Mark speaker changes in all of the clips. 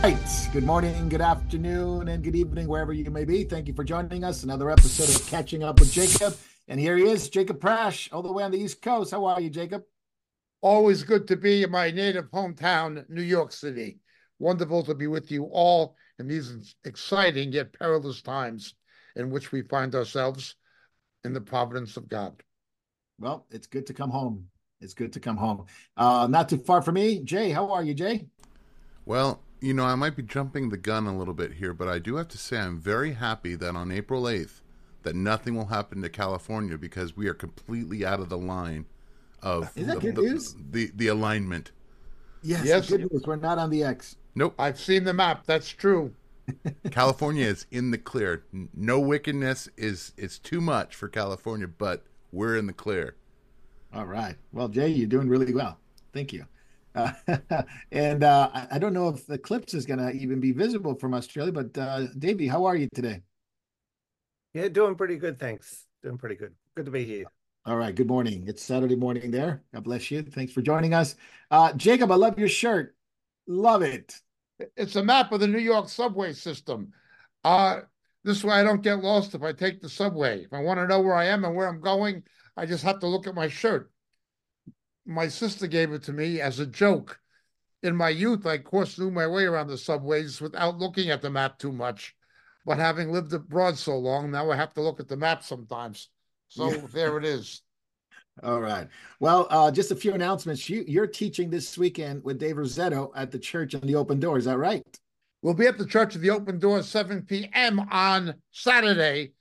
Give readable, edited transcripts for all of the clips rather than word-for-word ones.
Speaker 1: right. Good morning, good afternoon, and good evening, wherever you may be. Thank you for joining us. Another episode of Catching Up with Jacob. And here he is, Jacob Prash, all the way on the East Coast. How are you, Jacob?
Speaker 2: Always good to be in my native hometown, New York City. Wonderful to be with you all in these exciting yet perilous times in which we find ourselves in the providence of God.
Speaker 1: Well, it's good to come home. It's good to come home. Not too far from me. Jay, how are you, Jay?
Speaker 3: Well, I might be jumping the gun a little bit here, but I do have to say I'm very happy that on April 8th that nothing will happen to California because we are completely out of the line of
Speaker 1: Is that good news?
Speaker 3: the alignment.
Speaker 1: Yes,
Speaker 2: Yes,
Speaker 1: good news. We're not on the X.
Speaker 3: Nope.
Speaker 2: I've seen the map. That's true.
Speaker 3: California is in the clear. No wickedness is too much for California, but we're in the clear.
Speaker 1: All right. Well, Jay, you're doing really well. Thank you. Uh, and I don't know if the Eclipse is going to even be visible from Australia, but Davey, how are you today?
Speaker 4: Yeah, doing pretty good, thanks. Doing pretty good. Good to be here.
Speaker 1: All right. Good morning. It's Saturday morning there. God bless you. Thanks for joining us. Jacob, I love your shirt. Love it.
Speaker 2: It's a map of the New York subway system. Uh, this way I don't get lost if I take the subway. If I want to know where I am and where I'm going, I just have to look at my shirt. My sister gave it to me as a joke. In my youth, I, of course, knew my way around the subways without looking at the map too much. But having lived abroad so long, now I have to look at the map sometimes. So
Speaker 1: Yeah.
Speaker 2: there it is.
Speaker 1: All right. Well, just a few announcements. You're teaching this weekend with Dave Rosetto at the church on the open door. Is that right?
Speaker 2: We'll be at the Church of the Open Door 7 p.m. on Saturday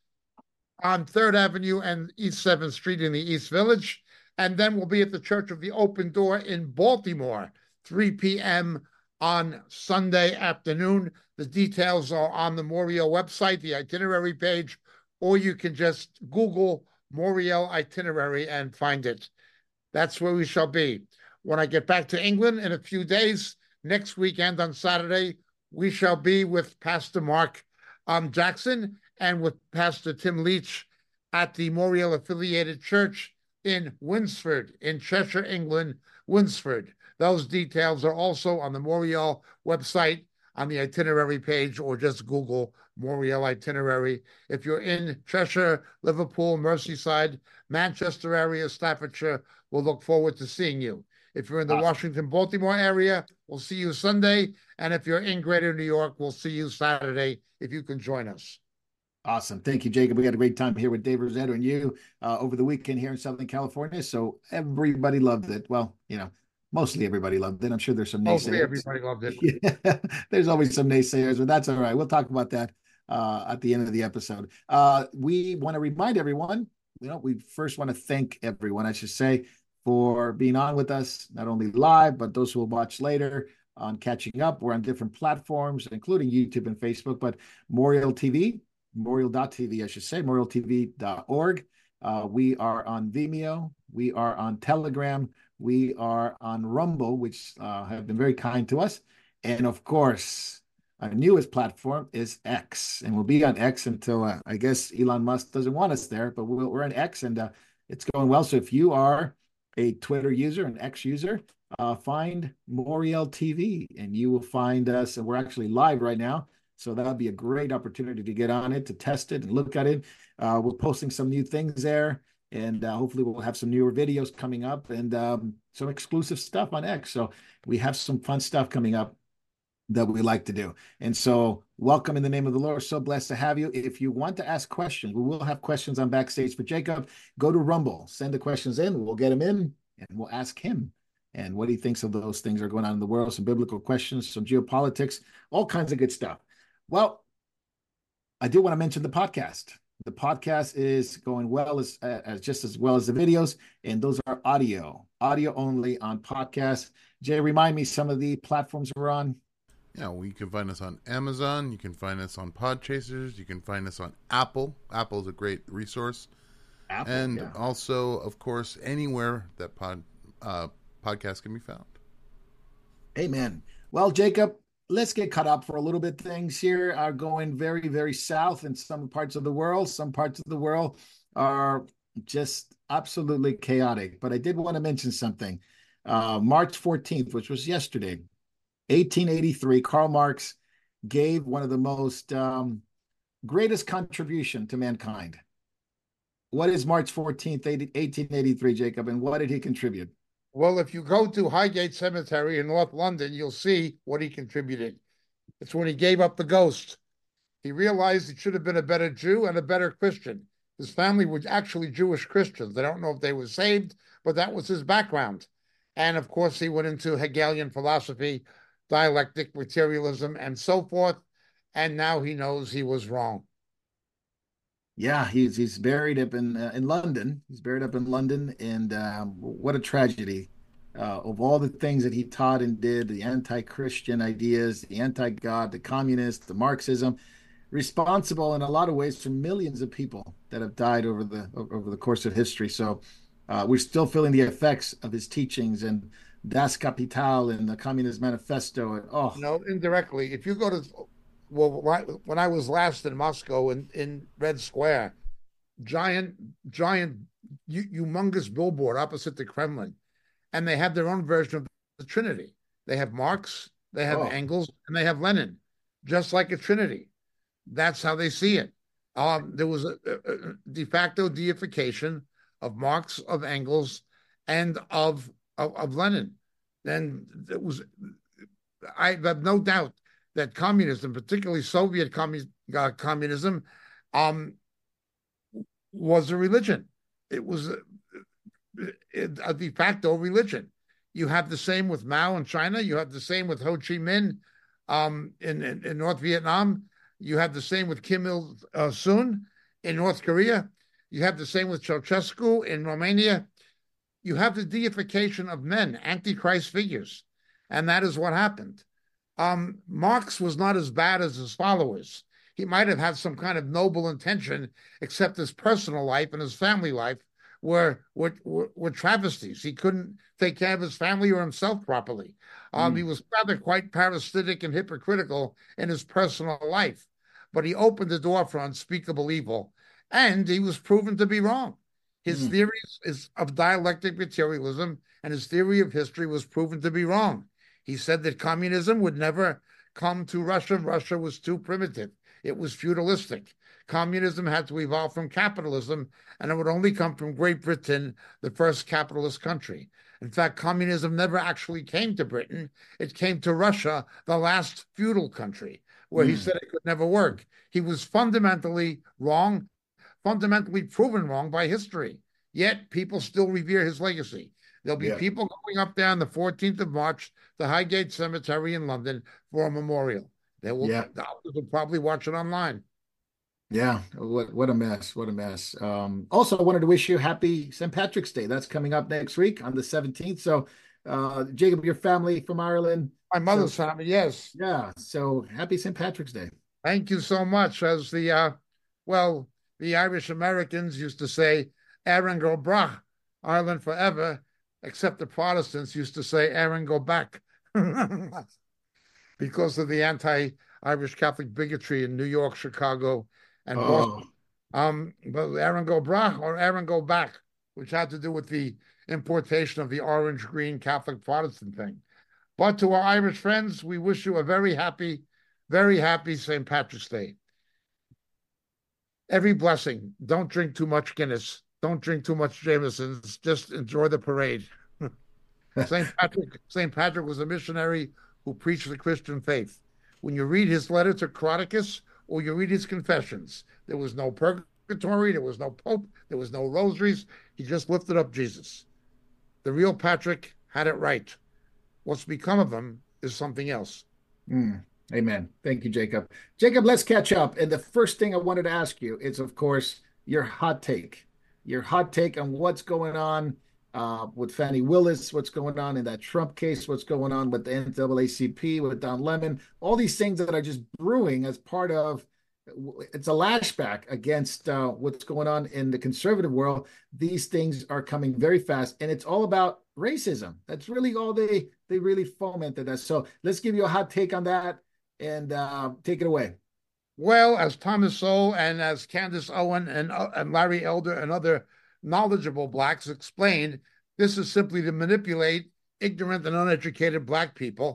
Speaker 2: on 3rd Avenue and East 7th Street in the East Village. And then we'll be at the Church of the Open Door in Baltimore, 3 p.m. on Sunday afternoon. The details are on the Moriel website, the itinerary page, or you can just Google Moriel itinerary and find it. That's where we shall be. When I get back to England in a few days, next weekend on Saturday, we shall be with Pastor Mark Jackson and with Pastor Tim Leach at the Moriel Affiliated Church in Winsford, in Cheshire, England, Winsford. Those details are also on the Moriel website on the itinerary page, or just Google Moriel itinerary. If you're in Cheshire, Liverpool, Merseyside, Manchester area, Staffordshire, we'll look forward to seeing you. If you're in the
Speaker 1: Awesome.
Speaker 2: Washington, Baltimore area, we'll see you Sunday. And if you're in Greater New York, we'll see you Saturday if you can join us.
Speaker 1: Awesome. Thank you, Jacob. We had a great time here with Dave Rosetto and you over the weekend here in Southern California. So everybody loved it. Well, mostly everybody loved it. I'm sure there's some
Speaker 2: Hopefully
Speaker 1: naysayers.
Speaker 2: everybody loved it.
Speaker 1: Yeah, there's always some naysayers, but that's all right. We'll talk about that at the end of the episode. We want to remind everyone, we first want to thank everyone, I should say, for being on with us, not only live, but those who will watch later on Catching Up. We're on different platforms, including YouTube and Facebook, but Moriel TV, Moriel.tv, I should say, MorielTV.org. We are on Vimeo. We are on Telegram. We are on Rumble, which have been very kind to us. And of course, our newest platform is X. And we'll be on X until, I guess, Elon Musk doesn't want us there, but we're on X and it's going well. So if you are a Twitter user, an X user, find Moriel TV and you will find us. And we're actually live right now. So that'll be a great opportunity to get on it, to test it and look at it. We're posting some new things there. And hopefully we'll have some newer videos coming up and some exclusive stuff on X. So we have some fun stuff coming up that we like to do. And so welcome in the name of the Lord. So blessed to have you. If you want to ask questions, we will have questions on Backstage for Jacob. Go to Rumble, send the questions in. We'll get them in and we'll ask him and what he thinks of those things that are going on in the world, some biblical questions, some geopolitics, all kinds of good stuff. Well, I do want to mention the podcast. The podcast is going well as just as well as the videos, and those are audio only on podcast. Jay, remind me some of the platforms we're on.
Speaker 3: Yeah, well, you can find us on Amazon. You can find us on Podchasers. You can find us on Apple. Apple is a great resource.
Speaker 1: Apple,
Speaker 3: And
Speaker 1: yeah.
Speaker 3: also, of course, anywhere that podcast can be found.
Speaker 1: Amen. Well, Jacob, let's get caught up for a little bit. Things here are going very, very south in some parts of the world. Some parts of the world are just absolutely chaotic. But I did want to mention something. March 14th, which was yesterday, 1883, Karl Marx gave one of the most greatest contribution to mankind. What is March 14th, 1883, Jacob, and what did he contribute?
Speaker 2: Well, if you go to Highgate Cemetery in North London, you'll see what he contributed. It's when he gave up the ghost. He realized he should have been a better Jew and a better Christian. His family were actually Jewish Christians. They don't know if they were saved, but that was his background. And of course, he went into Hegelian philosophy, dialectic, materialism, and so forth. And now he knows he was wrong.
Speaker 1: Yeah, he's buried up in London. He's buried up in London, and what a tragedy! Of all the things that he taught and did, the anti-Christian ideas, the anti-God, the communist, the Marxism, responsible in a lot of ways for millions of people that have died over the course of history. So we're still feeling the effects of his teachings and Das Kapital and the Communist Manifesto. And, oh,
Speaker 2: No, indirectly. If you go to, well, when I was last in Moscow in Red Square, giant, giant, humongous billboard opposite the Kremlin, and they have their own version of the Trinity. They have Marx, they have
Speaker 1: oh,
Speaker 2: Engels, and they have Lenin, just like a Trinity. That's how they see it. There was a de facto deification of Marx, of Engels, and of Lenin. And it was, I have no doubt that communism, particularly Soviet communism, um, was a religion. It was a de facto religion. You have the same with Mao in China. You have the same with Ho Chi Minh in North Vietnam. You have the same with Kim Il-sung in North Korea. You have the same with Ceausescu in Romania. You have the deification of men, antichrist figures. And that is what happened. Marx was not as bad as his followers. He might have had some kind of noble intention, except his personal life and his family life were travesties. He couldn't take care of his family or himself properly. He was rather quite parasitic and hypocritical in his personal life, but he opened the door for unspeakable evil, and he was proven to be wrong. His theories of dialectic materialism and his theory of history was proven to be wrong. He said that communism would never come to Russia. Russia was too primitive. It was feudalistic. Communism had to evolve from capitalism, and it would only come from Great Britain, the first capitalist country. In fact, communism never actually came to Britain. It came to Russia, the last feudal country, where he said it could never work. He was fundamentally wrong, fundamentally proven wrong by history. Yet people still revere his legacy. There'll be people going up there on the 14th of March to Highgate Cemetery in London for a memorial. They will, will probably watch it online.
Speaker 1: Yeah, what a mess. What a mess. Also, I wanted to wish you happy St. Patrick's Day. That's coming up next week on the 17th. So, Jacob, your family from Ireland.
Speaker 2: My mother's family, yes.
Speaker 1: Yeah, so happy St. Patrick's Day.
Speaker 2: Thank you so much. As the Irish Americans used to say, Erin go brach, Ireland forever, except the Protestants used to say, Erin go back, because of the anti-Irish Catholic bigotry in New York, Chicago, and Boston. But Erin go brach or Erin go back, which had to do with the importation of the orange-green Catholic Protestant thing. But to our Irish friends, we wish you a very happy St. Patrick's Day. Every blessing. Don't drink too much Guinness. Don't drink too much Jameson's. Just enjoy the parade. St. Patrick was a missionary who preached the Christian faith. When you read his letter to Crodicus or you read his confessions, there was no purgatory, there was no pope, there was no rosaries. He just lifted up Jesus. The real Patrick had it right. What's become of him is something else.
Speaker 1: Amen. Thank you, Jacob. Jacob, let's catch up. And the first thing I wanted to ask you is, of course, your hot take. Your hot take on what's going on with Fannie Willis, what's going on in that Trump case, what's going on with the NAACP, with Don Lemon, all these things that are just brewing as part of, it's a lashback against what's going on in the conservative world. These things are coming very fast, and it's all about racism. That's really all they really fomented that. So let's give you a hot take on that and take it away.
Speaker 2: Well, as Thomas Sowell and as Candace Owen and Larry Elder and other knowledgeable blacks explained, this is simply to manipulate ignorant and uneducated black people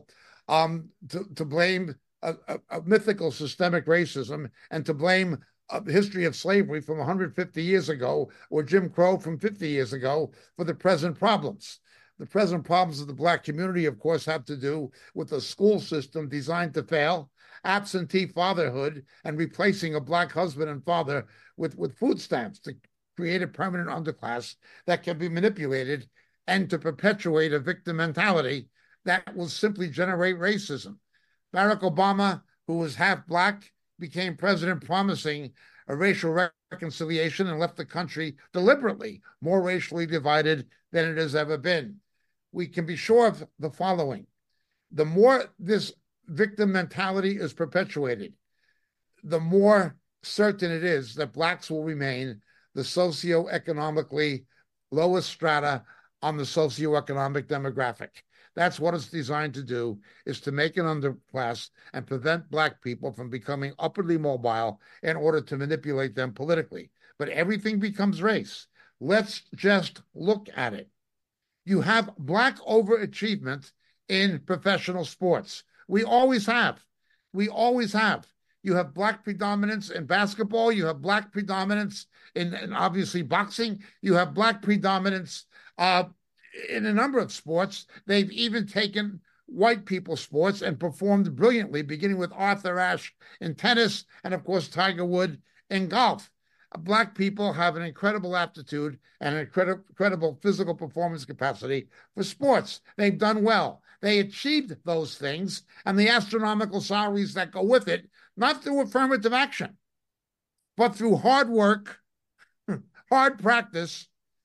Speaker 2: to blame a mythical systemic racism and to blame a history of slavery from 150 years ago or Jim Crow from 50 years ago for the present problems. The present problems of the Black community, of course, have to do with a school system designed to fail, absentee fatherhood, and replacing a Black husband and father with food stamps to create a permanent underclass that can be manipulated and to perpetuate a victim mentality that will simply generate racism. Barack Obama, who was half Black, became president promising a racial reconciliation and left the country deliberately more racially divided than it has ever been. We can be sure of the following. The more this victim mentality is perpetuated, the more certain it is that Blacks will remain the socioeconomically lowest strata on the socioeconomic demographic. That's what it's designed to do, is to make an underclass and prevent Black people from becoming upwardly mobile in order to manipulate them politically. But everything becomes race. Let's just look at it. You have Black overachievement in professional sports. We always have. We always have. You have Black predominance in basketball. You have Black predominance in obviously boxing. You have Black predominance in a number of sports. They've even taken white people's sports and performed brilliantly, beginning with Arthur Ashe in tennis and, of course, Tiger Woods in golf. Black people have an incredible aptitude and an incredible physical performance capacity for sports. They've done well. They achieved those things and the astronomical salaries that go with it, not through affirmative action, but through hard work, hard practice,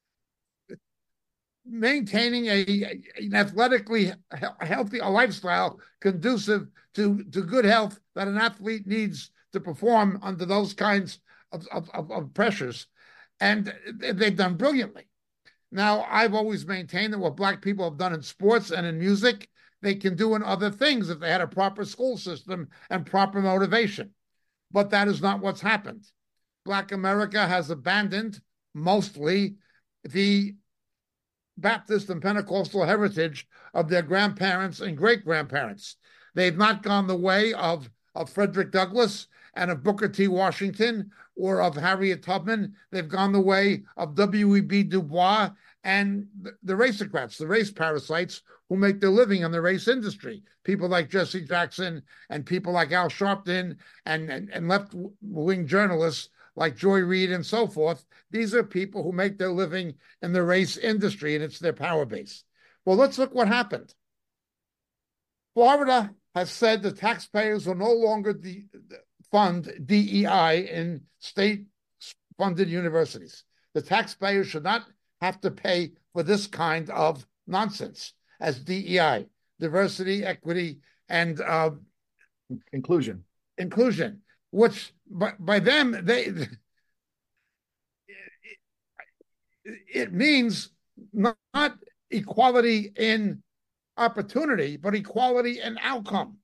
Speaker 2: maintaining an athletically healthy lifestyle conducive to good health that an athlete needs to perform under those kinds of pressures. And they've done brilliantly. Now, I've always maintained that what Black people have done in sports and in music, they can do in other things if they had a proper school system and proper motivation. But that is not what's happened. Black America has abandoned mostly the Baptist and Pentecostal heritage of their grandparents and great-grandparents. They've not gone the way of Frederick Douglass and of Booker T. Washington or of Harriet Tubman. They've gone the way of W.E.B. Du Bois and the racocrats, the race parasites who make their living in the race industry. People like Jesse Jackson and people like Al Sharpton and left-wing journalists like Joy Reid and so forth. These are people who make their living in the race industry, and it's their power base. Well, let's look what happened. Florida has said the taxpayers will no longer fund DEI in state-funded universities. The taxpayers should not have to pay for this kind of nonsense as DEI, diversity, equity, and
Speaker 1: inclusion,
Speaker 2: which by them, it means not equality in opportunity, but equality in outcome.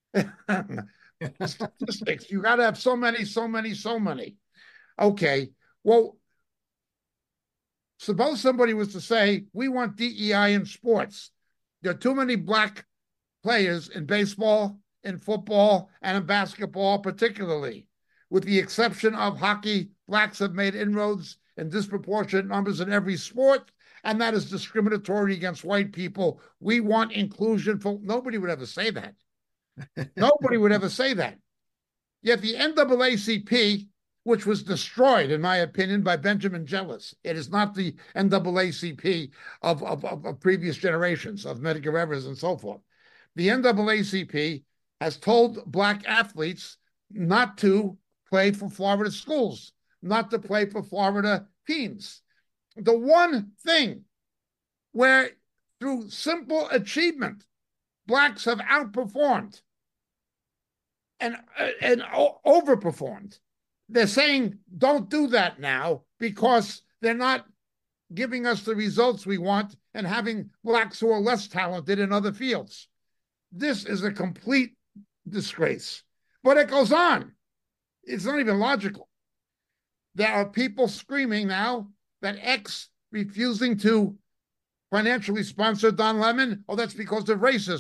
Speaker 2: Statistics, you got to have so many. Okay, well, suppose somebody was to say, we want DEI in sports. There are too many Black players in baseball, in football, and in basketball particularly. With the exception of hockey, Blacks have made inroads in disproportionate numbers in every sport, and that is discriminatory against white people. We want inclusion for... Nobody would ever say that. Nobody would ever say that. Yet the NAACP, which was destroyed, in my opinion, by Benjamin Jealous. It is not the NAACP of previous generations, of Medgar Evers and so forth. The NAACP has told Black athletes not to play for Florida schools, not to play for Florida teams. The one thing where, through simple achievement, Blacks have outperformed and overperformed. They're saying, don't do that now because they're not giving us the results we want and having Blacks who are less talented in other fields. This is a complete disgrace. But it goes on. It's not even logical. There are people screaming now that X refusing to financially sponsor Don Lemon, oh, that's because of racism.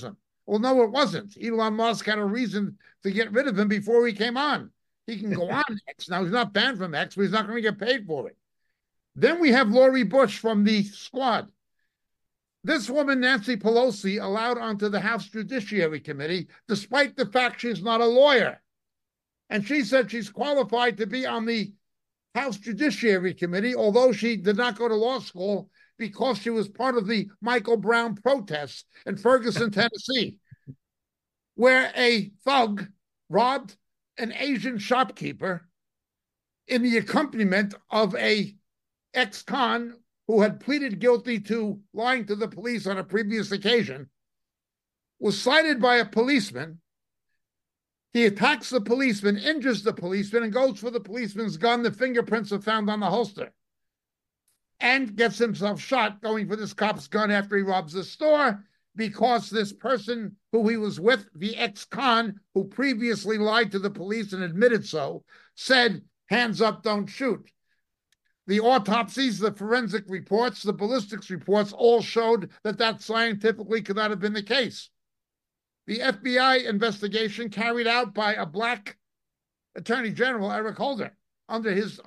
Speaker 2: Well, no, it wasn't. Elon Musk had a reason to get rid of him before he came on. He can go on X. Now, he's not banned from X, but he's not going to get paid for it. Then we have Lori Bush from the Squad. This woman, Nancy Pelosi, allowed onto the House Judiciary Committee, despite the fact she's not a lawyer. And she said she's qualified to be on the House Judiciary Committee, although she did not go to law school, because she was part of the Michael Brown protests in Ferguson, Tennessee, where a thug robbed an Asian shopkeeper in the accompaniment of a ex-con who had pleaded guilty to lying to the police on a previous occasion, was cited by a policeman. He attacks the policeman, injures the policeman, and goes for the policeman's gun. The fingerprints are found on the holster. And gets himself shot going for this cop's gun after he robs the store, because this person who he was with, the ex-con, who previously lied to the police and admitted so, said, "Hands up, don't shoot." The autopsies, the forensic reports, the ballistics reports all showed that that scientifically could not have been the case. The FBI investigation carried out by a black Attorney General, Eric Holder, under his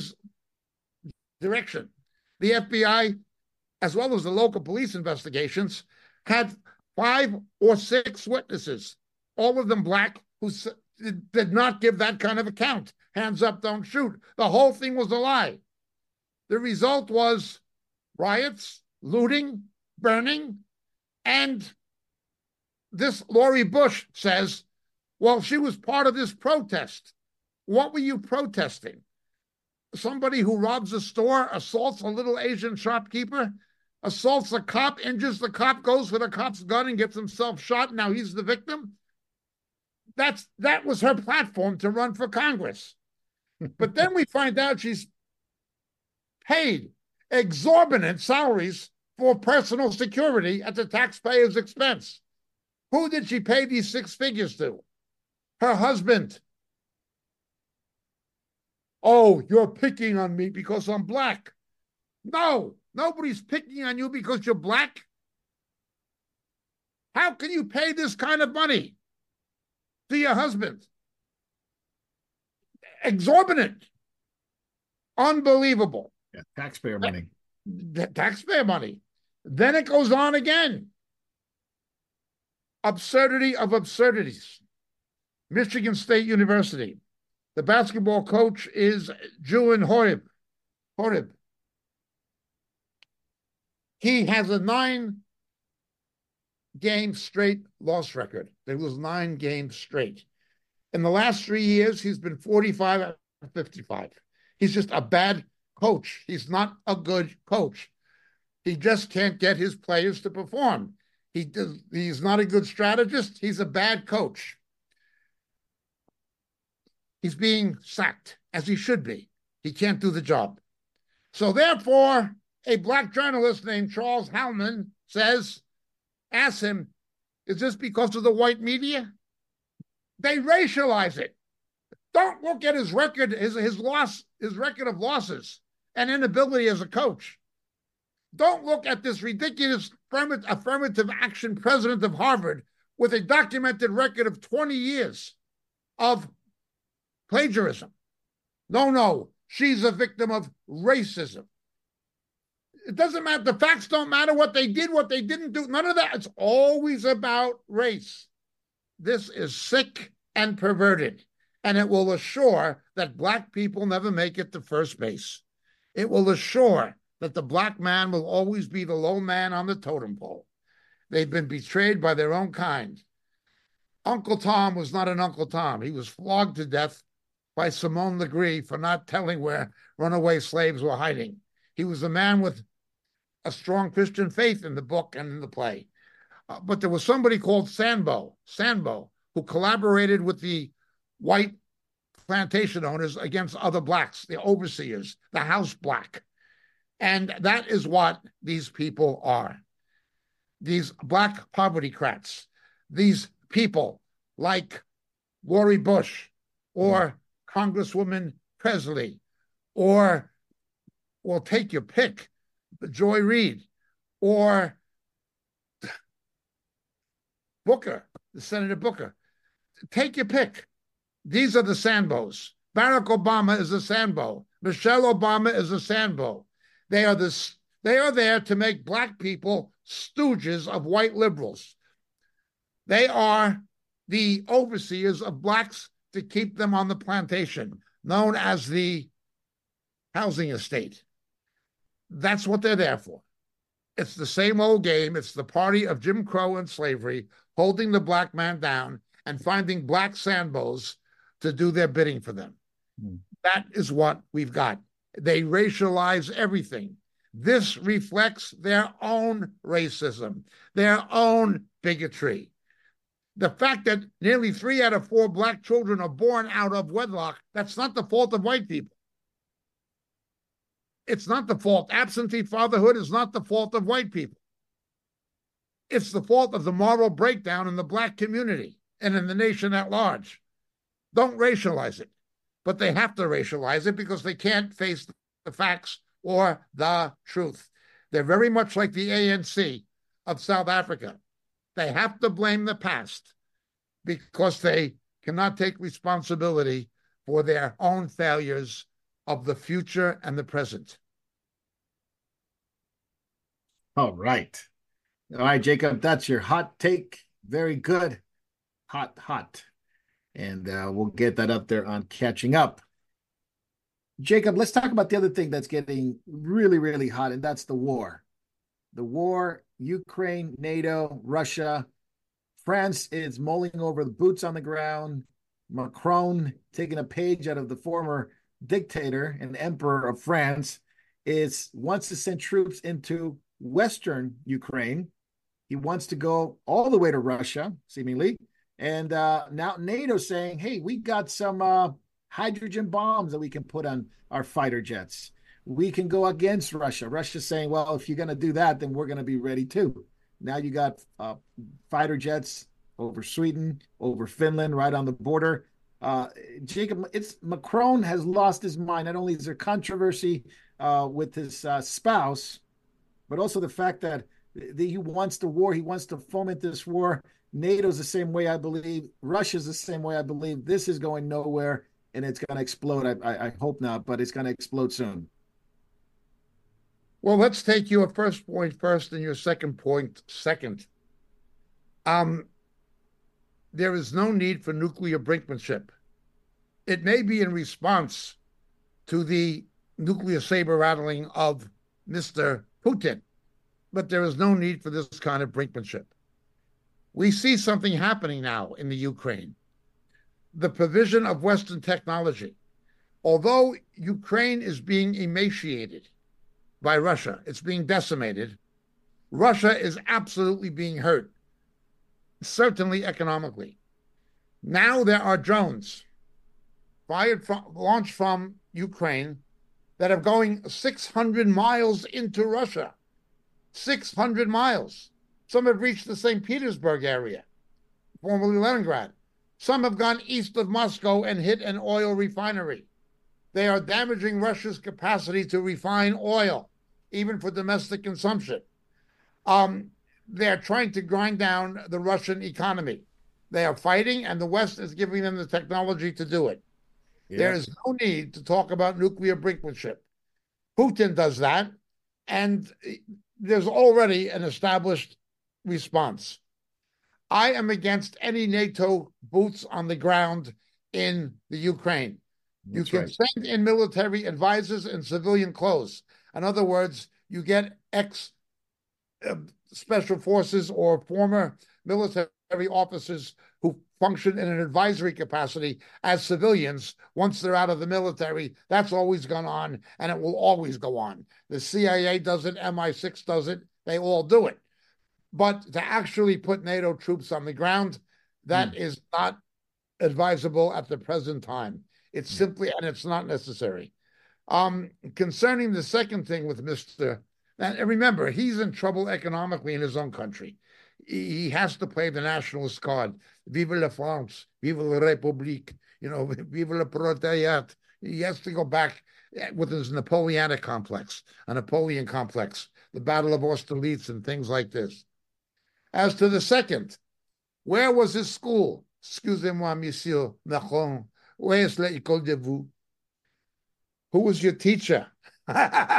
Speaker 2: direction. The FBI, as well as the local police investigations, had 5 or 6 witnesses, all of them black, who did not give that kind of account. Hands up, don't shoot. The whole thing was a lie. The result was riots, looting, burning, and this Lori Bush says, well, she was part of this protest. What were you protesting? Somebody who robs a store, assaults a little Asian shopkeeper, assaults a cop, injures the cop, goes for the cop's gun and gets himself shot. Now he's the victim. That was her platform to run for Congress. But then we find out she's paid exorbitant salaries for personal security at the taxpayer's expense. Who did she pay these 6 figures to? Her husband. Oh, you're picking on me because I'm black. No, nobody's picking on you because you're black. How can you pay this kind of money to your husband? Exorbitant. Unbelievable.
Speaker 1: Yeah, taxpayer money.
Speaker 2: Taxpayer money. Then it goes on again. Absurdity of absurdities. Michigan State University. The basketball coach is Julian Horib. He has a 9-game straight loss record. They lose 9 games straight. In the last 3 years, he's been 45 out of 55. He's just a bad coach. He's not a good coach. He just can't get his players to perform. He's not a good strategist. He's a bad coach. He's being sacked, as he should be. He can't do the job. So therefore, a black journalist named Charles Hallman asks him, is this because of the white media? They racialize it. Don't look at his record, his record of losses and inability as a coach. Don't look at this ridiculous affirmative action president of Harvard with a documented record of 20 years of plagiarism. No, she's a victim of racism. It doesn't matter. The facts don't matter. What they did, what they didn't do, none of that. It's always about race. This is sick and perverted, and it will assure that black people never make it to first base. It will assure that the black man will always be the low man on the totem pole. They've been betrayed by their own kind. Uncle Tom was not an Uncle Tom. He was flogged to death by Simone Legree for not telling where runaway slaves were hiding. He was a man with a strong Christian faith in the book and in the play. But there was somebody called Sambo, who collaborated with the white plantation owners against other blacks, the overseers, the house black. And that is what these people are. These black poverty-crats, these people like Lori Bush or Congresswoman Presley, or, well, take your pick, Joy Reid, or Booker, the Senator Booker. Take your pick. These are the Sandbos. Barack Obama is a Sandbo. Michelle Obama is a Sandbo. They are there to make black people stooges of white liberals. They are the overseers of blacks to keep them on the plantation, known as the housing estate. That's what they're there for. It's the same old game. It's the party of Jim Crow and slavery, holding the black man down and finding black Sandbos to do their bidding for them. That is what we've got. They racialize everything. This reflects their own racism, their own bigotry. The fact that nearly 3 out of 4 black children are born out of wedlock, that's not the fault of white people. It's not the fault. Absentee fatherhood is not the fault of white people. It's the fault of the moral breakdown in the black community and in the nation at large. Don't racialize it. But they have to racialize it because they can't face the facts or the truth. They're very much like the ANC of South Africa. They have to blame the past because they cannot take responsibility for their own failures of the future and the present.
Speaker 1: All right. All right, Jacob, that's your hot take. Very good. Hot. And we'll get that up there on Catching Up. Jacob, let's talk about the other thing that's getting really, really hot, and that's the war. The war, Ukraine, NATO, Russia. France is mulling over the boots on the ground. Macron, taking a page out of the former dictator and emperor of France, wants to send troops into Western Ukraine. He wants to go all the way to Russia, seemingly. And now NATO's saying, hey, we got some hydrogen bombs that we can put on our fighter jets. We can go against Russia. Russia's saying, well, if you're going to do that, then we're going to be ready too. Now you got fighter jets over Sweden, over Finland, right on the border. Jacob, Macron has lost his mind. Not only is there controversy with his spouse, but also the fact that he wants the war. He wants to foment this war. NATO's the same way, I believe. Russia's the same way, I believe. This is going nowhere, and it's going to explode. I hope not, but it's going to explode soon.
Speaker 2: Well, let's take your first point first and your second point second. There is no need for nuclear brinkmanship. It may be in response to the nuclear saber rattling of Mr. Putin, but there is no need for this kind of brinkmanship. We see something happening now in the Ukraine. The provision of Western technology. Although Ukraine is being emaciated by Russia, it's being decimated, Russia is absolutely being hurt, certainly economically. Now there are drones launched from Ukraine that are going 600 miles into Russia. 600 miles. Some have reached the St. Petersburg area, formerly Leningrad. Some have gone east of Moscow and hit an oil refinery. They are damaging Russia's capacity to refine oil, even for domestic consumption. They're trying to grind down the Russian economy. They are fighting, and the West is giving them the technology to do it. Yeah. There is no need to talk about nuclear brinkmanship. Putin does that, and there's already an established response. I am against any NATO boots on the ground in the Ukraine. That's you can send in military advisors in civilian clothes. In other words, you get special forces or former military officers who function in an advisory capacity as civilians. Once they're out of the military, that's always gone on, and it will always go on. The CIA does it, MI6 does it, they all do it. But to actually put NATO troops on the ground, that is not advisable at the present time. It's simply, and it's not necessary. Concerning the second thing with Mr. And remember, he's in trouble economically in his own country. He has to play the nationalist card. Vive la France, vive la République, vive le proletariat. He has to go back with his Napoleonic complex, a Napoleon complex, the Battle of Austerlitz and things like this. As to the second, Where was his school? Excusez-moi, Monsieur Macron. Where is l'école de vous? Who was your teacher? You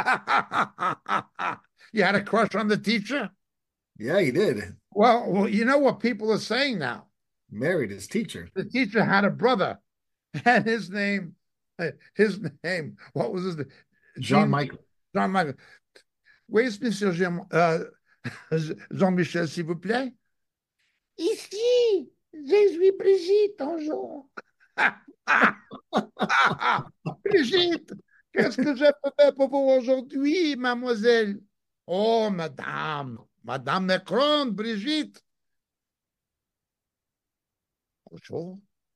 Speaker 2: had a crush on the teacher?
Speaker 1: Yeah, he did.
Speaker 2: Well, you know what people are saying now.
Speaker 1: Married his teacher.
Speaker 2: The teacher had a brother, and his name, what was his name?
Speaker 1: Jean-Michel.
Speaker 2: Jean-Michel. Where's Monsieur Jean-Michel, s'il vous plaît? Ici, je suis Brigitte, bonjour. Brigitte, qu'est-ce que je peux faire pour vous aujourd'hui, mademoiselle? Oh, madame Macron, Brigitte. Bonjour.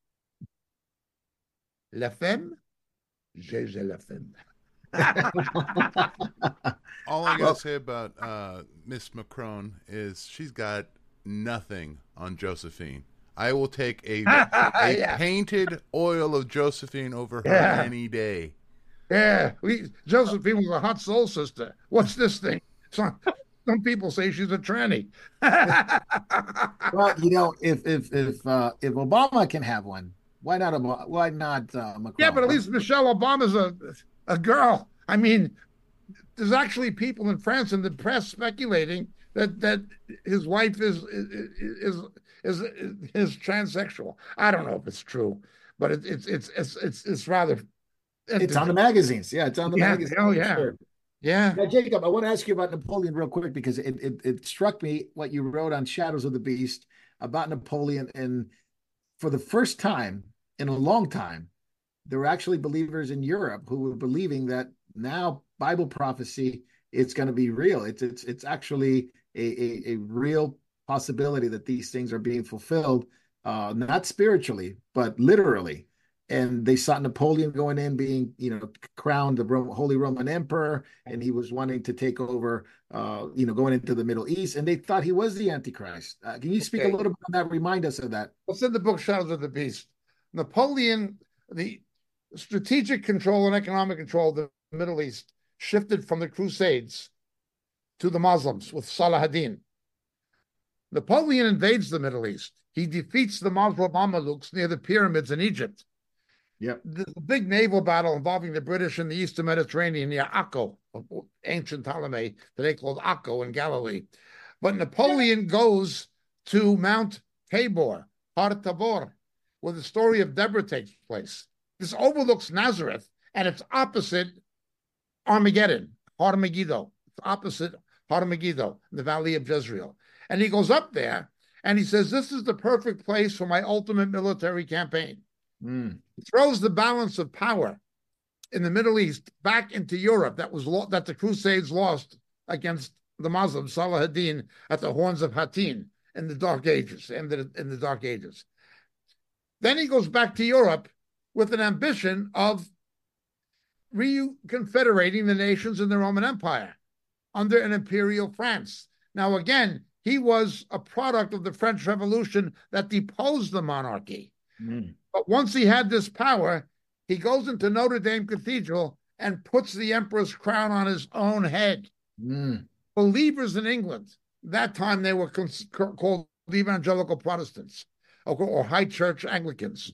Speaker 2: La femme? J'ai la femme.
Speaker 3: All I gotta say about Miss Macron is she's got nothing on Josephine. I will take a
Speaker 2: Yeah.
Speaker 3: painted oil of Josephine over her
Speaker 2: Yeah.
Speaker 3: any day.
Speaker 2: Yeah, Josephine was a hot soul sister. What's this thing? Some people say she's a tranny.
Speaker 1: Well, if Obama can have one, why not Macron?
Speaker 2: Yeah, but at least Michelle Obama's a girl. I mean, there's actually people in France in the press speculating that his wife is transsexual. I don't know if it's true, but it's rather.
Speaker 1: It's on the magazines. Yeah, it's on the magazines.
Speaker 2: Oh, yeah.
Speaker 1: Sure.
Speaker 2: Yeah.
Speaker 1: Now, Jacob, I want to ask you about Napoleon real quick because it struck me what you wrote on Shadows of the Beast about Napoleon. And for the first time in a long time, there were actually believers in Europe who were believing that now Bible prophecy, it's going to be real. It's actually a real possibility that these things are being fulfilled, not spiritually, but literally. And they saw Napoleon going in, being, crowned the Holy Roman Emperor, and he was wanting to take over, going into the Middle East, and they thought he was the Antichrist. Can you speak a little bit on that? Remind us of that.
Speaker 2: What's in the book Shadows of the Beast? Napoleon, the strategic control and economic control of the Middle East shifted from the Crusades to the Muslims with Salah ad-Din. Napoleon invades the Middle East. He defeats the Muslim Mamelukes near the pyramids in Egypt.
Speaker 1: Yep.
Speaker 2: There's a big naval battle involving the British in the Eastern Mediterranean near Akko, ancient Ptolemy, today called Akko in Galilee. But Napoleon goes to Mount Tabor, Har Tabor, where the story of Deborah takes place. This overlooks Nazareth, and it's opposite Armageddon, Har Megiddo. It's opposite Har Megiddo, in the Valley of Jezreel. And he goes up there, and he says, this is the perfect place for my ultimate military campaign. He throws the balance of power in the Middle East back into Europe that the Crusades lost against the Muslims, Salah ad-Din, at the Horns of Hattin in the Dark Ages, in the Dark Ages. Then he goes back to Europe with an ambition of reconfederating the nations in the Roman Empire under an imperial France. Now, again, he was a product of the French Revolution that deposed the monarchy. But once he had this power, he goes into Notre Dame Cathedral and puts the emperor's crown on his own head. Believers in England, that time they were called evangelical Protestants or high church Anglicans.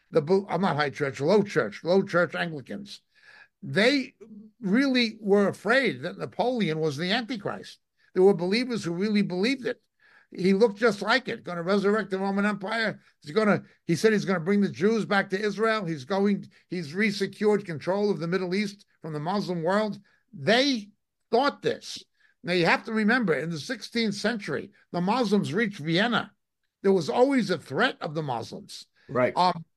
Speaker 2: Low church Anglicans. They really were afraid that Napoleon was the Antichrist. There were believers who really believed it. He looked just like it, going to resurrect the Roman Empire. He said he's going to bring the Jews back to Israel. He's resecured control of the Middle East from the Muslim world. They thought this. Now you have to remember, in the 16th century, the Muslims reached Vienna. There was always a threat of the Muslims.
Speaker 1: Right.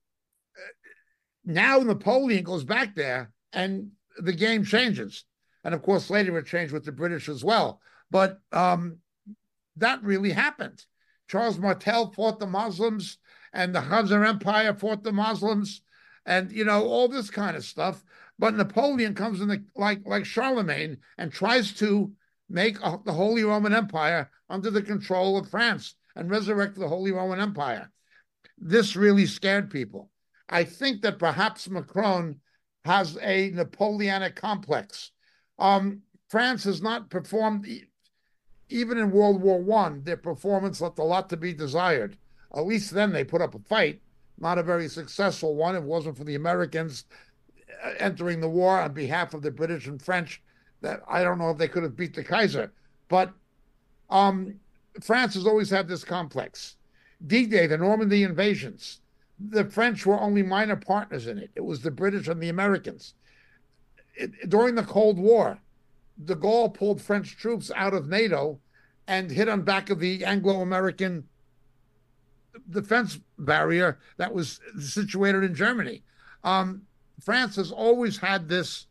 Speaker 2: Now Napoleon goes back there and the game changes. And of course, later it changed with the British as well. But that really happened. Charles Martel fought the Muslims, and the Khazar Empire fought the Muslims, and all this kind of stuff. But Napoleon comes in like Charlemagne and tries to make the Holy Roman Empire under the control of France and resurrect the Holy Roman Empire. This really scared people. I think that perhaps Macron has a Napoleonic complex. France has not performed. Even in World War I, their performance left a lot to be desired. At least then they put up a fight, not a very successful one. It wasn't for the Americans entering the war on behalf of the British and French. That I don't know if they could have beat the Kaiser, but France has always had this complex. D-Day, the Normandy invasions, the French were only minor partners in it. It was the British and the Americans. During the Cold War, de Gaulle pulled French troops out of NATO and hit on back of the Anglo-American defense barrier that was situated in Germany. France has always had this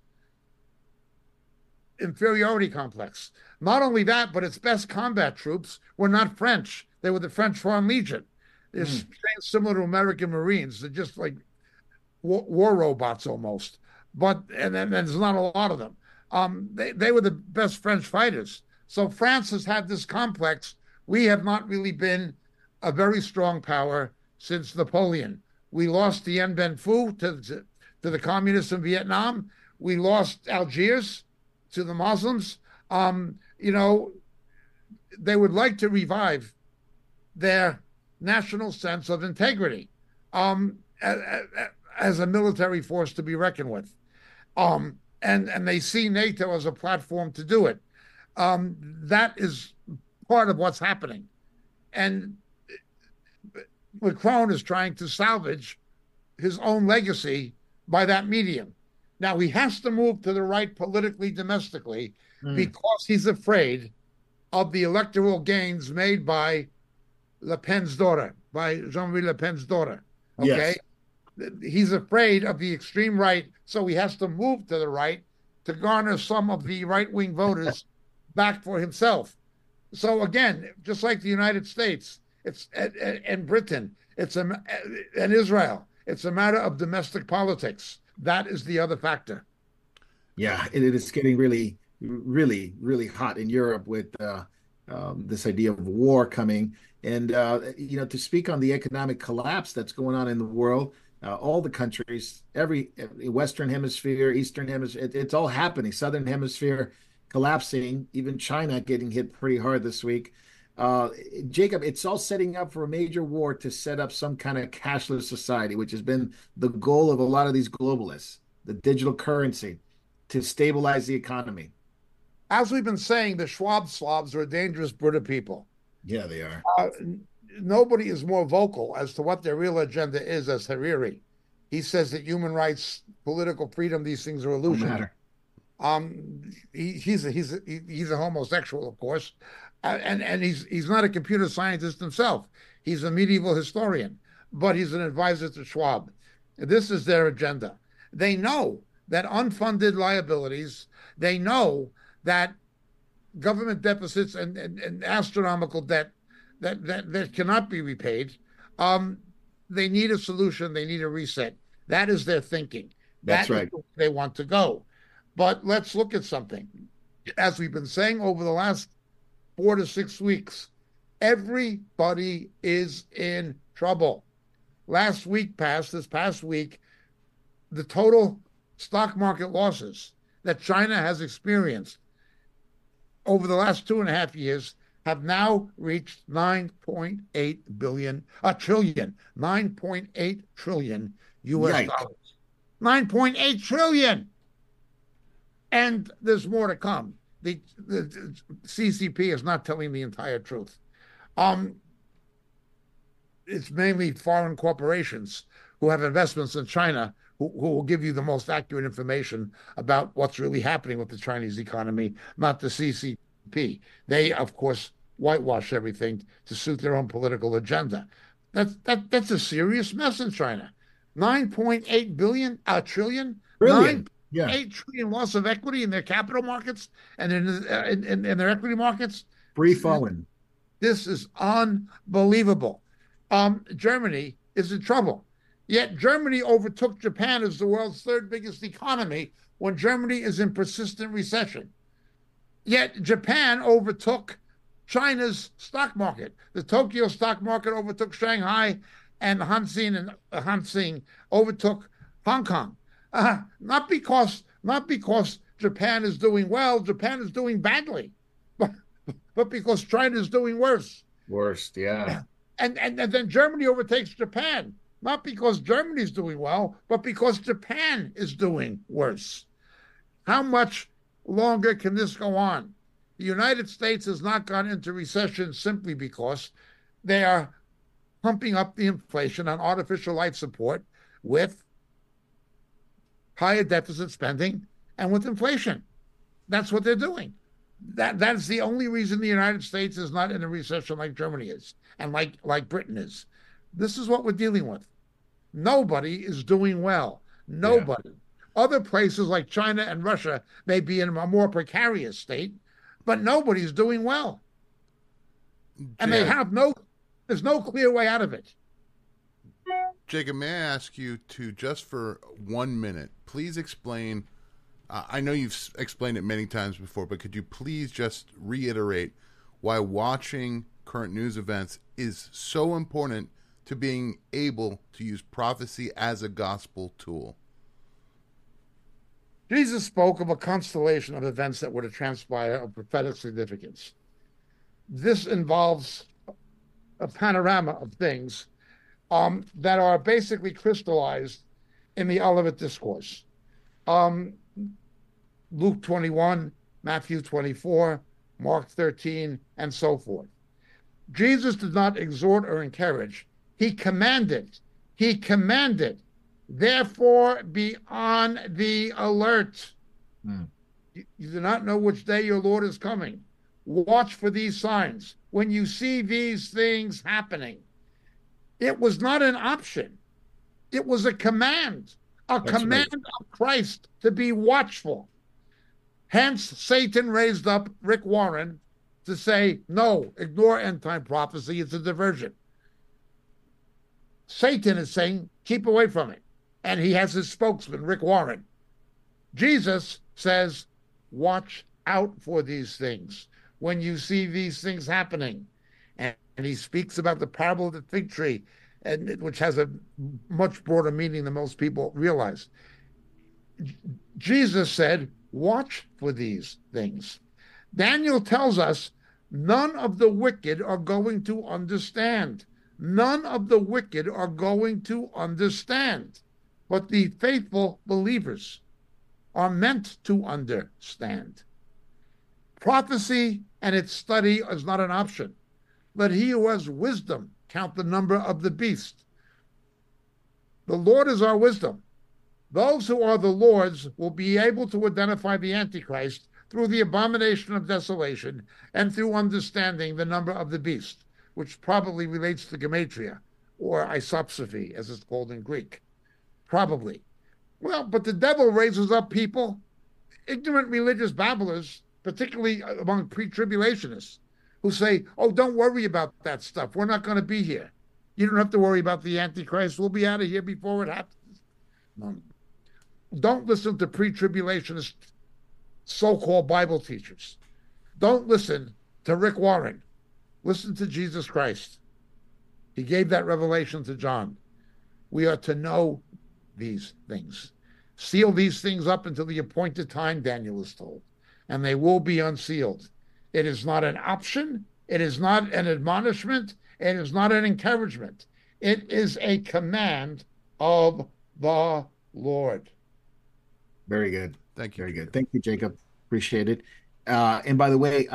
Speaker 2: inferiority complex. Not only that, but its best combat troops were not French. They were the French Foreign Legion. They're similar to American Marines. They're just like war robots almost. And there's not a lot of them. They were the best French fighters. So France has had this complex. We have not really been a very strong power since Napoleon. We lost Dien Bien Phu to the communists in Vietnam. We lost Algiers to the Muslims. They would like to revive their national sense of integrity as a military force to be reckoned with. And they see NATO as a platform to do it. That is part of what's happening. And Macron is trying to salvage his own legacy by that medium. Now, he has to move to the right politically, domestically, because he's afraid of the electoral gains made by Le Pen's daughter, by Jean-Marie Le Pen's daughter. Okay? Yes. He's afraid of the extreme right, so he has to move to the right to garner some of the right-wing voters back for himself. So again, just like the United States, and Britain, and Israel, it's a matter of domestic politics. That is the other factor.
Speaker 1: Yeah, it is getting really, really, really hot in Europe with this idea of war coming. And, to speak on the economic collapse that's going on in the world, all the countries, every Western Hemisphere, Eastern Hemisphere, it's all happening. Southern Hemisphere collapsing, even China getting hit pretty hard this week. Jacob, it's all setting up for a major war to set up some kind of cashless society, which has been the goal of a lot of these globalists, the digital currency, to stabilize the economy.
Speaker 2: As we've been saying, the Schwab Slavs are a dangerous brood of people.
Speaker 1: Yeah, they are.
Speaker 2: Nobody is more vocal as to what their real agenda is as Hariri. He says that human rights, political freedom, these things are illusions. He's a homosexual, of course. And he's not a computer scientist himself. He's a medieval historian, but he's an advisor to Schwab. This is their agenda. They know that unfunded liabilities, they know that government deficits and astronomical debt that cannot be repaid. They need a solution. They need a reset. That is their thinking.
Speaker 1: That's right.
Speaker 2: They want to go. But let's look at something. As we've been saying over the last 4 to 6 weeks, everybody is in trouble. This past week, the total stock market losses that China has experienced over the last 2.5 years have now reached 9.8 trillion US dollars. 9.8 trillion. And there's more to come. The CCP is not telling the entire truth. It's mainly foreign corporations who have investments in China who will give you the most accurate information about what's really happening with the Chinese economy, not the CCP. They, of course, whitewash everything to suit their own political agenda. That's a serious mess in China. 9.8 trillion.
Speaker 1: Brilliant.
Speaker 2: 8 trillion loss of equity in their capital markets and in their equity markets.
Speaker 1: Free falling.
Speaker 2: This is unbelievable. Germany is in trouble. Yet Germany overtook Japan as the world's third biggest economy when Germany is in persistent recession. Yet Japan overtook China's stock market. The Tokyo stock market overtook Shanghai, and Hang overtook Hong Kong. Not because Japan is doing well, Japan is doing badly, but because China is doing worse.
Speaker 1: Worst, yeah.
Speaker 2: And then Germany overtakes Japan, not because Germany's doing well, but because Japan is doing worse. How much longer can this go on? The United States has not gone into recession simply because they are pumping up the inflation on artificial life support with higher deficit spending and with inflation. That's what they're doing. That's the only reason the United States is not in a recession like Germany is and like Britain is. This is what we're dealing with. Nobody is doing well. Nobody. Yeah. Other places like China and Russia may be in a more precarious state, but nobody's doing well. And they have there's no clear way out of it.
Speaker 3: Jacob, may I ask you to, just for 1 minute, please explain, I know you've explained it many times before, but could you please just reiterate why watching current news events is so important to being able to use prophecy as a gospel tool?
Speaker 2: Jesus spoke of a constellation of events that were to transpire of prophetic significance. This involves a panorama of things that are basically crystallized in the Olivet Discourse. Luke 21, Matthew 24, Mark 13, and so forth. Jesus did not exhort or encourage. He commanded. He commanded. Therefore, be on the alert. You do not know which day your Lord is coming. Watch for these signs. When you see these things happening, it was not an option. It was a command. That's command right. Of Christ to be watchful. Hence, Satan raised up Rick Warren to say, no, ignore end-time prophecy. It's a diversion. Satan is saying, keep away from it. And he has his spokesman, Rick Warren. Jesus says, watch out for these things. When you see these things happening. And he speaks about the parable of the fig tree, which has a much broader meaning than most people realize. Jesus said, watch for these things. Daniel tells us none of the wicked are going to understand. None of the wicked are going to understand. But the faithful believers are meant to understand. Prophecy and its study is not an option. Let he who has wisdom count the number of the beast. The Lord is our wisdom. Those who are the Lord's will be able to identify the Antichrist through the abomination of desolation and through understanding the number of the beast, which probably relates to gematria, or isopsophy, as it's called in Greek. Probably. Well, but the devil raises up people, ignorant religious babblers, particularly among pre-tribulationists, who say, oh, don't worry about that stuff. We're not going to be here. You don't have to worry about the Antichrist. We'll be out of here before it happens. No. Don't listen to pre-tribulationist so-called Bible teachers. Don't listen to Rick Warren. Listen to Jesus Christ. He gave that revelation to John. We are to know these things. Seal these things up until the appointed time, Daniel is told, and they will be unsealed. It is not an option. It is not an admonishment. It is not an encouragement. It is a command of the Lord.
Speaker 1: Very good.
Speaker 3: Thank you.
Speaker 1: Very good. Thank you, Jacob. Appreciate it. And by the way,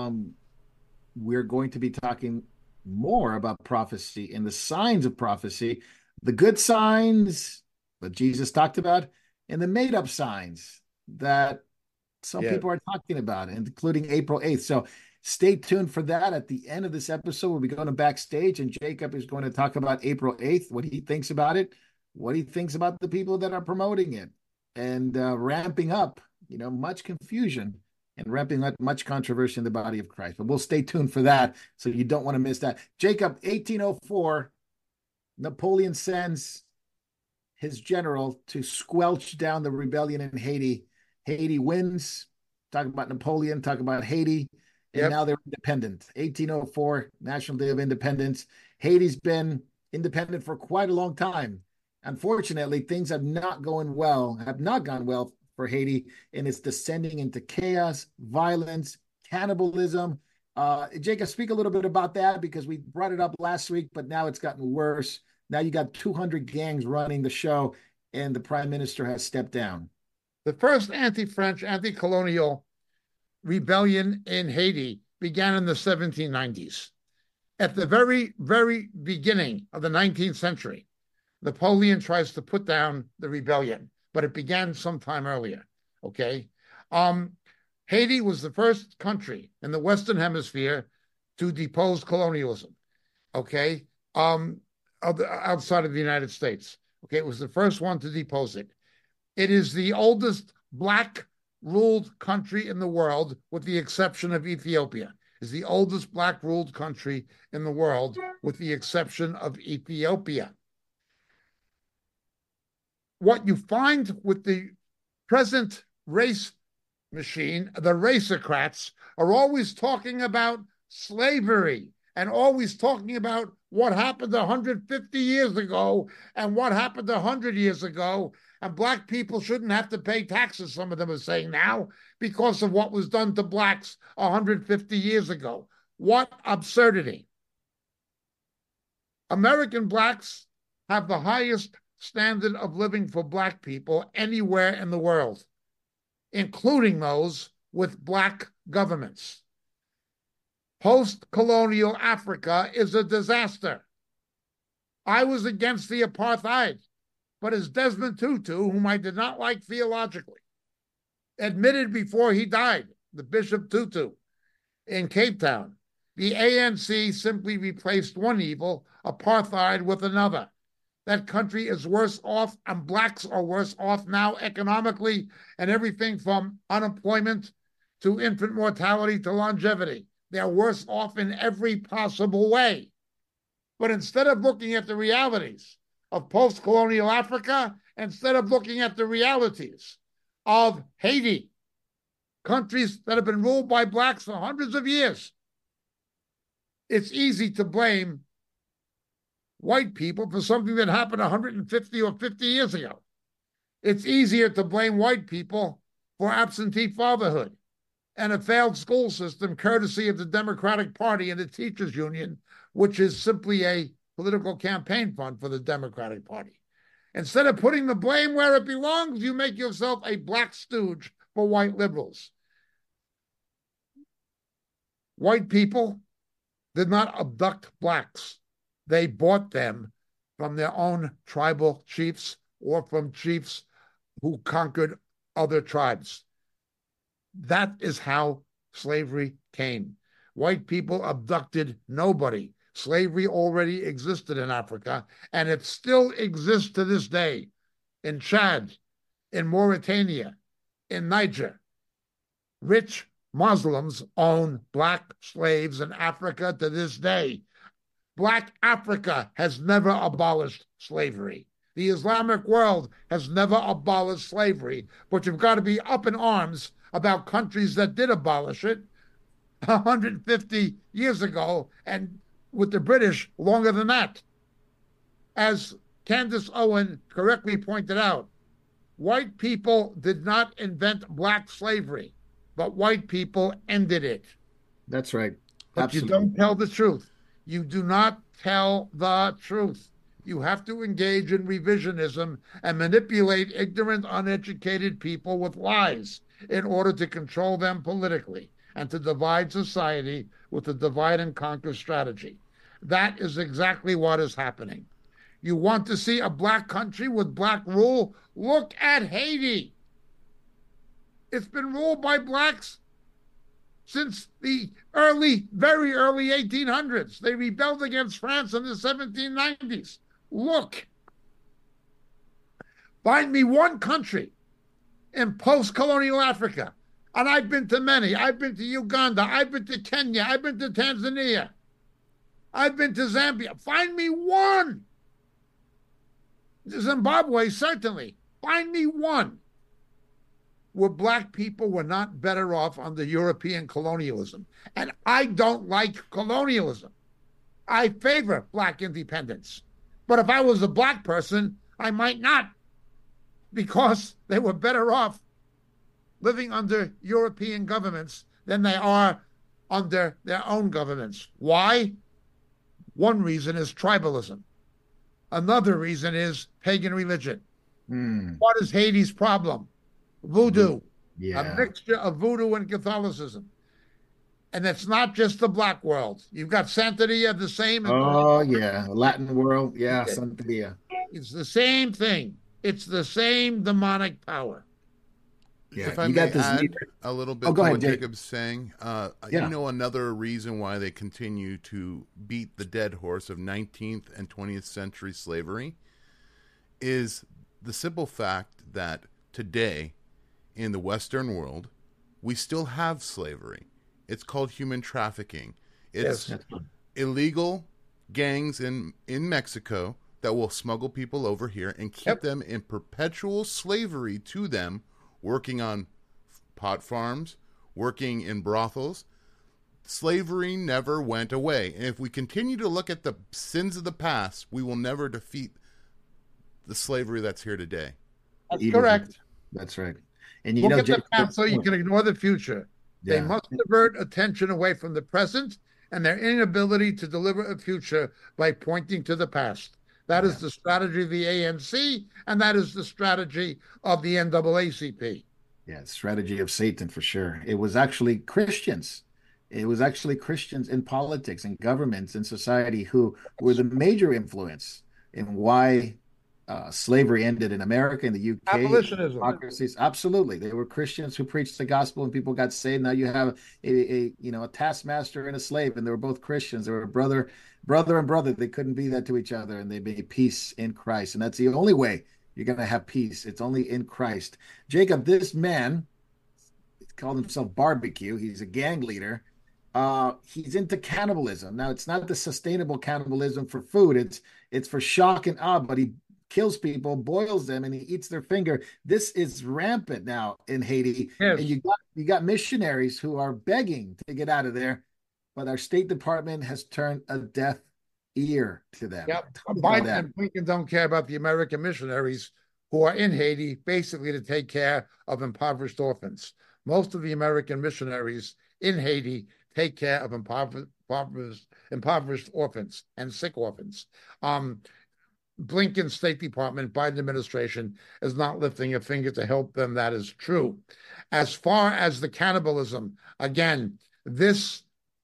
Speaker 1: we're going to be talking more about prophecy and the signs of prophecy, the good signs that Jesus talked about, and the made-up signs that some people are talking about, including April 8th. So stay tuned for that. At the end of this episode, we'll be going to backstage, and Jacob is going to talk about April 8th, what he thinks about it, what he thinks about the people that are promoting it, and ramping up, much confusion and ramping up much controversy in the body of Christ. But we'll stay tuned for that, so you don't want to miss that. Jacob, 1804, Napoleon sends his general to squelch down the rebellion in Haiti. Haiti wins. Talk about Napoleon, talk about Haiti, and now they're independent. 1804, National Day of Independence. Haiti's been independent for quite a long time. Unfortunately, things have not gone well for Haiti, and it's descending into chaos, violence, cannibalism, Jacob, speak a little bit about that because we brought it up last week, but now it's gotten worse. Now you got 200 gangs running the show, and the prime minister has stepped down.
Speaker 2: The first anti-French, anti-colonial rebellion in Haiti began in the 1790s. At the very, very beginning of the 19th century, Napoleon tries to put down the rebellion, but it began sometime earlier, okay? Haiti was the first country in the Western Hemisphere to depose colonialism, okay? Outside of the United States, okay? It was the first one to depose it. It is the oldest Black-ruled country in the world, with the exception of Ethiopia. It's the oldest Black-ruled country in the world, with the exception of Ethiopia. What you find with the present race machine, the racocrats, are always talking about slavery and always talking about what happened 150 years ago and what happened 100 years ago. And Black people shouldn't have to pay taxes, some of them are saying now, because of what was done to Blacks 150 years ago. What absurdity. American Blacks have the highest standard of living for Black people anywhere in the world, including those with Black governments. Post-colonial Africa is a disaster. I was against the apartheid, but as Desmond Tutu, whom I did not like theologically, admitted before he died, the Bishop Tutu in Cape Town, the ANC simply replaced one evil, apartheid, with another. That country is worse off, and Blacks are worse off now economically, and everything from unemployment to infant mortality to longevity. They're worse off in every possible way. But instead of looking at the realities of post-colonial Africa, instead of looking at the realities of Haiti, countries that have been ruled by Blacks for hundreds of years, it's easy to blame white people for something that happened 150 or 50 years ago. It's easier to blame white people for absentee fatherhood and a failed school system, courtesy of the Democratic Party and the teachers union, which is simply a political campaign fund for the Democratic Party. Instead of putting the blame where it belongs, you make yourself a Black stooge for white liberals. White people did not abduct Blacks. They bought them from their own tribal chiefs or from chiefs who conquered other tribes. That is how slavery came. White people abducted nobody. Slavery already existed in Africa, and it still exists to this day in Chad, in Mauritania, in Niger. Rich Muslims own Black slaves in Africa to this day. Black Africa has never abolished slavery. The Islamic world has never abolished slavery, but you've got to be up in arms about countries that did abolish it 150 years ago, and with the British longer than that. As Candace Owen correctly pointed out, white people did not invent Black slavery, but white people ended it.
Speaker 1: That's right.
Speaker 2: But
Speaker 1: Absolutely.
Speaker 2: you don't tell the truth. You do not tell the truth. You have to engage in revisionism and manipulate ignorant, uneducated people with lies in order to control them politically and to divide society with a divide and conquer strategy. That is exactly what is happening. You want to see a Black country with Black rule? Look at Haiti. It's been ruled by Blacks since the very early 1800s. They rebelled against France in the 1790s. Look. Find me one country in post-colonial Africa, and I've been to many. I've been to Uganda. I've been to Kenya. I've been to Tanzania. I've been to Zambia. Find me one. Zimbabwe, certainly. Find me one where Black people were not better off under European colonialism. And I don't like colonialism. I favor Black independence. But if I was a Black person, I might not, because they were better off living under European governments than they are under their own governments. Why? One reason is tribalism. Another reason is pagan religion. What is Haiti's problem? Voodoo, a mixture of voodoo and Catholicism. And it's not just the black world. You've got Santeria, the same.
Speaker 1: Oh, yeah. Latin world. Yeah, Santeria.
Speaker 2: It's the same thing. It's the same demonic power.
Speaker 3: Yeah, if I may add a little bit to what Jacob's saying, you know, another reason why they continue to beat the dead horse of 19th and 20th century slavery is the simple fact that today in the Western world, we still have slavery. It's called human trafficking. It's illegal gangs in Mexico that will smuggle people over here and keep them in perpetual slavery to them, working on pot farms, working in brothels. Slavery never went away. And if we continue to look at the sins of the past, we will never defeat the slavery that's here today.
Speaker 2: That's correct.
Speaker 1: That's right. And you
Speaker 2: look
Speaker 1: know,
Speaker 2: at the past so you can ignore the future. They must divert attention away from the present and their inability to deliver a future by pointing to the past. That is the strategy of the ANC, and that is the strategy of the NAACP.
Speaker 1: Yeah, strategy of Satan for sure. It was actually Christians. It was actually Christians in politics and governments and society who were the major influence in why slavery ended in America, in the UK.
Speaker 2: Abolitionism.
Speaker 1: Democracies. Absolutely. They were Christians who preached the gospel and people got saved. Now you have a taskmaster and a slave, and they were both Christians. They were brother and brother. They couldn't be that to each other, and they made peace in Christ. And that's the only way you're going to have peace. It's only in Christ. Jacob, this man called himself Barbecue. He's a gang leader. He's into cannibalism. Now, it's not the sustainable cannibalism for food. It's for shock and awe, but he kills people, boils them, and he eats their finger. This is rampant now in Haiti.
Speaker 2: Yes.
Speaker 1: And you got missionaries who are begging to get out of there, but our State Department has turned a deaf ear to them.
Speaker 2: Yep. Biden and Blinken don't care about the American missionaries who are in Haiti basically to take care of impoverished orphans. Most of the American missionaries in Haiti take care of impoverished orphans and sick orphans. Blinken's State Department, Biden administration is not lifting a finger to help them. That is true. As far as the cannibalism, again, this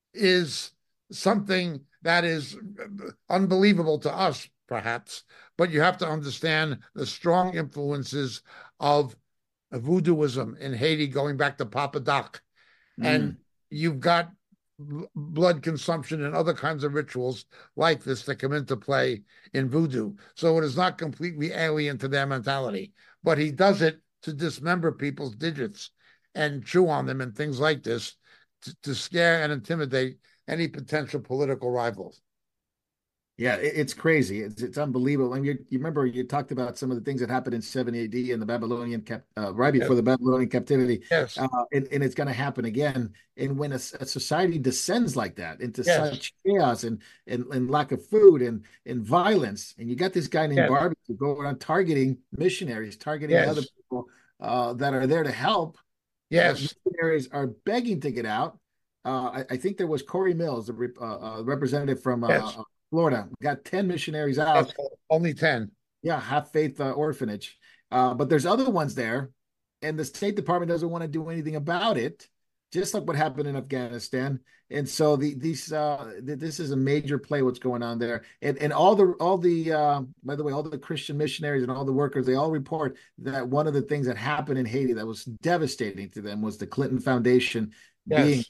Speaker 2: is something that is unbelievable to us, perhaps, but you have to understand the strong influences of voodooism in Haiti going back to Papa Doc. And you've got blood consumption and other kinds of rituals like this that come into play in voodoo. So it is not completely alien to their mentality, but he does it to dismember people's digits and chew on them and things like this to scare and intimidate any potential political rivals.
Speaker 1: Yeah, it's crazy. It's unbelievable. And you remember you talked about some of the things that happened in 70 AD in the Babylonian right before the Babylonian captivity.
Speaker 2: Yes.
Speaker 1: And it's going to happen again. And when a society descends like that into such chaos and lack of food and violence, and you got this guy named Barbecue going around targeting missionaries, targeting other people that are there to help.
Speaker 2: Yes.
Speaker 1: Missionaries are begging to get out. I think there was Corey Mills, a representative from Florida, got 10 missionaries out.
Speaker 2: That's only 10.
Speaker 1: Yeah, Half Faith Orphanage. But there's other ones there, and the State Department doesn't want to do anything about it, just like what happened in Afghanistan. And so this is a major play what's going on there. And all the by the way, all the Christian missionaries and all the workers, they all report that one of the things that happened in Haiti that was devastating to them was the Clinton Foundation being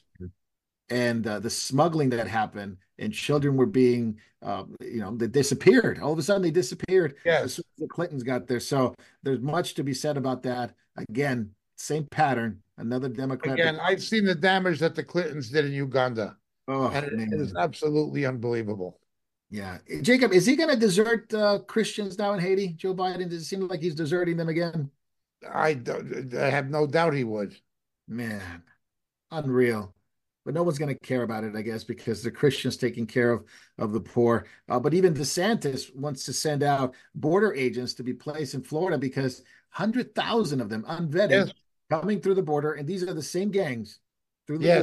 Speaker 1: and the smuggling that happened, and children were being, they disappeared. All of a sudden, they disappeared as soon as the Clintons got there. So there's much to be said about that. Again, same pattern. Another Democrat.
Speaker 2: Again, I've seen the damage that the Clintons did in Uganda.
Speaker 1: Oh,
Speaker 2: and it is absolutely unbelievable.
Speaker 1: Yeah. Jacob, is he going to desert Christians now in Haiti, Joe Biden? Does it seem like he's deserting them again?
Speaker 2: I have no doubt he would.
Speaker 1: Man, unreal. But no one's going to care about it, I guess, because the Christians taking care of the poor. But even DeSantis wants to send out border agents to be placed in Florida because 100,000 of them unvetted coming through the border. And these are the same gangs through the border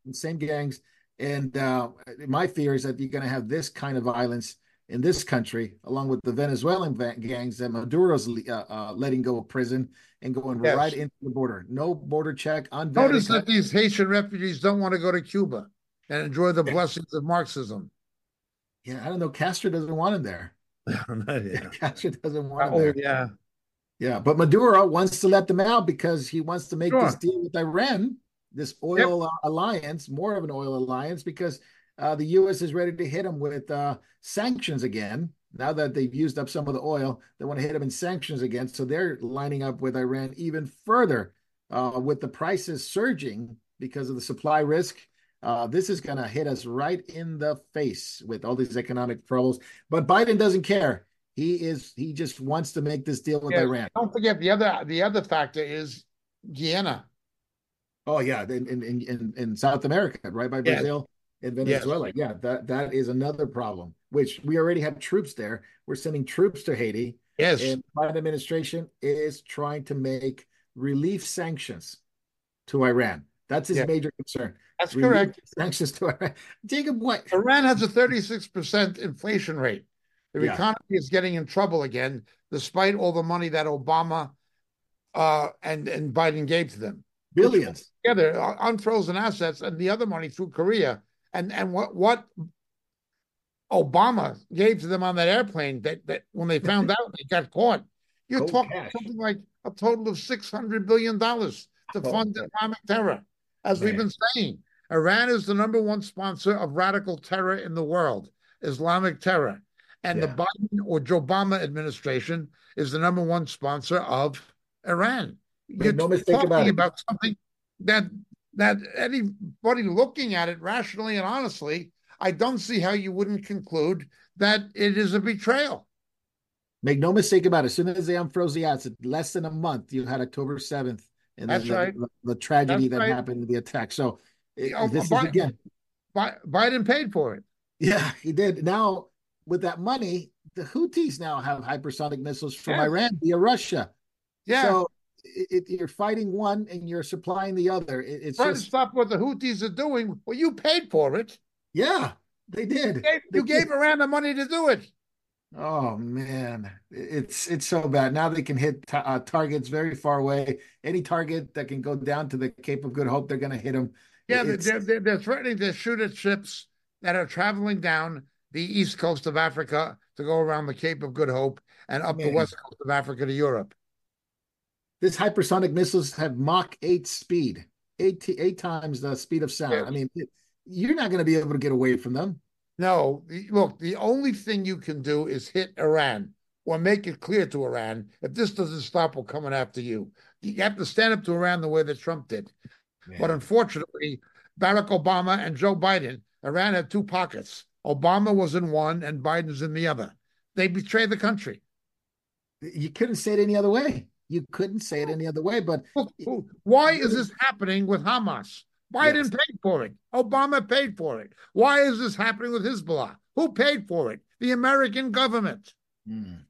Speaker 1: same gangs. And my fear is that you're going to have this kind of violence in this country, along with the Venezuelan gangs that Maduro's letting go of prison and going right
Speaker 2: Yes.
Speaker 1: into the border. No border check,
Speaker 2: Notice
Speaker 1: unvetted.
Speaker 2: that these Haitian refugees don't want to go to Cuba and enjoy the blessings of Marxism.
Speaker 1: Yeah, I don't know. Castro doesn't want him there.
Speaker 2: Yeah.
Speaker 1: Castro doesn't want him
Speaker 2: Oh,
Speaker 1: there.
Speaker 2: yeah.
Speaker 1: Yeah, but Maduro wants to let them out because he wants to make this
Speaker 2: Sure.
Speaker 1: deal with Iran, this oil alliance, more of an oil alliance, because the U.S. is ready to hit them with sanctions again. Now that they've used up some of the oil, they want to hit them in sanctions again. So they're lining up with Iran even further with the prices surging because of the supply risk. This is going to hit us right in the face with all these economic troubles. But Biden doesn't care. He just wants to make this deal with
Speaker 2: Yes.
Speaker 1: Iran.
Speaker 2: Don't forget the other factor is Guyana.
Speaker 1: Oh yeah, in South America, right by
Speaker 2: Yes.
Speaker 1: Brazil and
Speaker 2: Yes.
Speaker 1: Venezuela. Yeah, that is another problem, which we already have troops there. We're sending troops to Haiti,
Speaker 2: Yes.
Speaker 1: and the Biden administration is trying to make relief sanctions to Iran. That's his
Speaker 2: Yeah.
Speaker 1: major concern.
Speaker 2: That's
Speaker 1: Relief
Speaker 2: correct.
Speaker 1: sanctions to Iran. Jacob, what?
Speaker 2: Iran has a 36% inflation rate. Their
Speaker 1: Yeah.
Speaker 2: economy is getting in trouble again, despite all the money that Obama and Biden gave to them.
Speaker 1: Billions.
Speaker 2: Together, unfrozen assets and the other money through Korea. And what Obama gave to them on that airplane that when they found out they got caught, you're
Speaker 1: Cold
Speaker 2: talking
Speaker 1: cash.
Speaker 2: something like a total of $600 billion to fund Islamic terror. As we've been saying, Iran is the number one sponsor of radical terror in the world, Islamic terror. And the Biden or Joe Obama administration is the number one sponsor of Iran. You're
Speaker 1: no mistake
Speaker 2: talking
Speaker 1: about
Speaker 2: about something that anybody looking at it rationally and honestly, I don't see how you wouldn't conclude that it is a betrayal.
Speaker 1: Make no mistake about it. As soon as they unfroze the assets, less than a month, you had October 7th, and
Speaker 2: That's
Speaker 1: then
Speaker 2: right.
Speaker 1: the tragedy
Speaker 2: That's
Speaker 1: that
Speaker 2: right.
Speaker 1: happened, the attack. So this is
Speaker 2: Biden,
Speaker 1: again.
Speaker 2: Biden paid for it.
Speaker 1: Yeah, he did. Now, with that money, the Houthis now have hypersonic missiles from
Speaker 2: Yes.
Speaker 1: Iran via Russia.
Speaker 2: Yeah.
Speaker 1: So you're fighting one and you're supplying the other. It's
Speaker 2: Trying
Speaker 1: just
Speaker 2: to stop what the Houthis are doing. Well, you paid for it.
Speaker 1: yeah, they did.
Speaker 2: You gave Iran the money to do it.
Speaker 1: Oh man, it's so bad. Now they can hit targets very far away. Any target that can go down to the Cape of Good Hope, they're going to hit them.
Speaker 2: Yeah, they're threatening to shoot at ships that are traveling down the east coast of Africa to go around the Cape of Good Hope and up the west coast of Africa to Europe.
Speaker 1: This hypersonic missiles have Mach 8 speed, eight times the speed of sound.
Speaker 2: Yes.
Speaker 1: I mean, you're not going to be able to get away from them.
Speaker 2: No, look, the only thing you can do is hit Iran or make it clear to Iran, if this doesn't stop, we're coming after you. You have to stand up to Iran the way that Trump did. Yeah. But unfortunately, Barack Obama and Joe Biden, Iran had two pockets. Obama was in one and Biden's in the other. They betrayed the country.
Speaker 1: You couldn't say it any other way. You couldn't say it any other way. But
Speaker 2: why is this happening with Hamas? Biden paid for it. Obama paid for it. Why is this happening with Hezbollah? Who paid for it? The American government.
Speaker 1: Yeah,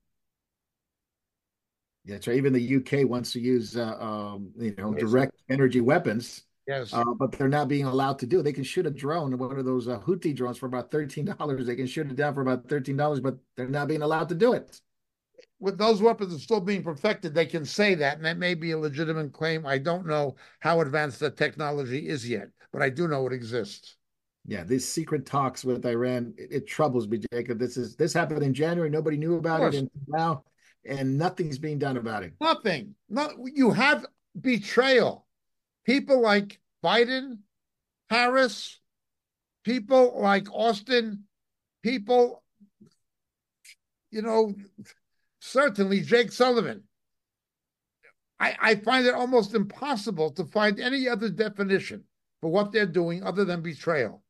Speaker 1: that's right. Even the UK wants to use, direct energy weapons.
Speaker 2: Yes.
Speaker 1: But they're not being allowed to do it. They can shoot a drone, one of those Houthi drones, for about $13. They can shoot it down for about $13, but they're not being allowed to do it.
Speaker 2: With those weapons are still being perfected, they can say that, and that may be a legitimate claim. I don't know how advanced the technology is yet, but I do know it exists.
Speaker 1: Yeah, these secret talks with Iran, it troubles me, Jacob. This happened in January. Nobody knew about it until now, and nothing's being done about it.
Speaker 2: Nothing. You have betrayal. People like Biden, Harris, people like Austin, people, certainly Jake Sullivan. I find it almost impossible to find any other definition for what they're doing other than betrayal.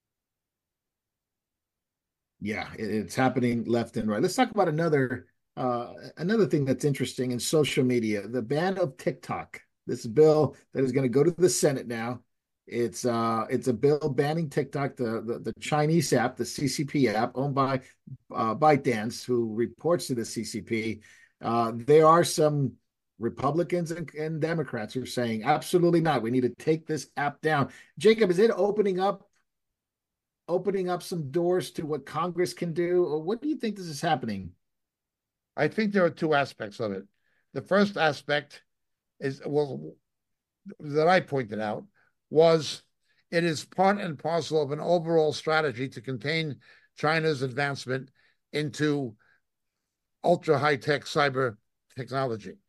Speaker 1: Yeah, it's happening left and right. Let's talk about another thing that's interesting in social media, the ban of TikTok. This bill that is going to go to the Senate now. It's a bill banning TikTok, the Chinese app, the CCP app, owned by ByteDance, who reports to the CCP. There are some Republicans and Democrats are saying absolutely not. We need to take this app down. Jacob, is it opening up some doors to what Congress can do, or what do you think this is happening?
Speaker 2: I think there are two aspects of it. The first aspect is, well, that I pointed out was it is part and parcel of an overall strategy to contain China's advancement into ultra high-tech cyber technology.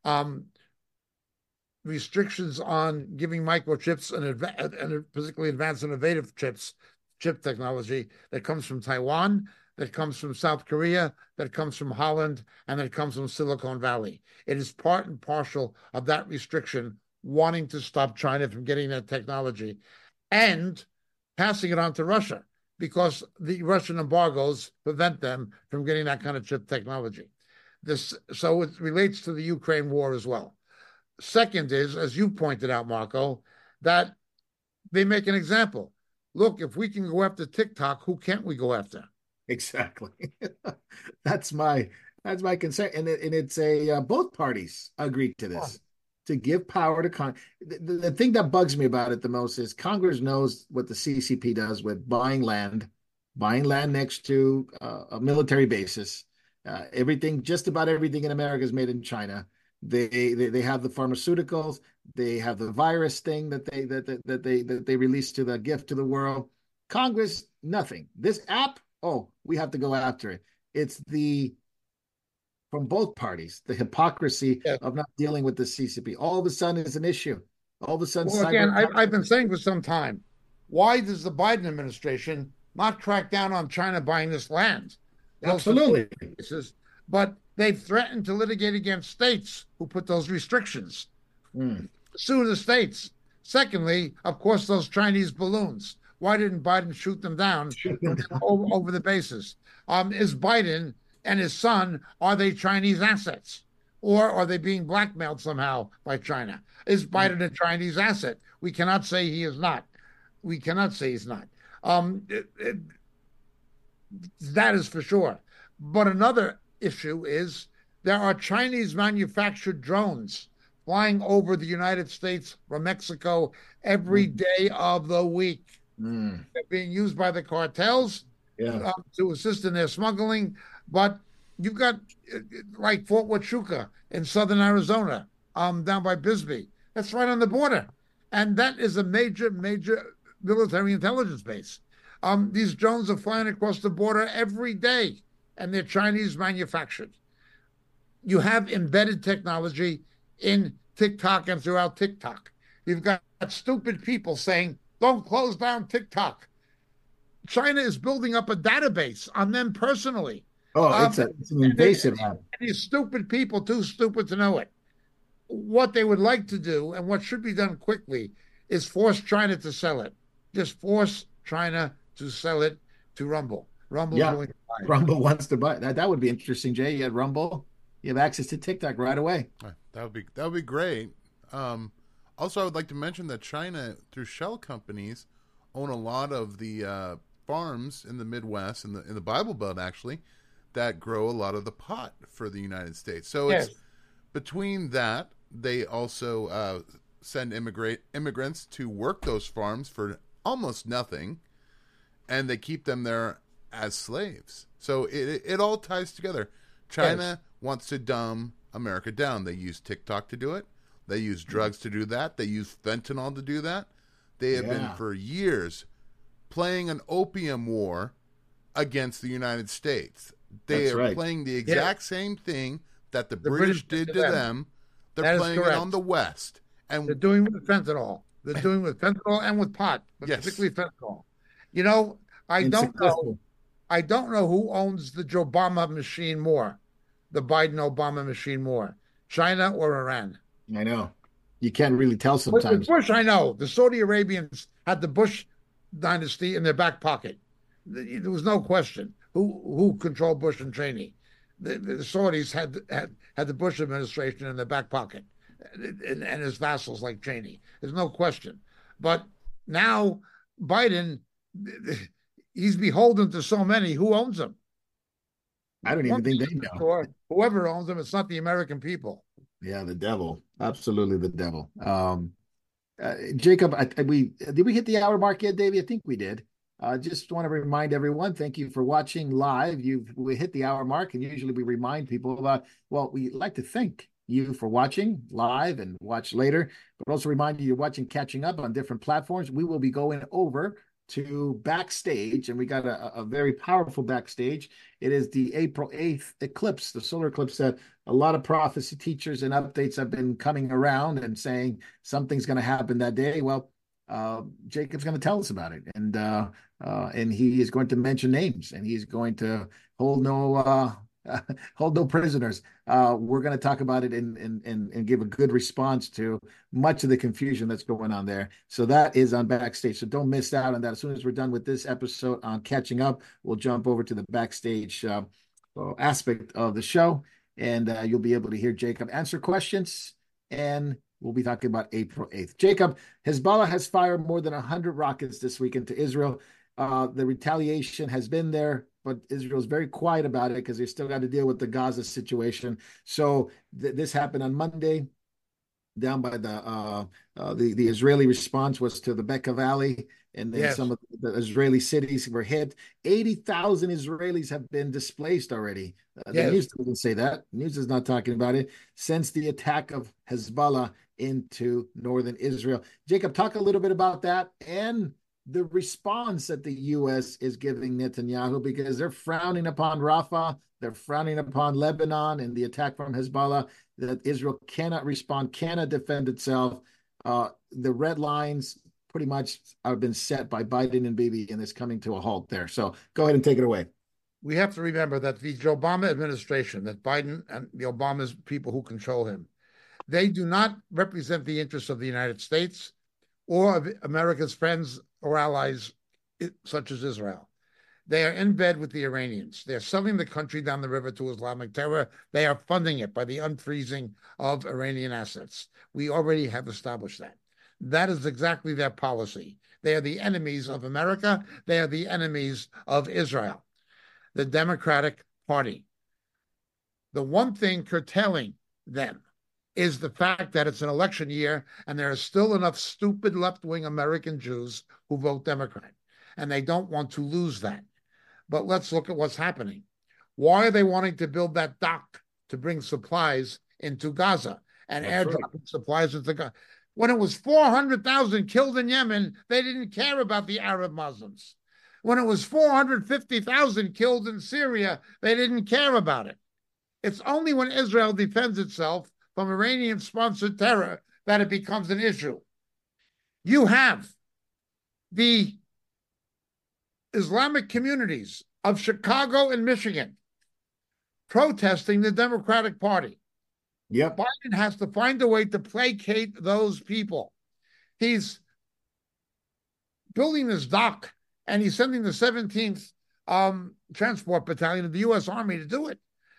Speaker 2: Restrictions on giving microchips and particularly advanced innovative chip technology that comes from Taiwan, that comes from South Korea, that comes from Holland, and that comes from Silicon Valley. It is part and parcel of that restriction wanting to stop China from getting that technology and passing it on to Russia because the Russian embargoes prevent them from getting that kind of chip technology. So it relates to the Ukraine war as well. Second is, as you pointed out, Marco, that they make an example. Look, if we can go after TikTok, who can't we go after?
Speaker 1: Exactly. That's my concern, and it's both parties agreed to this to give power to the thing that bugs me about it the most is Congress knows what the CCP does with buying land next to military bases. Just about everything in America is made in China. They have the pharmaceuticals. They have the virus thing that they released to the gift to the world. Congress, nothing. This app, oh, we have to go after it. It's from both parties, the hypocrisy of not dealing with the CCP. All of a sudden, it's an issue. All of a sudden,
Speaker 2: well, again, I've been saying for some time, why does the Biden administration not crack down on China buying this land?
Speaker 1: Absolutely.
Speaker 2: But they've threatened to litigate against states who put those restrictions. Sue the states. Secondly, of course, those Chinese balloons. Why didn't Biden shoot them down over the bases? Is Biden and his son, are they Chinese assets? Or are they being blackmailed somehow by China? Is Biden a Chinese asset? We cannot say he is not. We cannot say he's not. That is for sure. But another issue is there are Chinese manufactured drones flying over the United States from Mexico every day of the week. They're being used by the cartels to assist in their smuggling. But you've got like Fort Huachuca in southern Arizona, down by Bisbee. That's right on the border. And that is a major, major military intelligence base. These drones are flying across the border every day, and they're Chinese manufactured. You have embedded technology in TikTok and throughout TikTok. You've got stupid people saying, don't close down TikTok. China is building up a database on them personally.
Speaker 1: Oh, it's an invasive app.
Speaker 2: These stupid people, too stupid to know it. What they would like to do, and what should be done quickly, is force China to sell it. Just force China to sell it to Rumble. Rumble
Speaker 1: wants to buy that. That would be interesting, Jay. You had Rumble. You have access to TikTok right away.
Speaker 3: That would be great. Also, I would like to mention that China, through shell companies, own a lot of the farms in the Midwest, in the Bible Belt, actually, that grow a lot of the pot for the United States. So it's between that, they also send immigrants to work those farms for almost nothing, and they keep them there as slaves. So it all ties together. China wants to dumb America down. They use TikTok to do it. They use drugs to do that. They use fentanyl to do that. They have been for years playing an opium war against the United States. They are playing the exact same thing that the British did to them. They're playing it on the West. And
Speaker 2: they're doing with fentanyl. They're doing with fentanyl and with pot, but particularly fentanyl. You know, I don't know who owns the Obama machine more, the Biden-Obama machine more, China or Iran.
Speaker 1: I know. You can't really tell sometimes.
Speaker 2: With Bush, I know. The Saudi Arabians had the Bush dynasty in their back pocket. There was no question who controlled Bush and Cheney. The Saudis had the Bush administration in their back pocket, and his vassals like Cheney. There's no question. But now Biden, he's beholden to so many. Who owns him?
Speaker 1: I don't even think they know.
Speaker 2: Or whoever owns them, it's not the American people.
Speaker 1: Yeah, the devil. Absolutely the devil. Jacob, we did we hit the hour mark yet, Davey? I think we did. Just want to remind everyone, thank you for watching live. We hit the hour mark, and usually we remind people about, well, we like to thank you for watching live and watch later, but also remind you you're watching catching up on different platforms. We will be going over to backstage, and we got a very powerful backstage. It is the April 8th eclipse, the solar eclipse that a lot of prophecy teachers and updates have been coming around and saying something's going to happen that day. Well, Jacob's going to tell us about it, and he is going to mention names, and he's going to hold no hold no prisoners. We're going to talk about it and give a good response to much of the confusion that's going on there. So that is on backstage. So don't miss out on that. As soon as we're done with this episode on catching up, we'll jump over to the backstage aspect of the show, and you'll be able to hear Jacob answer questions, and we'll be talking about April 8th. Jacob, Hezbollah has fired more than 100 rockets this week into Israel. The retaliation has been there, but Israel is very quiet about it because they still got to deal with the Gaza situation. So this happened on Monday down by the Israeli response was to the Bekaa Valley, and then
Speaker 2: Yes.
Speaker 1: some of the Israeli cities were hit. 80,000 Israelis have been displaced already. The
Speaker 2: Yes.
Speaker 1: news doesn't say that. News is not talking about it since the attack of Hezbollah into northern Israel. Jacob, talk a little bit about that and the response that the U.S. is giving Netanyahu, because they're frowning upon Rafah, they're frowning upon Lebanon and the attack from Hezbollah, that Israel cannot respond, cannot defend itself. The red lines pretty much have been set by Biden and Bibi, and it's coming to a halt there. So go ahead and take it away.
Speaker 2: We have to remember that the Obama administration, that Biden and the Obama's people who control him, they do not represent the interests of the United States or of America's friends or allies, such as Israel. They are in bed with the Iranians. They're selling the country down the river to Islamic terror. They are funding it by the unfreezing of Iranian assets. We already have established that. That is exactly their policy. They are the enemies of America. They are the enemies of Israel, the Democratic Party. The one thing curtailing them is the fact that it's an election year and there are still enough stupid left-wing American Jews who vote Democrat, and they don't want to lose that. But let's look at what's happening. Why are they wanting to build that dock to bring supplies into Gaza and airdropping supplies into Gaza? When it was 400,000 killed in Yemen, they didn't care about the Arab Muslims. When it was 450,000 killed in Syria, they didn't care about it. It's only when Israel defends itself from Iranian-sponsored terror that it becomes an issue. You have the Islamic communities of Chicago and Michigan protesting the Democratic Party.
Speaker 1: Yep.
Speaker 2: Biden has to find a way to placate those people. He's building this dock, and he's sending the 17th Transport Battalion of the U.S. Army to do it.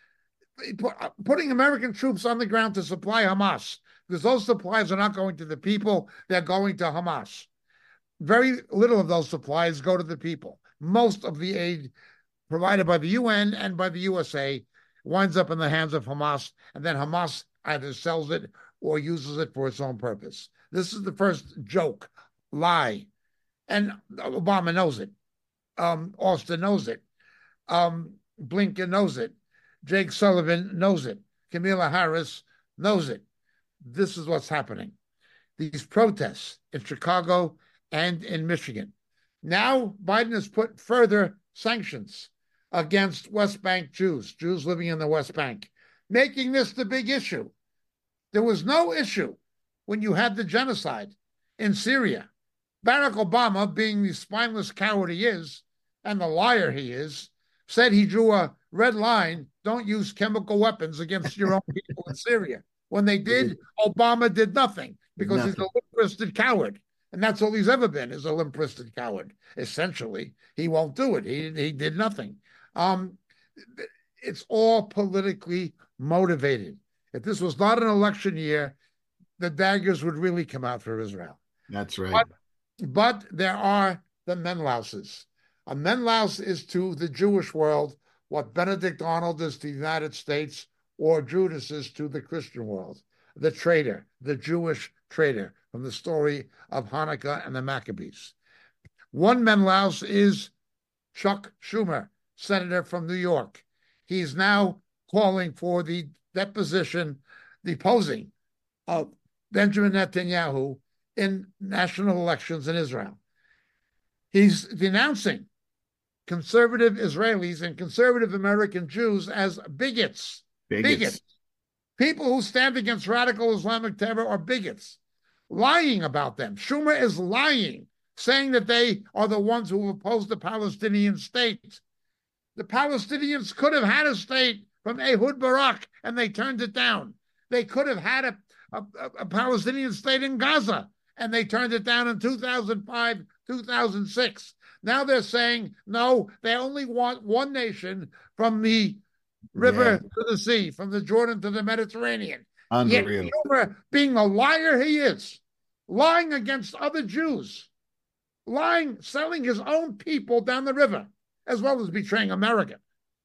Speaker 2: Putting American troops on the ground to supply Hamas, because those supplies are not going to the people, they're going to Hamas. Very little of those supplies go to the people. Most of the aid provided by the UN and by the USA winds up in the hands of Hamas, and then Hamas either sells it or uses it for its own purpose. This is the first joke, lie, and Obama knows it. Austin knows it. Blinken knows it. Jake Sullivan knows it. Kamala Harris knows it. This is what's happening. These protests in Chicago and in Michigan. Now Biden has put further sanctions against West Bank Jews living in the West Bank, making this the big issue. There was no issue when you had the genocide in Syria. Barack Obama, being the spineless coward he is, and the liar he is, said he drew a red line: don't use chemical weapons against your own people in Syria. When they did, Obama did nothing because he's a limp-wristed coward. And that's all he's ever been, is a limp-wristed coward. Essentially, he won't do it. He did nothing. It's all politically motivated. If this was not an election year, the daggers would really come out for Israel.
Speaker 1: That's right.
Speaker 2: But there are the Menlauses. A Menlaus is to the Jewish world what Benedict Arnold is to the United States or Judas is to the Christian world. the traitor, the Jewish traitor from the story of Hanukkah and the Maccabees. One Menelaus is Chuck Schumer, senator from New York. He's now calling for the deposing of Benjamin Netanyahu in national elections in Israel. He's denouncing conservative Israelis and conservative American Jews as bigots. Bigots. People who stand against radical Islamic terror are bigots, lying about them. Schumer is lying, saying that they are the ones who opposed the Palestinian state. The Palestinians could have had a state from Ehud Barak, and they turned it down. They could have had a Palestinian state in Gaza, and they turned it down in 2005, 2006. Now they're saying, no, they only want one nation from the river to the sea, from the Jordan to the Mediterranean.
Speaker 1: Unreal.
Speaker 2: Yet Schumer, being the liar he is, lying against other Jews, lying, selling his own people down the river, as well as betraying America,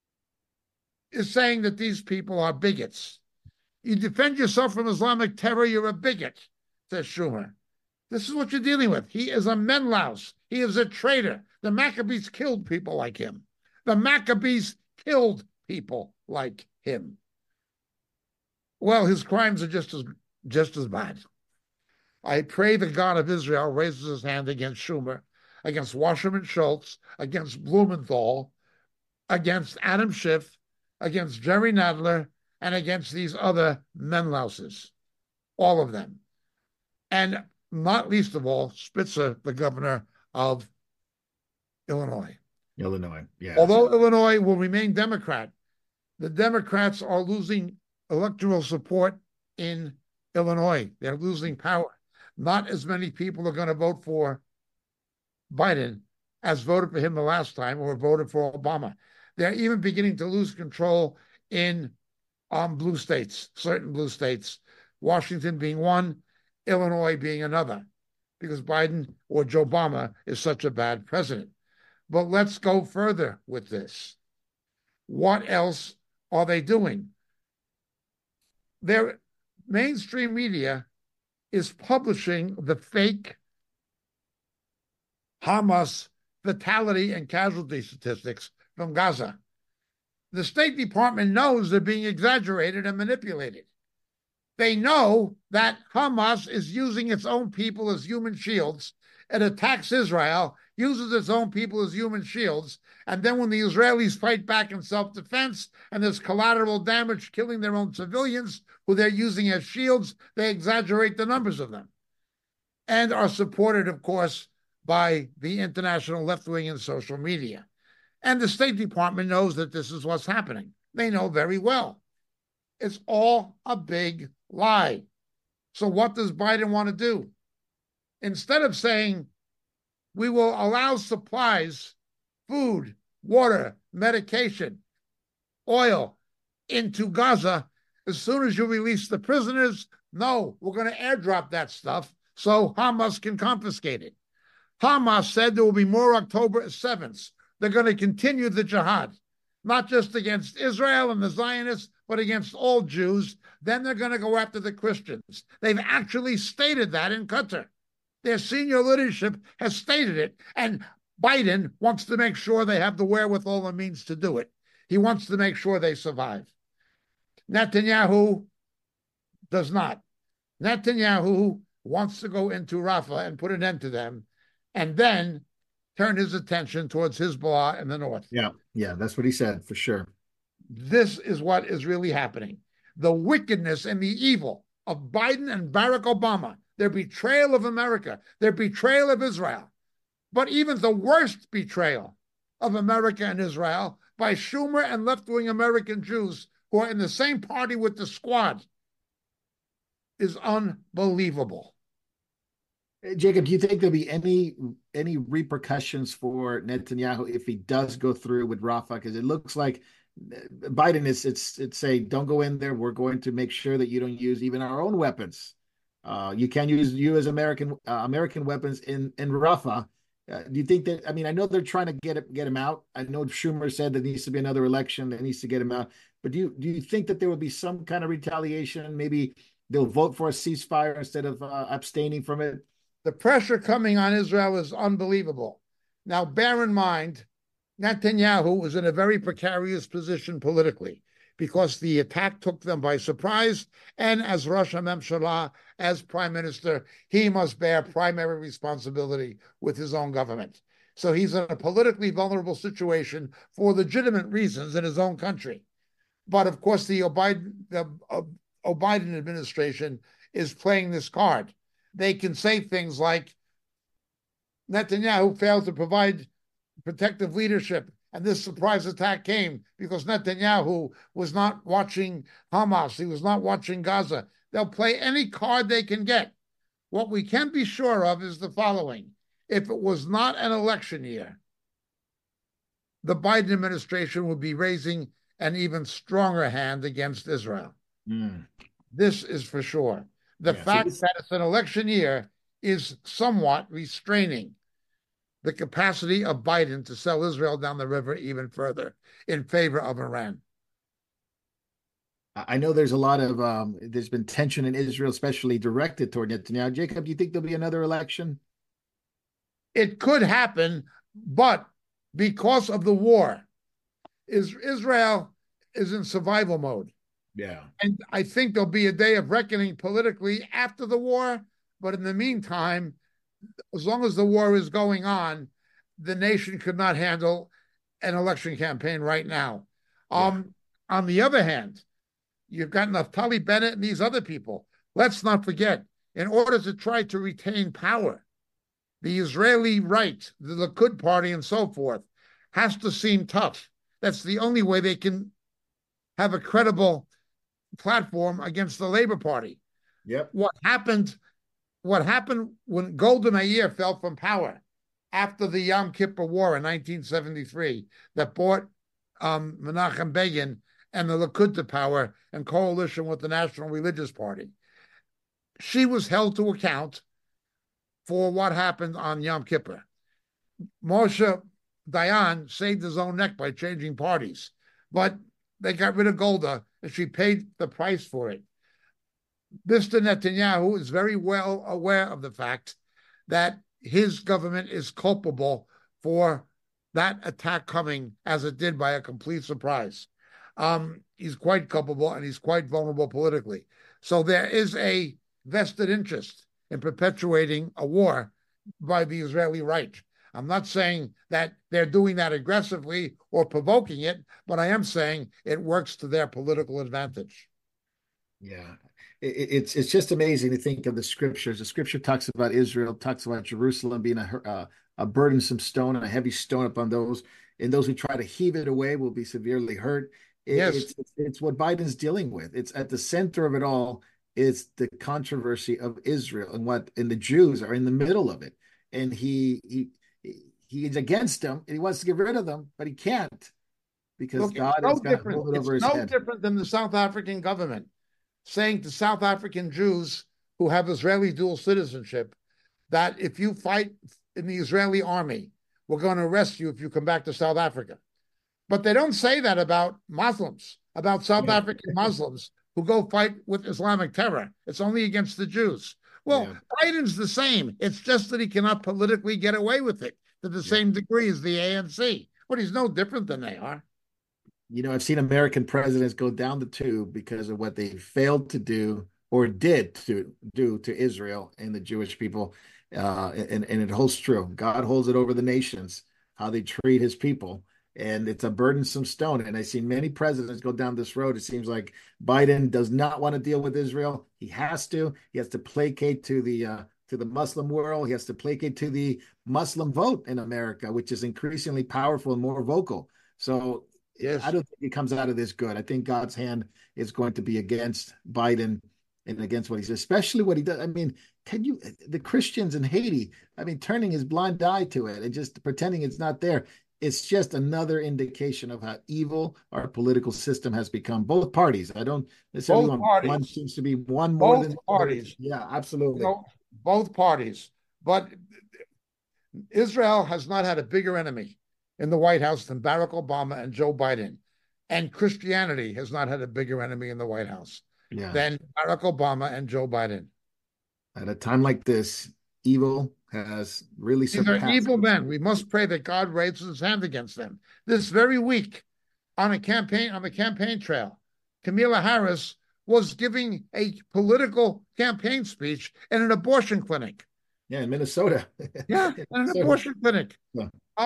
Speaker 2: is saying that these people are bigots. You defend yourself from Islamic terror, you're a bigot, says Schumer. This is what you're dealing with. He is a Menelaus. He is a traitor. The Maccabees killed people like him. The Maccabees killed people like him. Well, his crimes are just as bad. I pray the God of Israel raises his hand against Schumer, against Wasserman Schultz, against Blumenthal, against Adam Schiff, against Jerry Nadler, and against these other Menelauses, all of them. And not least of all, Spitzer, the governor of Illinois.
Speaker 1: Yeah.
Speaker 2: Although Illinois will remain Democrat, the Democrats are losing electoral support in Illinois. They're losing power. Not as many people are going to vote for Biden as voted for him the last time or voted for Obama. They're even beginning to lose control in blue states, certain blue states, Washington being one, Illinois being another, because Biden or Joe Obama is such a bad president. But let's go further with this. What else are they doing? Their mainstream media is publishing the fake Hamas fatality and casualty statistics from Gaza. The State Department knows they're being exaggerated and manipulated. They know that Hamas is using its own people as human shields. It attacks Israel, uses its own people as human shields, and then when the Israelis fight back in self-defense and there's collateral damage killing their own civilians who they're using as shields, they exaggerate the numbers of them and are supported, of course, by the international left wing and social media. And the State Department knows that this is what's happening. They know very well. It's all a big lie. So what does Biden want to do? Instead of saying, we will allow supplies, food, water, medication, oil into Gaza as soon as you release the prisoners, no, we're going to airdrop that stuff so Hamas can confiscate it. Hamas said there will be more October 7th. They're going to continue the jihad, not just against Israel and the Zionists, but against all Jews. Then they're going to go after the Christians. They've actually stated that in Qatar. Their senior leadership has stated it, and Biden wants to make sure they have the wherewithal and means to do it. He wants to make sure they survive. Netanyahu does not. Netanyahu wants to go into Rafah and put an end to them, and then turn his attention towards Hezbollah in the north.
Speaker 1: Yeah, that's what he said, for sure.
Speaker 2: This is what is really happening. The wickedness and the evil of Biden and Barack Obama, their betrayal of America, their betrayal of Israel, but even the worst betrayal of America and Israel by Schumer and left-wing American Jews who are in the same party with the Squad is unbelievable.
Speaker 1: Jacob, do you think there'll be any repercussions for Netanyahu if he does go through with Rafah? Because it looks like Biden it's say, don't go in there. We're going to make sure that you don't use even our own weapons. You can use U.S. American weapons in Rafah. Do you think that? I mean, I know they're trying to get him out. I know Schumer said there needs to be another election that needs to get him out. But do you think that there will be some kind of retaliation, maybe they'll vote for a ceasefire instead of abstaining from it.
Speaker 2: The pressure coming on Israel is unbelievable. Now, bear in mind, Netanyahu was in a very precarious position politically because the attack took them by surprise. And as Rosh HaMemshalah, as prime minister, he must bear primary responsibility with his own government. So he's in a politically vulnerable situation for legitimate reasons in his own country. But of course, the Biden administration is playing this card. They can say things like Netanyahu failed to provide protective leadership, and this surprise attack came because Netanyahu was not watching Hamas. He was not watching Gaza. They'll play any card they can get. What we can be sure of is the following. If it was not an election year, the Biden administration would be raising an even stronger hand against Israel. This is for sure. The fact that it's an election year is somewhat restraining the capacity of Biden to sell Israel down the river even further in favor of Iran.
Speaker 1: I know there's a lot of there's been tension in Israel, especially directed toward Netanyahu. Jacob, do you think there'll be another election?
Speaker 2: It could happen, but because of the war, Israel is in survival mode.
Speaker 1: Yeah.
Speaker 2: And I think there'll be a day of reckoning politically after the war. But in the meantime, as long as the war is going on, the nation could not handle an election campaign right now. On the other hand, you've got Naftali Bennett and these other people. Let's not forget, in order to try to retain power, the Israeli right, the Likud party and so forth, has to seem tough. That's the only way they can have a credible platform against the Labor Party.
Speaker 1: Yep.
Speaker 2: What happened when Golda Meir fell from power after the Yom Kippur War in 1973 that brought Menachem Begin and the Likud to power in coalition with the National Religious Party. She was held to account for what happened on Yom Kippur. Moshe Dayan saved his own neck by changing parties, but they got rid of Golda, and she paid the price for it. Mr. Netanyahu is very well aware of the fact that his government is culpable for that attack coming as it did by a complete surprise. He's quite culpable and he's quite vulnerable politically. So there is a vested interest in perpetuating a war by the Israeli right. I'm not saying that they're doing that aggressively or provoking it, but I am saying it works to their political advantage.
Speaker 1: Yeah. It's just amazing to think of the scriptures. The scripture talks about Israel, talks about Jerusalem being a burdensome stone and a heavy stone upon those, and those who try to heave it away will be severely hurt. It's what Biden's dealing with. It's at the center of it all is the controversy of Israel and the Jews are in the middle of it. And he's against them and he wants to get rid of them, but he can't because God has got to hold it over his head.
Speaker 2: It's no different than the South African government saying to South African Jews who have Israeli dual citizenship that if you fight in the Israeli army, we're going to arrest you if you come back to South Africa. But they don't say that about Muslims, about South African Muslims who go fight with Islamic terror. It's only against the Jews. Well, Biden's the same. It's just that he cannot politically get away with it to the same degree as the ANC. But he's no different than they are.
Speaker 1: You know, I've seen American presidents go down the tube because of what they failed to do or did to do to Israel and the Jewish people. And it holds true. God holds it over the nations, how they treat his people. And it's a burdensome stone. And I've seen many presidents go down this road. It seems like Biden does not want to deal with Israel. He has to. He has to placate to the Muslim world. He has to placate to the Muslim vote in America, which is increasingly powerful and more vocal. So I don't think he comes out of this good. I think God's hand is going to be against Biden and against what he says, especially what he does. I mean, the Christians in Haiti, turning his blind eye to it and just pretending it's not there. It's just another indication of how evil our political system has become. Both parties. I don't necessarily want one seems to be one more
Speaker 2: both
Speaker 1: than
Speaker 2: parties.
Speaker 1: Yeah, absolutely.
Speaker 2: Both parties. But Israel has not had a bigger enemy in the White House than Barack Obama and Joe Biden. And Christianity has not had a bigger enemy in the White House.
Speaker 1: Yeah.
Speaker 2: than Barack Obama and Joe Biden.
Speaker 1: At a time like this, evil has really
Speaker 2: These are
Speaker 1: surpassed.
Speaker 2: evil men. We must pray that God raises his hand against them. This very week, on the campaign trail, Kamala Harris was giving a political campaign speech in an abortion clinic.
Speaker 1: Yeah, in Minnesota.
Speaker 2: Yeah, in an abortion clinic.
Speaker 1: Yeah.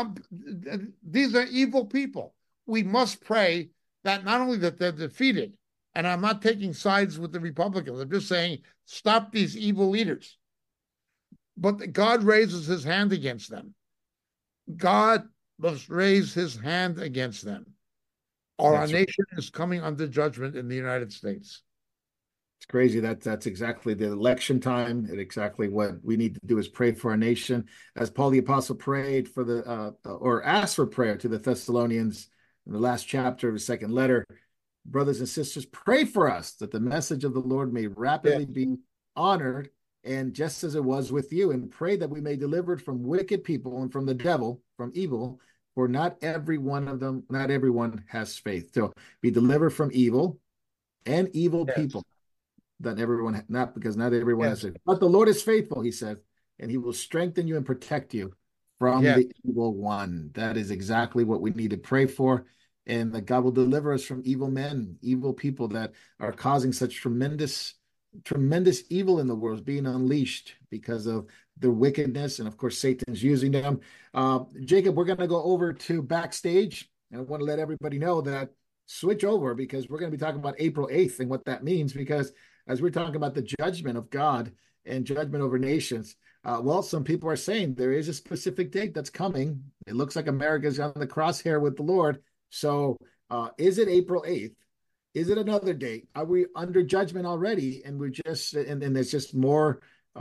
Speaker 2: These are evil people. We must pray that not only that they're defeated, and I'm not taking sides with the Republicans, I'm just saying stop these evil leaders. But that God raises his hand against them. God must raise his hand against them. Or our nation is coming under judgment in the United States.
Speaker 1: It's crazy. That's exactly the election time, and exactly what we need to do is pray for our nation. As Paul the Apostle prayed for or asked for prayer to the Thessalonians in the last chapter of his second letter, brothers and sisters, pray for us that the message of the Lord may rapidly be honored, and just as it was with you, and pray that we may be delivered from wicked people and from the devil, from evil, for not everyone has faith. So be delivered from evil and evil people. Not everyone has faith. But the Lord is faithful, he says, and he will strengthen you and protect you from the evil one. That is exactly what we need to pray for. And that God will deliver us from evil men, evil people that are causing such tremendous evil in the world, being unleashed because of their wickedness. And of course, Satan's using them. Jacob, we're going to go over to backstage. And I want to let everybody know that switch over, because we're going to be talking about April 8th and what that means. Because as we're talking about the judgment of God and judgment over nations, some people are saying there is a specific date that's coming. It looks like America's on the crosshair with the Lord. So is it April 8th? Is it another date? Are we under judgment already? And we're just, and there's just more,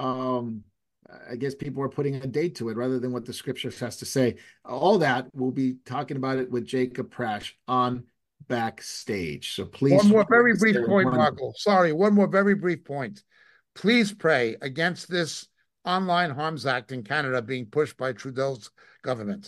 Speaker 1: I guess people are putting a date to it rather than what the scripture has to say. All that, we'll be talking about it with Jacob Prasch on Backstage. So please.
Speaker 2: One more very brief point, Marco. Sorry, one more very brief point. Please pray against this Online Harms Act in Canada being pushed by Trudeau's government.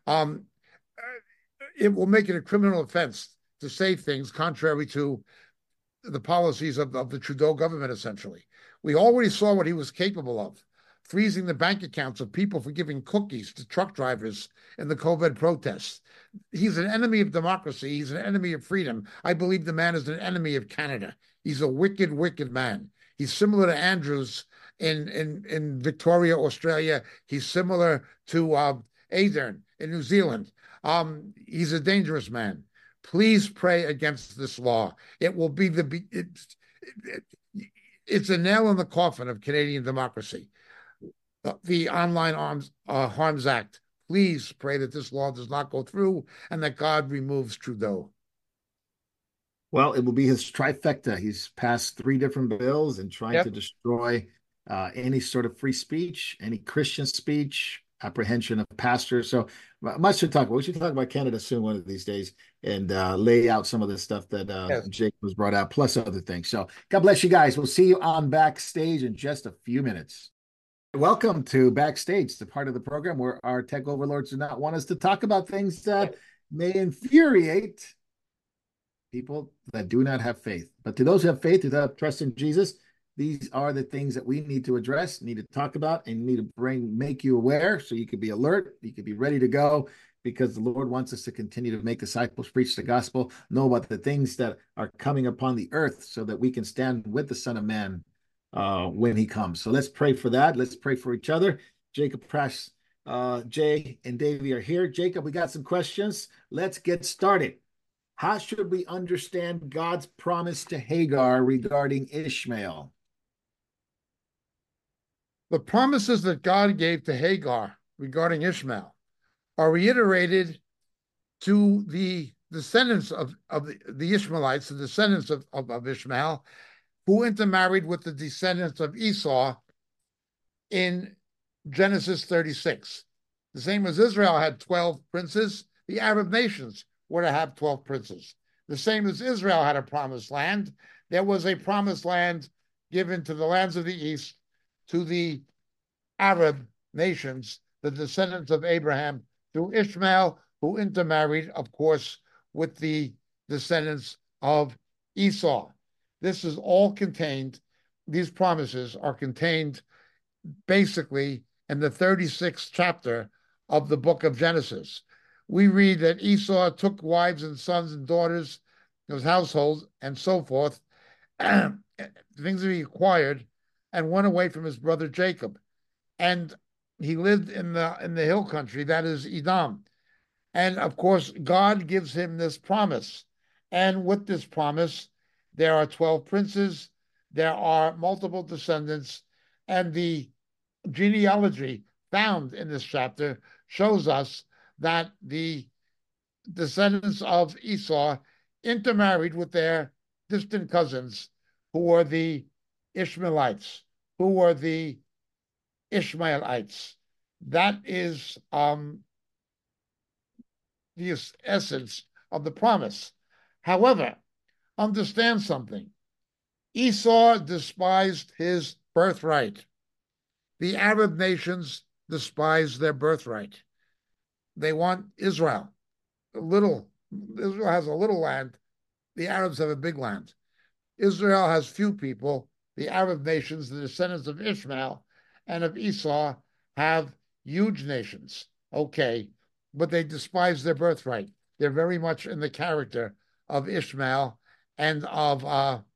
Speaker 2: It will make it a criminal offense to say things contrary to the policies of the Trudeau government, essentially. We already saw what he was capable of, freezing the bank accounts of people for giving cookies to truck drivers in the COVID protests. He's an enemy of democracy. He's an enemy of freedom. I believe the man is an enemy of Canada. He's a wicked, wicked man. He's similar to Andrews in Victoria, Australia. He's similar to Ardern in New Zealand. He's a dangerous man. Please pray against this law. It will be it's a nail in the coffin of Canadian democracy. The Online Harms Act. Please pray that this law does not go through and that God removes Trudeau.
Speaker 1: Well, it will be his trifecta. He's passed 3 different bills and trying to destroy any sort of free speech, any Christian speech, apprehension of pastors. So much to talk about. We should talk about Canada soon, one of these days, and lay out some of the stuff that Jake was brought out, plus other things. So God bless you guys. We'll see you on Backstage in just a few minutes. Welcome to Backstage, the part of the program where our tech overlords do not want us to talk about things that may infuriate people that do not have faith. But to those who have faith, who have trust in Jesus, these are the things that we need to address, need to talk about, and need to make you aware so you could be alert, you could be ready to go, because the Lord wants us to continue to make disciples, preach the gospel, know about the things that are coming upon the earth so that we can stand with the Son of Man when he comes. So let's pray for that. Let's pray for each other. Jacob Prasch, Jay, and Davey are here. Jacob, we got some questions. Let's get started. How should we understand God's promise to Hagar regarding Ishmael?
Speaker 2: The promises that God gave to Hagar regarding Ishmael are reiterated to the descendants of the Ishmaelites, the descendants of Ishmael, who intermarried with the descendants of Esau in Genesis 36. The same as Israel had 12 princes, the Arab nations were to have 12 princes. The same as Israel had a promised land, there was a promised land given to the lands of the east, to the Arab nations, the descendants of Abraham, through Ishmael, who intermarried, of course, with the descendants of Esau. This is all contained, these promises are contained basically in the 36th chapter of the book of Genesis. We read that Esau took wives and sons and daughters of his household and so forth, things that he acquired, and went away from his brother Jacob. And he lived in the hill country, that is Edom. And of course, God gives him this promise. And with this promise, there are 12 princes, there are multiple descendants, and the genealogy found in this chapter shows us that the descendants of Esau intermarried with their distant cousins, who were the Ishmaelites, who were the Ishmaelites. That is the essence of the promise. However, understand something. Esau despised his birthright. The Arab nations despise their birthright. They want Israel. Israel has a little land. The Arabs have a big land. Israel has few people. The Arab nations, the descendants of Ishmael and of Esau, have huge nations. Okay, but they despise their birthright. They're very much in the character of Ishmael and of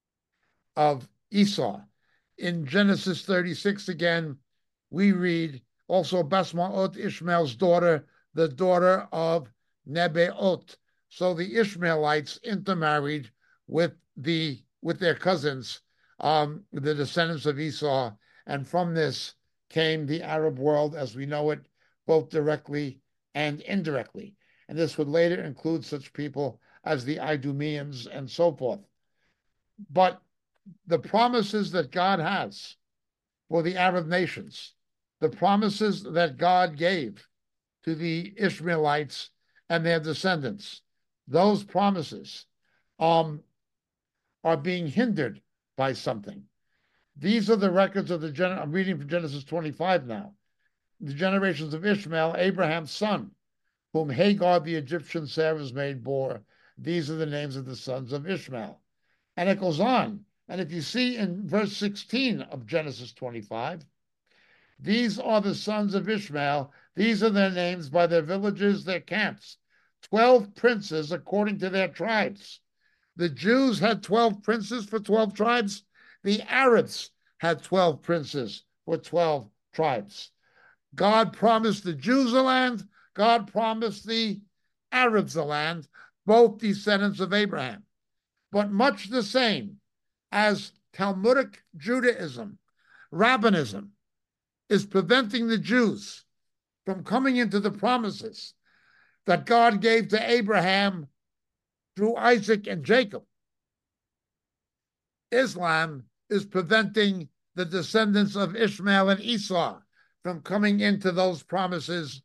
Speaker 2: Esau. In Genesis 36 again, we read also Basmaot, Ishmael's daughter, the daughter of Nebaioth. So the Ishmaelites intermarried with their cousins, the descendants of Esau, and from this came the Arab world as we know it, both directly and indirectly. And this would later include such people as the Idumeans and so forth. But the promises that God has for the Arab nations, the promises that God gave to the Ishmaelites and their descendants, those promises are being hindered by something. These are the records of I'm reading from Genesis 25 now. The generations of Ishmael, Abraham's son, whom Hagar the Egyptian Sarah's maid bore. These are the names of the sons of Ishmael. And it goes on. And if you see in verse 16 of Genesis 25, these are the sons of Ishmael. These are their names by their villages, their camps. 12 princes according to their tribes. The Jews had 12 princes for 12 tribes. The Arabs had 12 princes for 12 tribes. God promised the Jews a land. God promised the Arabs a land, both descendants of Abraham. But much the same as Talmudic Judaism, Rabbinism, is preventing the Jews from coming into the promises that God gave to Abraham through Isaac and Jacob. Islam is preventing the descendants of Ishmael and Esau from coming into those promises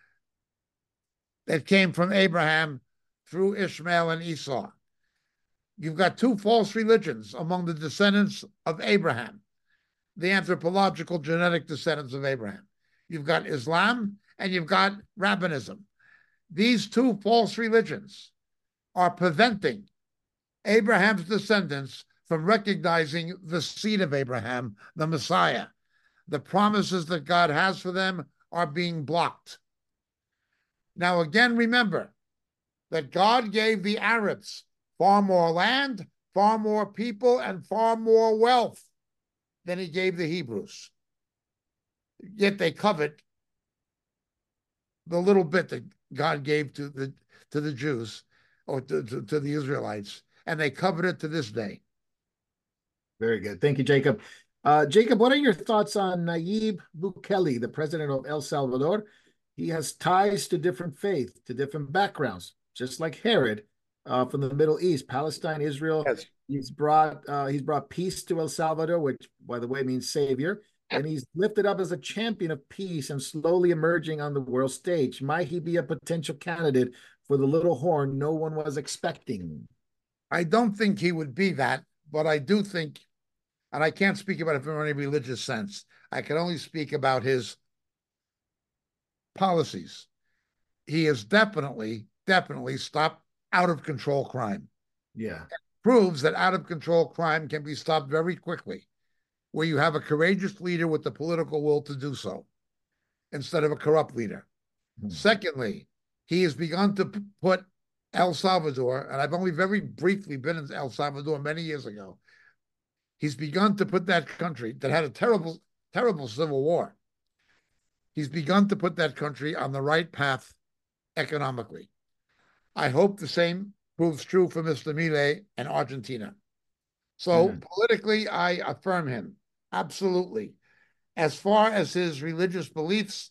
Speaker 2: that came from Abraham through Ishmael and Esau. You've got two false religions among the descendants of Abraham, the anthropological genetic descendants of Abraham. You've got Islam and you've got Rabbinism. These two false religions are preventing Abraham's descendants from recognizing the seed of Abraham, the Messiah. The promises that God has for them are being blocked. Now, again, remember that God gave the Arabs far more land, far more people, and far more wealth than he gave the Hebrews. Yet they covet the little bit that God gave to the Jews or to the Israelites, and they covet it to this day.
Speaker 1: Very good. Thank you, Jacob. Jacob, what are your thoughts on Nayib Bukele, the president of El Salvador? He has ties to different faiths, to different backgrounds, just like Herod from the Middle East, Palestine, Israel.
Speaker 4: Yes.
Speaker 1: He's brought peace to El Salvador, which, by the way, means savior. And he's lifted up as a champion of peace and slowly emerging on the world stage. Might he be a potential candidate for the little horn no one was expecting?
Speaker 2: I don't think he would be that, but I do think, and I can't speak about it from any religious sense. I can only speak about his policies. He has definitely stopped out of control crime.
Speaker 1: Yeah.
Speaker 2: proves that out of control crime can be stopped very quickly, where you have a courageous leader with the political will to do so instead of a corrupt leader. Secondly, he has begun to put El Salvador, and I've only very briefly been in El Salvador many years ago. He's begun to put that country that had a terrible, terrible civil war. He's begun to put that country on the right path economically. I hope the same proves true for Mr. Milei and Argentina. So politically, I affirm him. Absolutely. As far as his religious beliefs,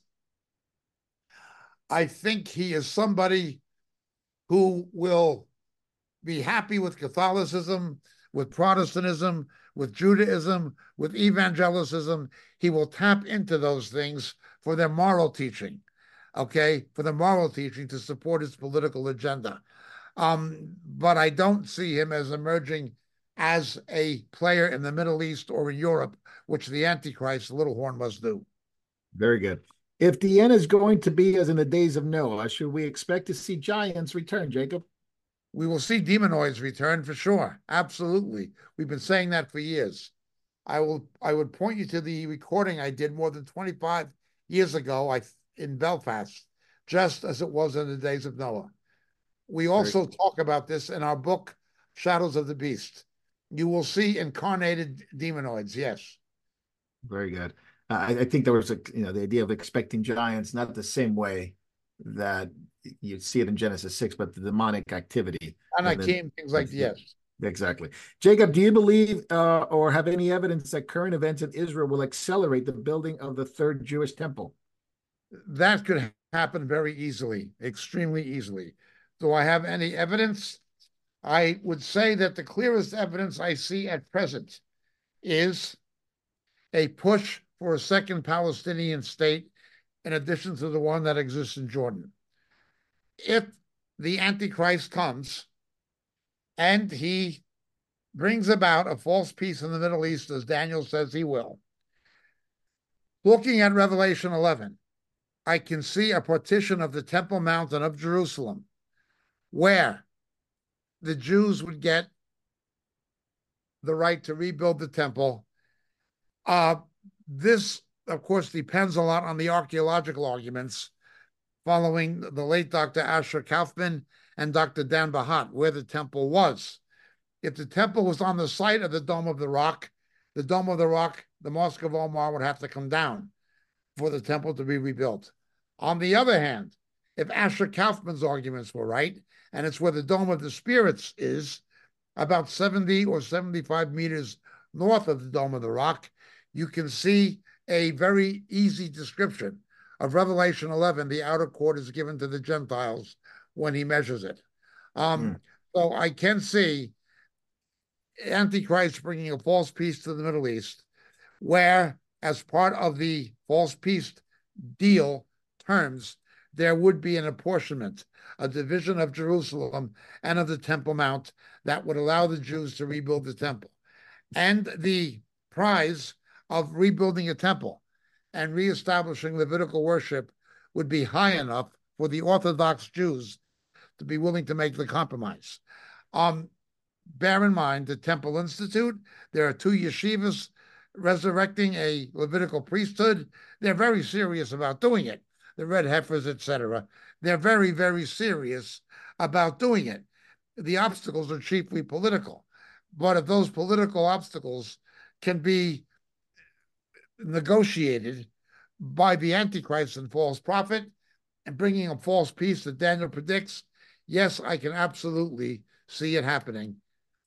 Speaker 2: I think he is somebody who will be happy with Catholicism, with Protestantism, with Judaism, with evangelicism. He will tap into those things for their moral teaching, okay, for the moral teaching to support his political agenda. But I don't see him as emerging as a player in the Middle East or in Europe, which the Antichrist, Little Horn, must do.
Speaker 1: Very good. If the end is going to be as in the days of Noah, should we expect to see giants return, Jacob?
Speaker 2: We will see demonoids return for sure. Absolutely. We've been saying that for years. I would point you to the recording I did more than 25 years ago in Belfast, just as it was in the days of Noah. We also talk about this in our book, Shadows of the Beast. You will see incarnated demonoids, yes.
Speaker 1: Very good. I think there was the idea of expecting giants, not the same way that you see it in Genesis 6, but the demonic activity.
Speaker 2: Anakim, things like yes.
Speaker 1: Exactly. Jacob, do you believe or have any evidence that current events in Israel will accelerate the building of the third Jewish temple?
Speaker 2: That could happen very easily, extremely easily. Do I have any evidence? I would say that the clearest evidence I see at present is a push for a second Palestinian state in addition to the one that exists in Jordan. If the Antichrist comes and he brings about a false peace in the Middle East, as Daniel says he will, looking at Revelation 11, I can see a partition of the Temple Mount and of Jerusalem where the Jews would get the right to rebuild the temple. This, of course, depends a lot on the archaeological arguments following the late Dr. Asher Kaufman and Dr. Dan Bahat, where the temple was. If the temple was on the site of the Dome of the Rock, the Mosque of Omar would have to come down for the temple to be rebuilt. On the other hand, if Asher Kaufman's arguments were right, and it's where the Dome of the Spirits is, about 70 or 75 meters north of the Dome of the Rock, you can see a very easy description of Revelation 11. The outer court is given to the Gentiles when he measures it. So I can see Antichrist bringing a false peace to the Middle East, where, as part of the false peace deal terms, there would be an apportionment, a division of Jerusalem and of the Temple Mount that would allow the Jews to rebuild the temple. And the prize of rebuilding a temple and reestablishing Levitical worship would be high enough for the Orthodox Jews to be willing to make the compromise. Bear in mind the Temple Institute, there are 2 yeshivas resurrecting a Levitical priesthood. They're very serious about doing it. The red heifers, etc. They're very, very serious about doing it. The obstacles are chiefly political. But if those political obstacles can be negotiated by the Antichrist and false prophet and bringing a false peace that Daniel predicts, yes, I can absolutely see it happening.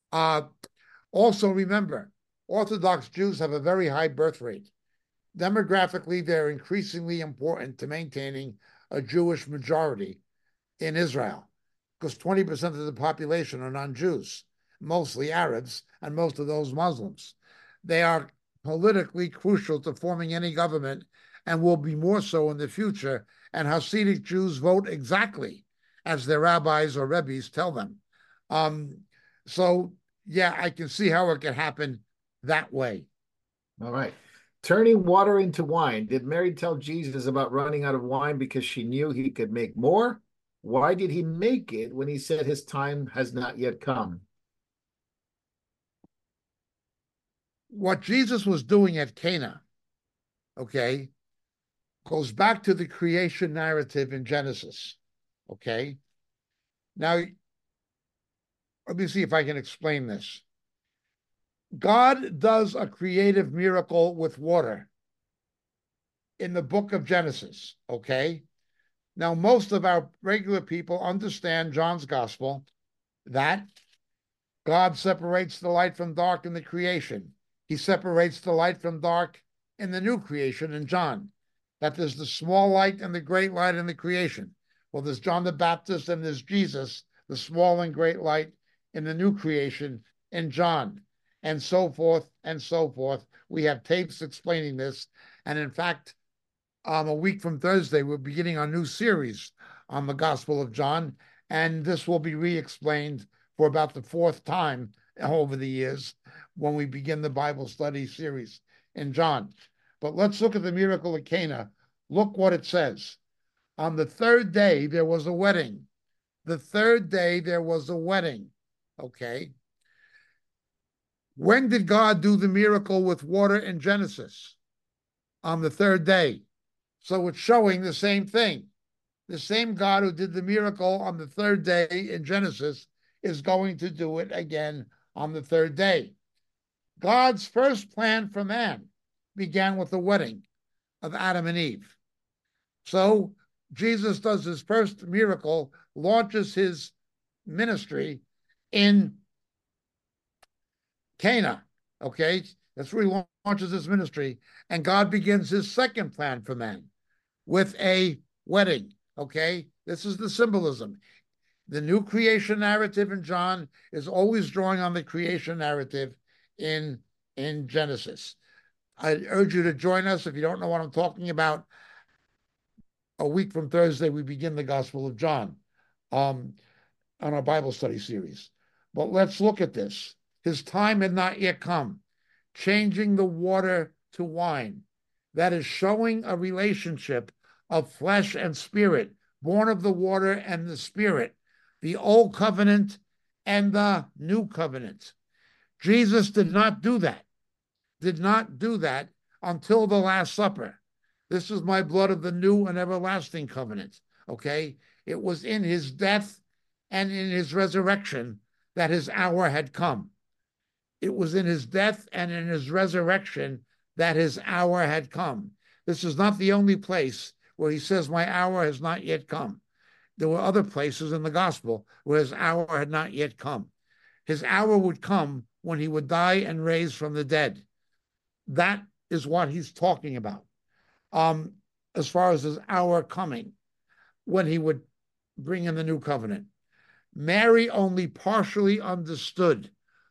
Speaker 2: Also remember, Orthodox Jews have a very high birth rate. Demographically, they're increasingly important to maintaining a Jewish majority in Israel, because 20% of the population are non-Jews, mostly Arabs, and most of those Muslims. They are politically crucial to forming any government and will be more so in the future, and Hasidic Jews vote exactly as their rabbis or rebbes tell them. So, yeah, I can see how it can happen that way.
Speaker 1: All right. Turning water into wine. Did Mary tell Jesus about running out of wine because she knew he could make more? Why did he make it when he said his time has not yet come?
Speaker 2: what Jesus was doing at Cana, okay, goes back to the creation narrative in Genesis, okay? Now, let me see if I can explain this. God does a creative miracle with water in the book of Genesis, okay? Now, most of our regular people understand John's gospel that God separates the light from dark in the creation. He separates the light from dark in the new creation in John. That there's the small light and the great light in the creation. Well, there's John the Baptist and there's Jesus, the small and great light in the new creation in John, and so forth and so forth. We have tapes explaining this. And in fact, a week from Thursday, we're beginning our new series on the Gospel of John, and this will be re-explained for about the fourth time over the years when we begin the Bible study series in John. But let's look at the miracle at Cana. Look what it says. On the third day, there was a wedding. The third day, there was a wedding. Okay. When did God do the miracle with water in Genesis? On the third day. So it's showing the same thing. The same God who did the miracle on the third day in Genesis is going to do it again on the third day. God's first plan for man began with the wedding of Adam and Eve. So Jesus does his first miracle, launches his ministry in Cana, okay? That's where he launches his ministry. And God begins his second plan for man with a wedding, okay? This is the symbolism. The new creation narrative in John is always drawing on the creation narrative in Genesis. I urge you to join us. If you don't know what I'm talking about, a week from Thursday, we begin the Gospel of John on our Bible study series. But let's look at this. His time had not yet come, changing the water to wine. That is showing a relationship of flesh and spirit, born of the water and the spirit, the old covenant and the new covenant. Jesus did not do that until the Last Supper. This is my blood of the new and everlasting covenant, okay? It was in his death and in his resurrection that his hour had come. It was in his death and in his resurrection that his hour had come. This is not the only place where he says, my hour has not yet come. There were other places in the gospel where his hour had not yet come. His hour would come when he would die and raise from the dead. That is what he's talking about. As far as his hour coming, when he would bring in the new covenant. Mary only partially understood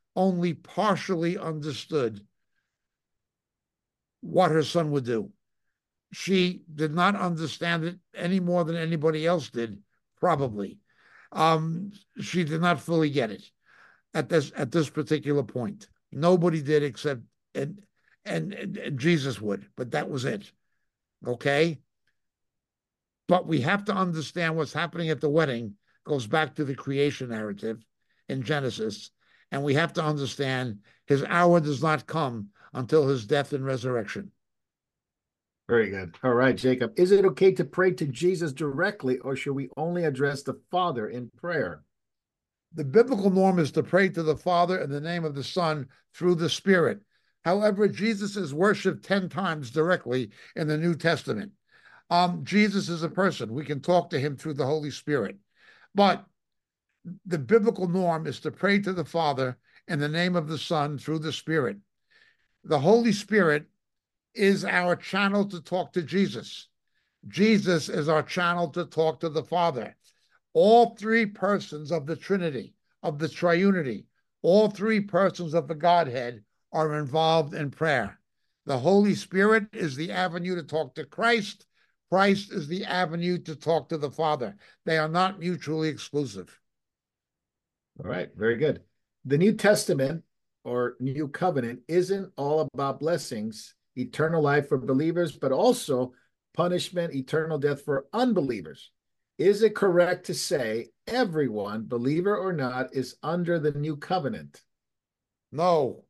Speaker 2: what her son would do. She did not understand it any more than anybody else did, probably. She did not fully get it at this particular point. Nobody did except and Jesus would, but that was it. Okay? But we have to understand what's happening at the wedding goes back to the creation narrative in Genesis. And we have to understand his hour does not come until his death and resurrection.
Speaker 1: Very good. All right, Jacob. Is it okay to pray to Jesus directly, or should we only address the Father in prayer?
Speaker 2: The biblical norm is to pray to the Father in the name of the Son through the Spirit. However, Jesus is worshipped 10 times directly in the New Testament. Jesus is a person. We can talk to him through the Holy Spirit. But the biblical norm is to pray to the Father in the name of the Son through the Spirit. The Holy Spirit is our channel to talk to Jesus. Jesus is our channel to talk to the Father. All three persons of the Trinity, of the Triunity, all three persons of the Godhead are involved in prayer. The Holy Spirit is the avenue to talk to Christ. Christ is the avenue to talk to the Father. They are not mutually exclusive.
Speaker 1: All right, very good. The New Testament or New Covenant isn't all about blessings, eternal life for believers, but also punishment, eternal death for unbelievers. Is it correct to say everyone, believer or not, is under the New Covenant?
Speaker 2: No.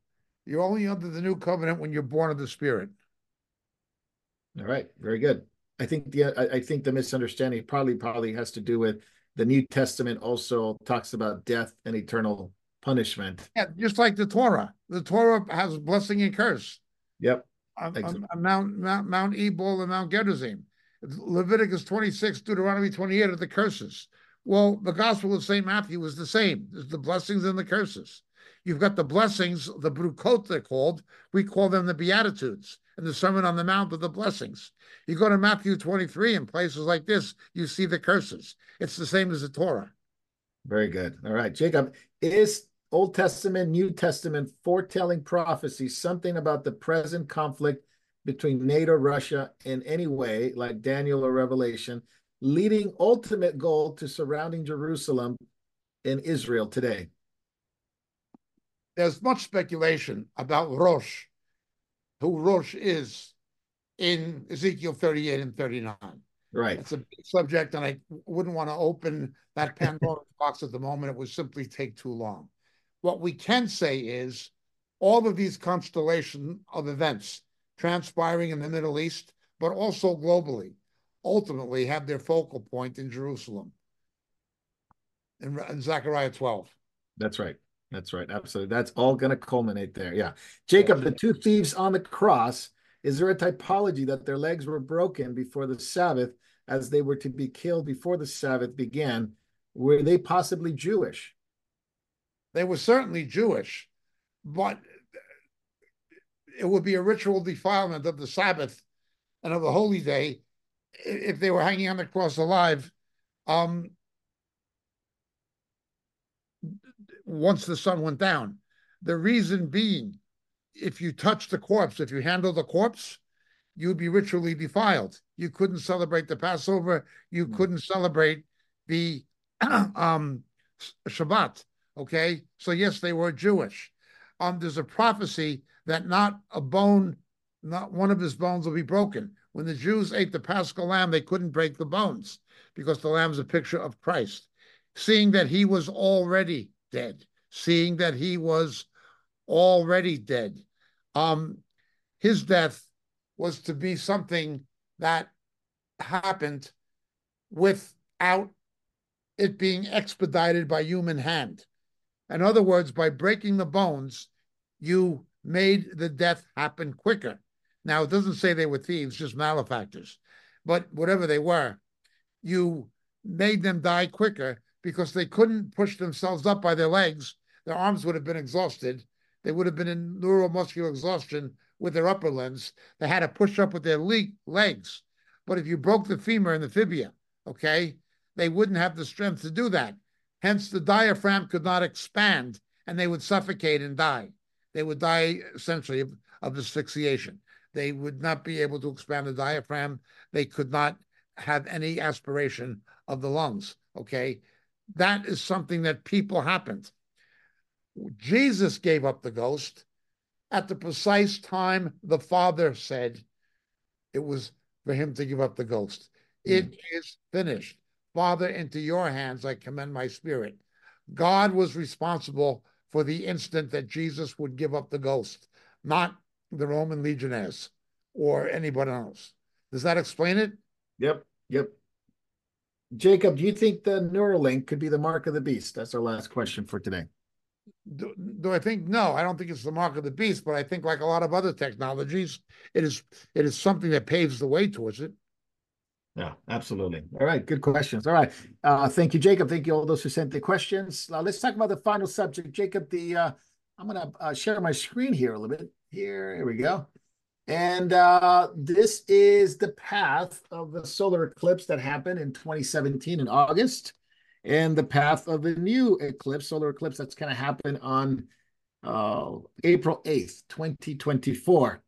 Speaker 2: You're only under the new covenant when you're born of the Spirit.
Speaker 1: All right, very good. I think the misunderstanding probably has to do with the New Testament also talks about death and eternal punishment.
Speaker 2: Yeah, just like the Torah. The Torah has blessing and curse.
Speaker 1: Yep.
Speaker 2: On Mount Ebal and Mount Gerizim. Leviticus 26, Deuteronomy 28 are the curses. Well, the Gospel of St. Matthew is the same. There's the blessings and the curses. You've got the blessings, the Brukot they're called. We call them the Beatitudes, and the Sermon on the Mount of the blessings. You go to Matthew 23 and places like this, you see the curses. It's the same as the Torah.
Speaker 1: Very good. All right, Jacob, is Old Testament, New Testament foretelling prophecy something about the present conflict between NATO, Russia in any way, like Daniel or Revelation, leading ultimate goal to surrounding Jerusalem in Israel today?
Speaker 2: There's much speculation about Rosh, who Rosh is in Ezekiel 38 and 39.
Speaker 1: Right.
Speaker 2: It's a big subject, and I wouldn't want to open that Pandora's box at the moment. It would simply take too long. What we can say is all of these constellation of events transpiring in the Middle East, but also globally, ultimately have their focal point in Jerusalem, in Zechariah 12.
Speaker 1: That's right. That's right. Absolutely. That's all going to culminate there. Yeah. Jacob, the two thieves on the cross, is there a typology that their legs were broken before the Sabbath as they were to be killed before the Sabbath began? Were they possibly Jewish?
Speaker 2: They were certainly Jewish, but it would be a ritual defilement of the Sabbath and of the holy day if they were hanging on the cross alive. Once the sun went down. The reason being, if you touch the corpse, if you handle the corpse, you'd be ritually defiled. You couldn't celebrate the Passover. You couldn't celebrate the Shabbat. Okay, so yes, they were Jewish. There's a prophecy that not one of his bones will be broken. When the Jews ate the Paschal lamb, they couldn't break the bones because the lamb's a picture of Christ. Seeing that he was already dead, seeing that he was already dead. His death was to be something that happened without it being expedited by human hand. In other words, by breaking the bones, you made the death happen quicker. Now, it doesn't say they were thieves, just malefactors. But whatever they were, you made them die quicker because they couldn't push themselves up by their legs. Their arms would have been exhausted. They would have been in neuromuscular exhaustion with their upper limbs. They had to push up with their legs. But if you broke the femur and the fibula, okay, they wouldn't have the strength to do that. Hence, the diaphragm could not expand, and they would suffocate and die. They would die essentially of asphyxiation. They would not be able to expand the diaphragm. They could not have any aspiration of the lungs, okay? That is something that people happened. Jesus gave up the ghost at the precise time the Father said it was for him to give up the ghost. It is finished. Father, into your hands I commend my spirit. God was responsible for the instant that Jesus would give up the ghost, not the Roman legionnaires or anybody else. Does that explain it?
Speaker 1: Yep. Jacob, do you think the Neuralink could be the mark of the beast? That's our last question for today.
Speaker 2: Do I think? No, I don't think it's the mark of the beast, but I think like a lot of other technologies, it is something that paves the way towards it.
Speaker 1: Yeah, absolutely. All right, good questions. All right, thank you, Jacob. Thank you all those who sent the questions. Let's talk about the final subject, Jacob. I'm going to share my screen here a little bit. Here we go. And this is the path of the solar eclipse that happened in 2017 in August, and the path of the new eclipse, solar eclipse, that's going to happen on April 8th, 2024.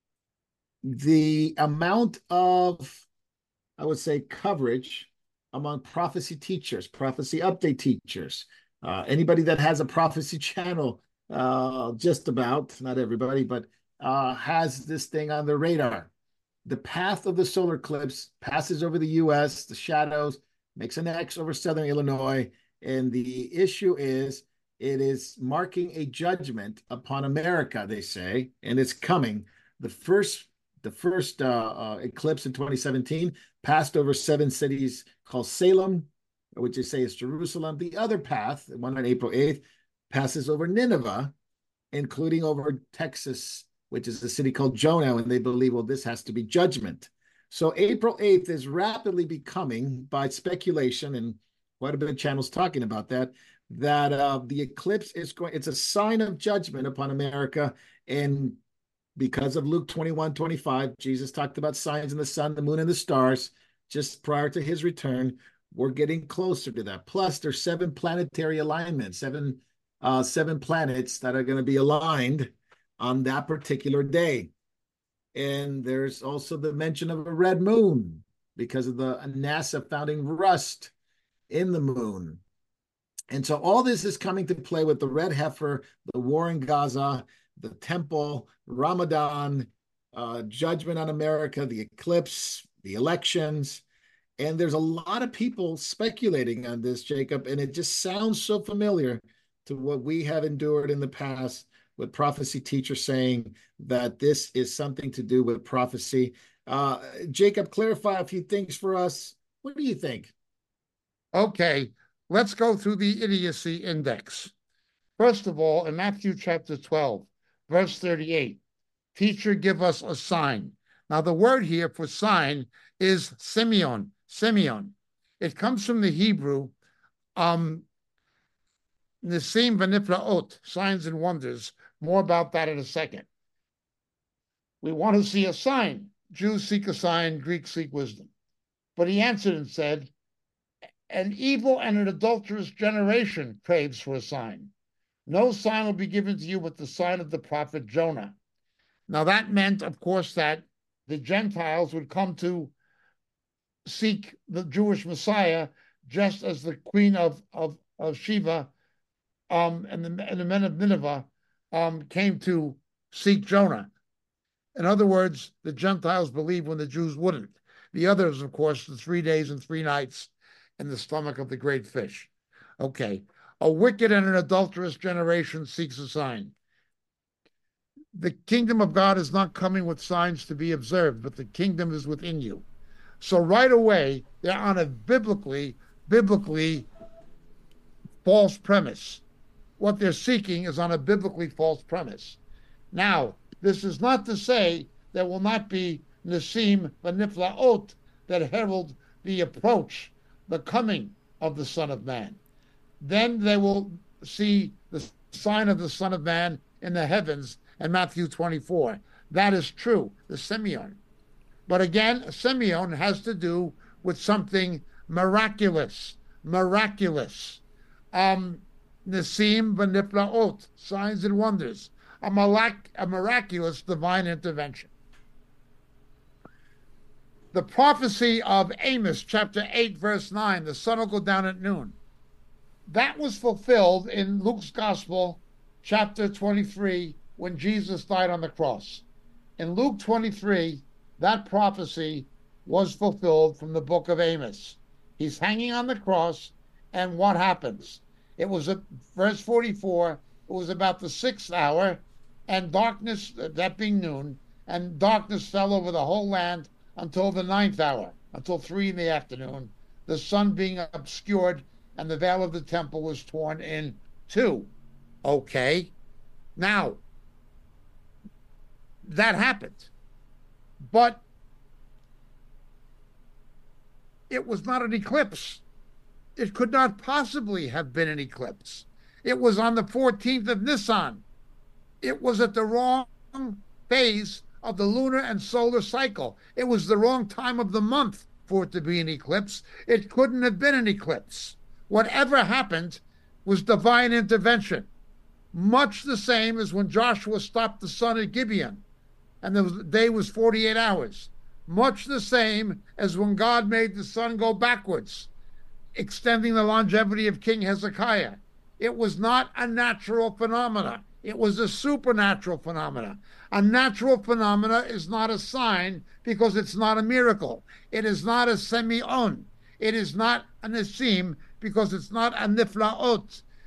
Speaker 1: The amount of, I would say, coverage among prophecy teachers, prophecy update teachers, anybody that has a prophecy channel, just about, not everybody, but has this thing on the radar. The path of the solar eclipse passes over the U.S., the shadows, makes an X over southern Illinois, and the issue is It is marking a judgment upon America, they say, and it's coming. The first eclipse in 2017 passed over 7 cities called Salem, which they say is Jerusalem. The other path, the one on April 8th, passes over Nineveh, including over Texas, which is a city called Jonah, and they believe, well, this has to be judgment. So April 8th is rapidly becoming, by speculation, and quite a bit of channels talking about that, the eclipse it's a sign of judgment upon America. And because of Luke 21:25, Jesus talked about signs in the sun, the moon, and the stars just prior to his return. We're getting closer to that. Plus, there's 7 planetary alignments, seven planets that are going to be aligned on that particular day. And there's also the mention of a red moon because of the NASA finding rust in the moon. And so all this is coming to play with the red heifer, the war in Gaza, the temple, Ramadan, judgment on America, the eclipse, the elections. And there's a lot of people speculating on this, Jacob, and it just sounds so familiar to what we have endured in the past with prophecy teachers saying that this is something to do with prophecy. Jacob, clarify a few things for us. What do you think?
Speaker 2: Okay, let's go through the idiocy index. First of all, in Matthew chapter 12, verse 38, teacher, give us a sign. Now, the word here for sign is Simeon. It comes from the Hebrew, Nisim v'niflaot, signs and wonders. More about that in a second. We want to see a sign. Jews seek a sign, Greeks seek wisdom. But he answered and said, an evil and an adulterous generation craves for a sign. No sign will be given to you but the sign of the prophet Jonah. Now that meant, of course, that the Gentiles would come to seek the Jewish Messiah, just as the queen of Sheba and the men of Nineveh came to seek Jonah. In other words, the Gentiles believed when the Jews wouldn't. The others, of course, the 3 days and 3 nights in the stomach of the great fish. Okay. A wicked and an adulterous generation seeks a sign. The kingdom of God is not coming with signs to be observed, but the kingdom is within you. So right away, they're on a biblically false premise. What they're seeking is on a biblically false premise. Now, this is not to say there will not be Nisim v'niflaot that herald the approach, the coming of the Son of Man. Then they will see the sign of the Son of Man in the heavens in Matthew 24. That is true, the Simeon. But again, Simeon has to do with something miraculous. Nisim v'niflaot, signs and wonders. A miraculous divine intervention. The prophecy of Amos, chapter 8, verse 9, the sun will go down at noon. That was fulfilled in Luke's Gospel, chapter 23, when Jesus died on the cross. In Luke 23, that prophecy was fulfilled from the book of Amos. He's hanging on the cross, and what happens? It was verse 44, it was about the 6th hour, and darkness, that being noon, and darkness fell over the whole land until the 9th hour, until 3 in the afternoon, the sun being obscured, and the veil of the temple was torn in 2. Okay. Now, that happened. But it was not an eclipse. It could not possibly have been an eclipse. It was on the 14th of Nisan. It was at the wrong phase of the lunar and solar cycle. It was the wrong time of the month for it to be an eclipse. It couldn't have been an eclipse. Whatever happened was divine intervention, much the same as when Joshua stopped the sun at Gibeon, and the day was 48 hours. Much the same as when God made the sun go backwards, extending the longevity of King Hezekiah. It was not a natural phenomena. It was a supernatural phenomena. A natural phenomena is not a sign because it's not a miracle. It is not a Simeon. It is not a Nisim because it's not a Niflaot.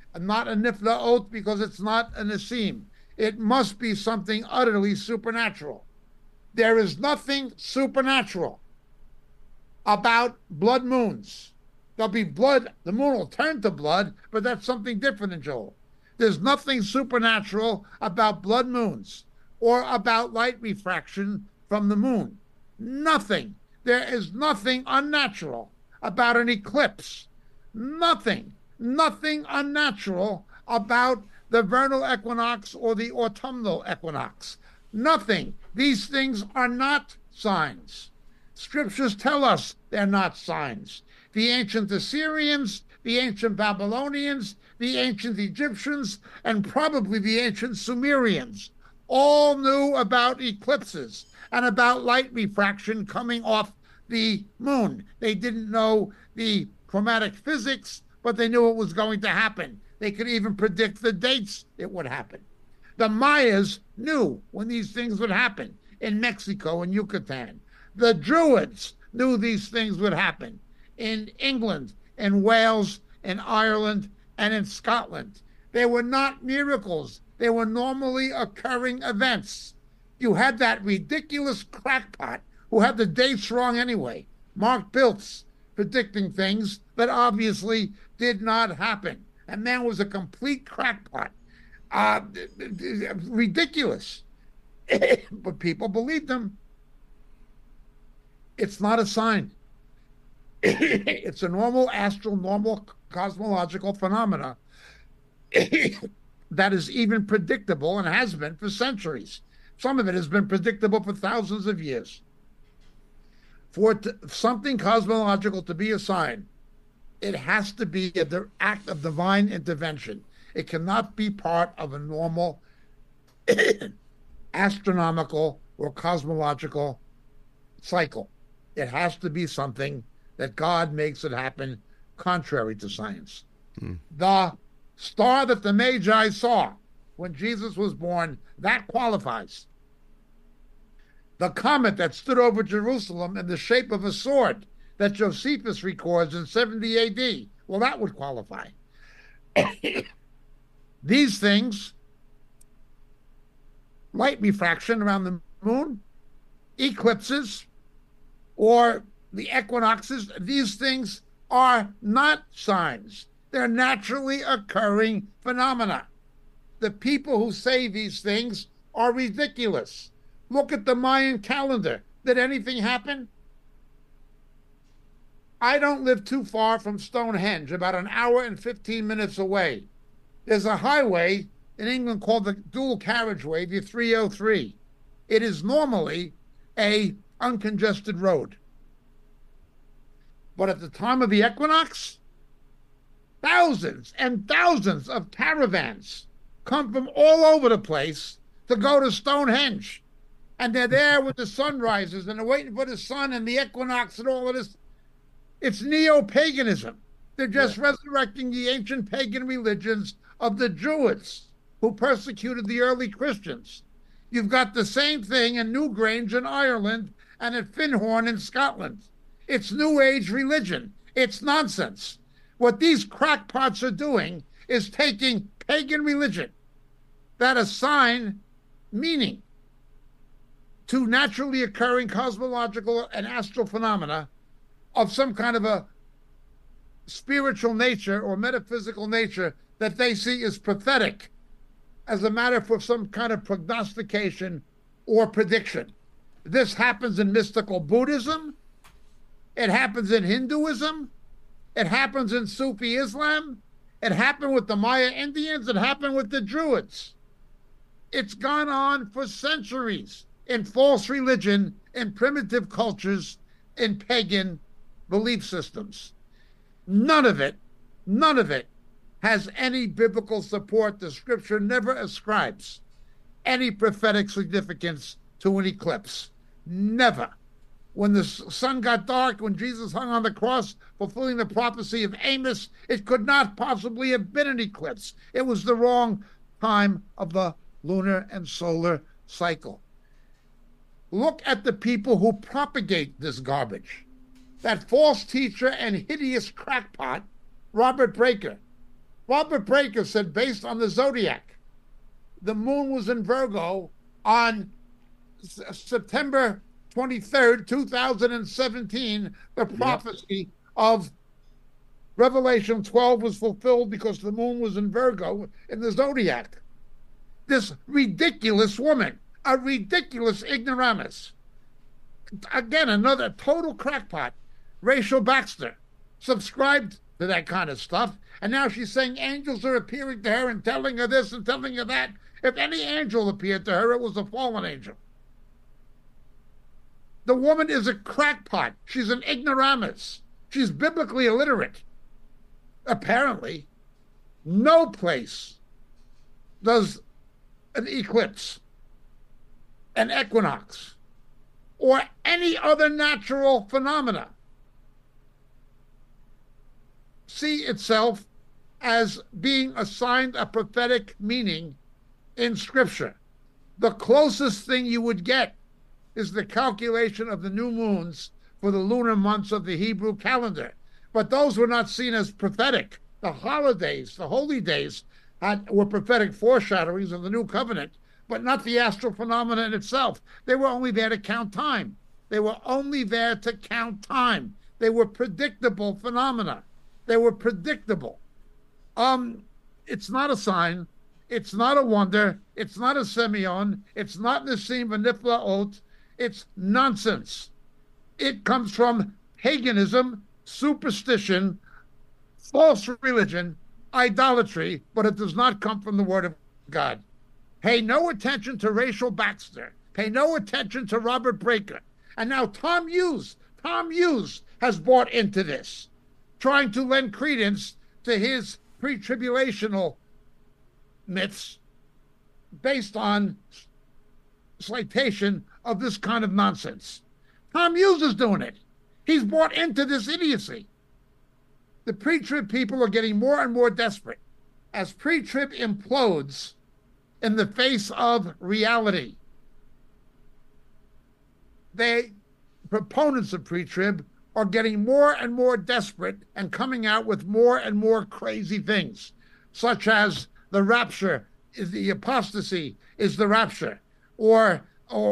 Speaker 2: not a niflaot because it's not a nesim. It must be something utterly supernatural. There is nothing supernatural about blood moons. There'll be blood, the moon will turn to blood, but that's something different in Joel. There's nothing supernatural about blood moons or about light refraction from the moon. Nothing. There is nothing unnatural about an eclipse. Nothing unnatural about the vernal equinox or the autumnal equinox. Nothing. These things are not signs. Scriptures tell us they're not signs. The ancient Assyrians, the ancient Babylonians, the ancient Egyptians, and probably the ancient Sumerians all knew about eclipses and about light refraction coming off the moon. They didn't know the chromatic physics, but they knew it was going to happen. They could even predict the dates it would happen. The Mayas knew when these things would happen in Mexico and Yucatan. The Druids knew these things would happen in England, in Wales, in Ireland, and in Scotland. They were not miracles. They were normally occurring events. You had that ridiculous crackpot who had the dates wrong anyway, Mark Biltz, predicting things that obviously did not happen. And man was a complete crackpot. Ridiculous. But people believed him. It's not a sign. It's a normal astral, normal cosmological phenomena that is even predictable and has been for centuries. Some of it has been predictable for thousands of years. For something cosmological to be a sign, it has to be an act of divine intervention. It cannot be part of a normal astronomical or cosmological cycle. It has to be something that God makes it happen contrary to science. The star that the Magi saw when Jesus was born, that qualifies. The comet that stood over Jerusalem in the shape of a sword that Josephus records in 70 AD, well, that would qualify. These things, light refraction around the moon, eclipses, or the equinoxes, these things are not signs. They're naturally occurring phenomena. The people who say these things are ridiculous. Look at the Mayan calendar. Did anything happen? I don't live too far from Stonehenge, about an hour and 15 minutes away. There's a highway in England called the dual carriageway, the 303. It is normally a uncongested road. But at the time of the equinox, thousands and thousands of caravans come from all over the place to go to Stonehenge. And they're there when the sun rises, and they're waiting for the sun and the equinox and all of this. It's neo-paganism. They're just resurrecting the ancient pagan religions of the Druids who persecuted the early Christians. You've got the same thing in Newgrange in Ireland and at Findhorn in Scotland. It's New Age religion. It's nonsense. What these crackpots are doing is taking pagan religion that assign meaning to naturally occurring cosmological and astral phenomena of some kind of a spiritual nature or metaphysical nature that they see as prophetic, as a matter for some kind of prognostication or prediction. This happens in mystical Buddhism. It happens in Hinduism. It happens in Sufi Islam. It happened with the Maya Indians. It happened with the Druids. It's gone on for centuries in false religion, in primitive cultures, in pagan belief systems. None of it has any biblical support. The scripture never ascribes any prophetic significance to an eclipse. Never. When the sun got dark, when Jesus hung on the cross, fulfilling the prophecy of Amos, it could not possibly have been an eclipse. It was the wrong time of the lunar and solar cycle. Look at the people who propagate this garbage. That false teacher and hideous crackpot, Robert Breaker. Robert Breaker said, based on the zodiac, the moon was in Virgo on September 23rd, 2017. The prophecy of Revelation 12 was fulfilled because the moon was in Virgo in the zodiac. This ridiculous woman, a ridiculous ignoramus. Again, another total crackpot. Rachel Baxter subscribed to that kind of stuff, and now she's saying angels are appearing to her and telling her this and telling her that. If any angel appeared to her, it was a fallen angel. The woman is a crackpot. She's an ignoramus. She's biblically illiterate. Apparently, no place does an eclipse, an equinox, or any other natural phenomena see itself as being assigned a prophetic meaning in Scripture. The closest thing you would get is the calculation of the new moons for the lunar months of the Hebrew calendar. But those were not seen as prophetic. The holidays, the holy days, were prophetic foreshadowings of the new covenant, but not the astral phenomenon itself. They were only there to count time. They were only there to count time. They were predictable phenomena. They were predictable. It's not a sign. It's not a wonder. It's not a semyon. It's not Nisim v'niflaot. It's nonsense. It comes from paganism, superstition, false religion, idolatry, but it does not come from the Word of God. Pay no attention to Rachel Baxter. Pay no attention to Robert Breaker. And now Tom Hughes has bought into this, trying to lend credence to his pre-tribulational myths based on citation of this kind of nonsense. Tom Hughes is doing it. He's bought into this idiocy. The pre-trib people are getting more and more desperate as pre-trib implodes in the face of reality. The proponents of pre-trib are getting more and more desperate and coming out with more and more crazy things, such as the rapture is the apostasy is the rapture, or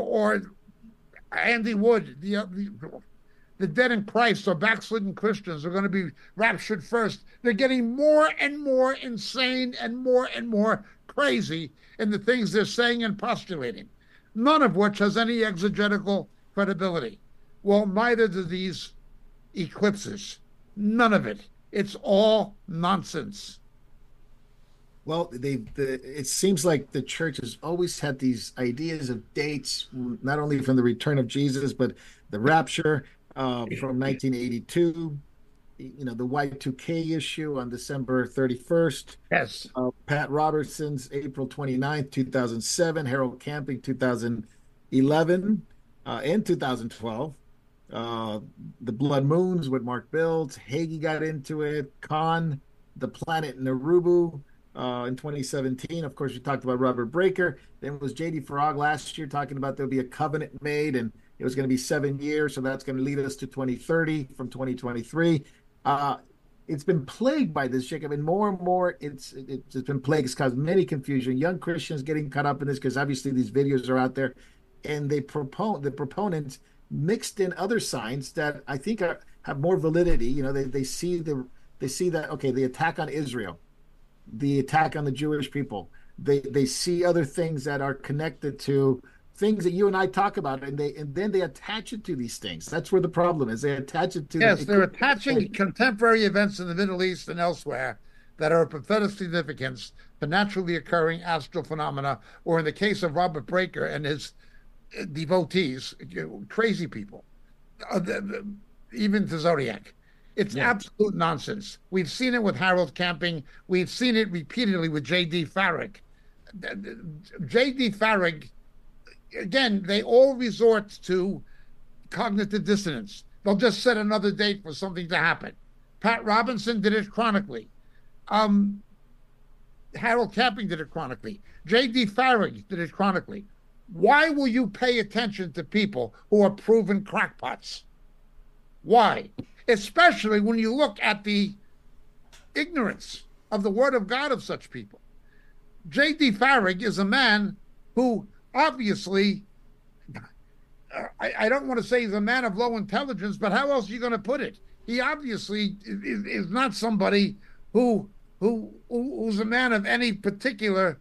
Speaker 2: Andy Wood, the dead in Christ or backslidden Christians are going to be raptured first. They're getting more and more insane and more crazy in the things they're saying and postulating, none of which has any exegetical credibility. Well, neither do these eclipses. None of it. It's all nonsense.
Speaker 1: Well, it seems like the church has always had these ideas of dates, not only from the return of Jesus, but the rapture from 1982, the Y2K issue on December 31st.
Speaker 2: Yes.
Speaker 1: Pat Robertson's April 29th, 2007, Harold Camping 2011 and 2012. The Blood Moons with Mark Biltz. Hagee got into it. Khan, the planet Narubu. In 2017, of course, we talked about Robert Breaker. Then it was J.D. Farag last year talking about there'll be a covenant made, and it was going to be 7 years, so that's going to lead us to 2030 from 2023. It's been plagued by this, Jacob, and more and more it's been plagued. It's caused many confusion. Young Christians getting caught up in this because obviously these videos are out there, and the proponents mixed in other signs that I think have more validity. They see that, okay, the attack on Israel, the attack on the Jewish people. They see other things that are connected to things that you and I talk about, and then they attach it to these things. That's where the problem is. They attach it to.
Speaker 2: Yes, they're attaching contemporary events in the Middle East and elsewhere that are of prophetic significance to naturally occurring astral phenomena, or in the case of Robert Breaker and his devotees, crazy people, even to Zodiac. It's absolute nonsense. We've seen it with Harold Camping. We've seen it repeatedly with J.D. Farag. J.D. Farag, again, they all resort to cognitive dissonance. They'll just set another date for something to happen. Pat Robinson did it chronically. Harold Camping did it chronically. J.D. Farag did it chronically. Why will you pay attention to people who are proven crackpots? Why? Especially when you look at the ignorance of the word of God of such people. J.D. Farag is a man who obviously, I don't want to say he's a man of low intelligence, but how else are you going to put it? He obviously is not somebody who's a man of any particular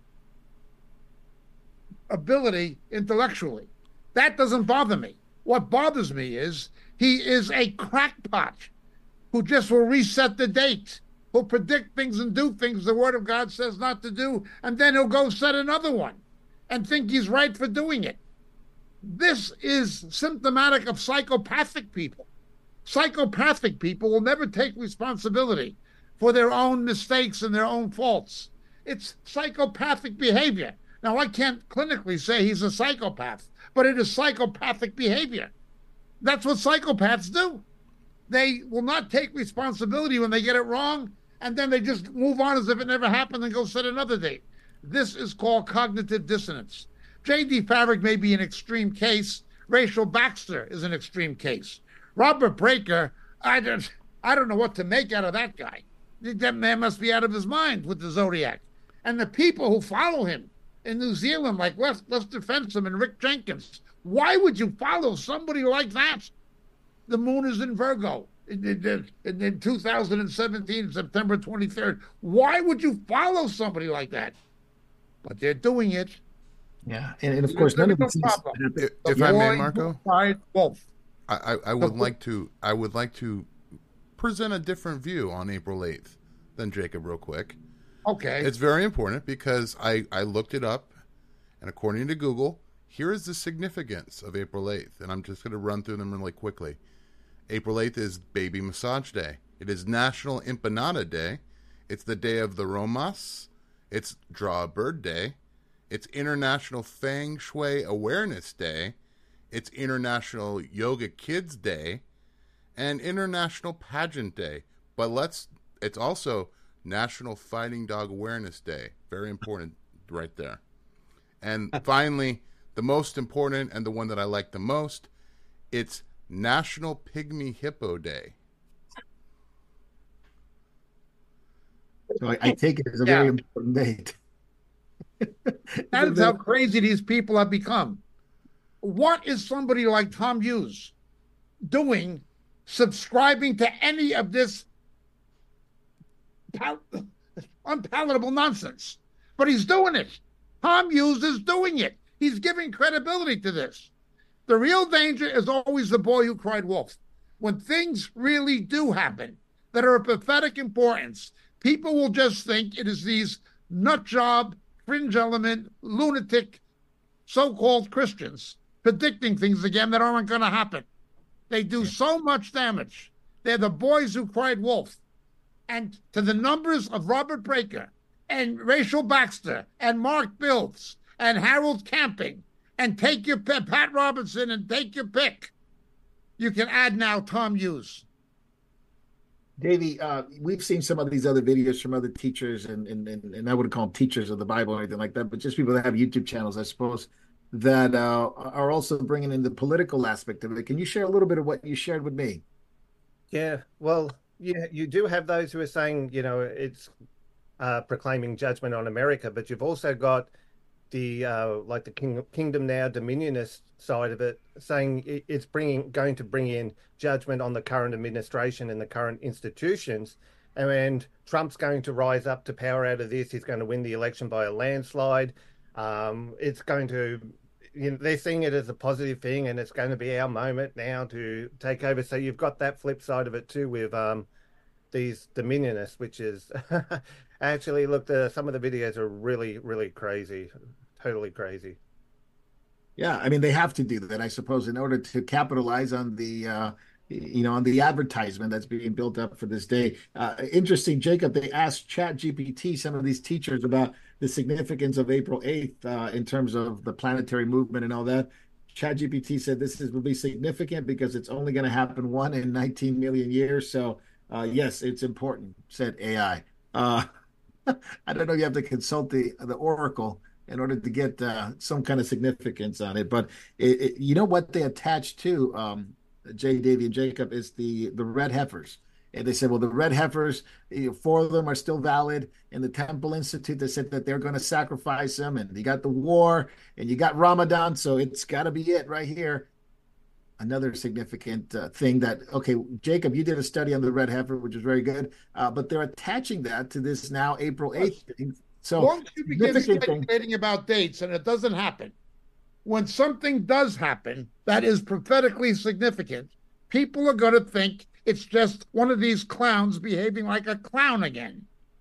Speaker 2: ability intellectually. That doesn't bother me. What bothers me is he is a crackpot who just will reset the date, who'll predict things and do things the Word of God says not to do, and then he'll go set another one and think he's right for doing it. This is symptomatic of psychopathic people. Psychopathic people will never take responsibility for their own mistakes and their own faults. It's psychopathic behavior. Now, I can't clinically say he's a psychopath, but it is psychopathic behavior. That's what psychopaths do. They will not take responsibility when they get it wrong, and then they just move on as if it never happened and go set another date. This is called cognitive dissonance. J.D. Farag may be an extreme case. Rachel Baxter is an extreme case. Robert Breaker, I don't know what to make out of that guy. That man must be out of his mind with the Zodiac. And the people who follow him in New Zealand, like Lester Fensom and Rick Jenkins, why would you follow somebody like that? The moon is in Virgo in 2017, September 23rd. Why would you follow somebody like that? But they're doing it.
Speaker 1: Yeah, and of course, none of it seems
Speaker 3: if I may, Marco,
Speaker 2: wolf.
Speaker 3: I would like to present a different view on April 8th than Jacob real quick.
Speaker 2: Okay.
Speaker 3: It's very important because I looked it up, and according to Google, here is the significance of April 8th, and I'm just going to run through them really quickly. April 8th is Baby Massage Day. It is National Empanada Day. It's the Day of the Romas. It's Draw a Bird Day. It's International Feng Shui Awareness Day. It's International Yoga Kids Day. And International Pageant Day. But it's also National Fighting Dog Awareness Day. Very important right there. And finally, the most important and the one that I like the most, it's National Pygmy Hippo Day.
Speaker 1: So I take it as a very important date.
Speaker 2: That's how crazy these people have become. What is somebody like Tom Hughes doing, subscribing to any of this unpalatable nonsense? But he's doing it. Tom Hughes is doing it. He's giving credibility to this. The real danger is always the boy who cried wolf. When things really do happen that are of pathetic importance, people will just think it is these nut job, fringe element, lunatic, so-called Christians predicting things again that aren't going to happen. They do so much damage. They're the boys who cried wolf. And to the numbers of Robert Breaker and Rachel Baxter and Mark Bills and Harold Camping and take your pick, Pat Robinson, and take your pick, you can add now Tom Hughes.
Speaker 1: Davey, we've seen some of these other videos from other teachers, and I wouldn't call them teachers of the Bible or anything like that, but just people that have YouTube channels, I suppose, that are also bringing in the political aspect of it. Can you share a little bit of what you shared with me?
Speaker 4: Yeah, well, you do have those who are saying, it's proclaiming judgment on America, but you've also got the like the Kingdom Now Dominionist side of it, saying it's going to bring in judgment on the current administration and the current institutions, and Trump's going to rise up to power out of this. He's going to win the election by a landslide. It's going to, they're seeing it as a positive thing, and it's going to be our moment now to take over. So you've got that flip side of it too with these Dominionists, which is actually, look, some of the videos are really, really crazy, totally crazy.
Speaker 1: Yeah, I mean, they have to do that, I suppose, in order to capitalize on the, on the advertisement that's being built up for this day. Interesting, Jacob, they asked ChatGPT, some of these teachers, about the significance of April 8th in terms of the planetary movement and all that. ChatGPT said will be significant because it's only going to happen 1 in 19 million years. So, yes, it's important, said AI. I don't know, you have to consult the Oracle in order to get some kind of significance on it. But you know what they attach to, Jay, Davey, and Jacob, is the red heifers. And they said, well, the red heifers, 4 of them are still valid. And the Temple Institute, they said that they're going to sacrifice them. And you got the war and you got Ramadan. So it's got to be it right here. Another significant thing that, okay, Jacob, you did a study on the red heifer, which is very good. But they're attaching that to this now April 8th thing. So
Speaker 2: once you begin speculating about dates and it doesn't happen, when something does happen that is prophetically significant, people are going to think it's just one of these clowns behaving like a clown again.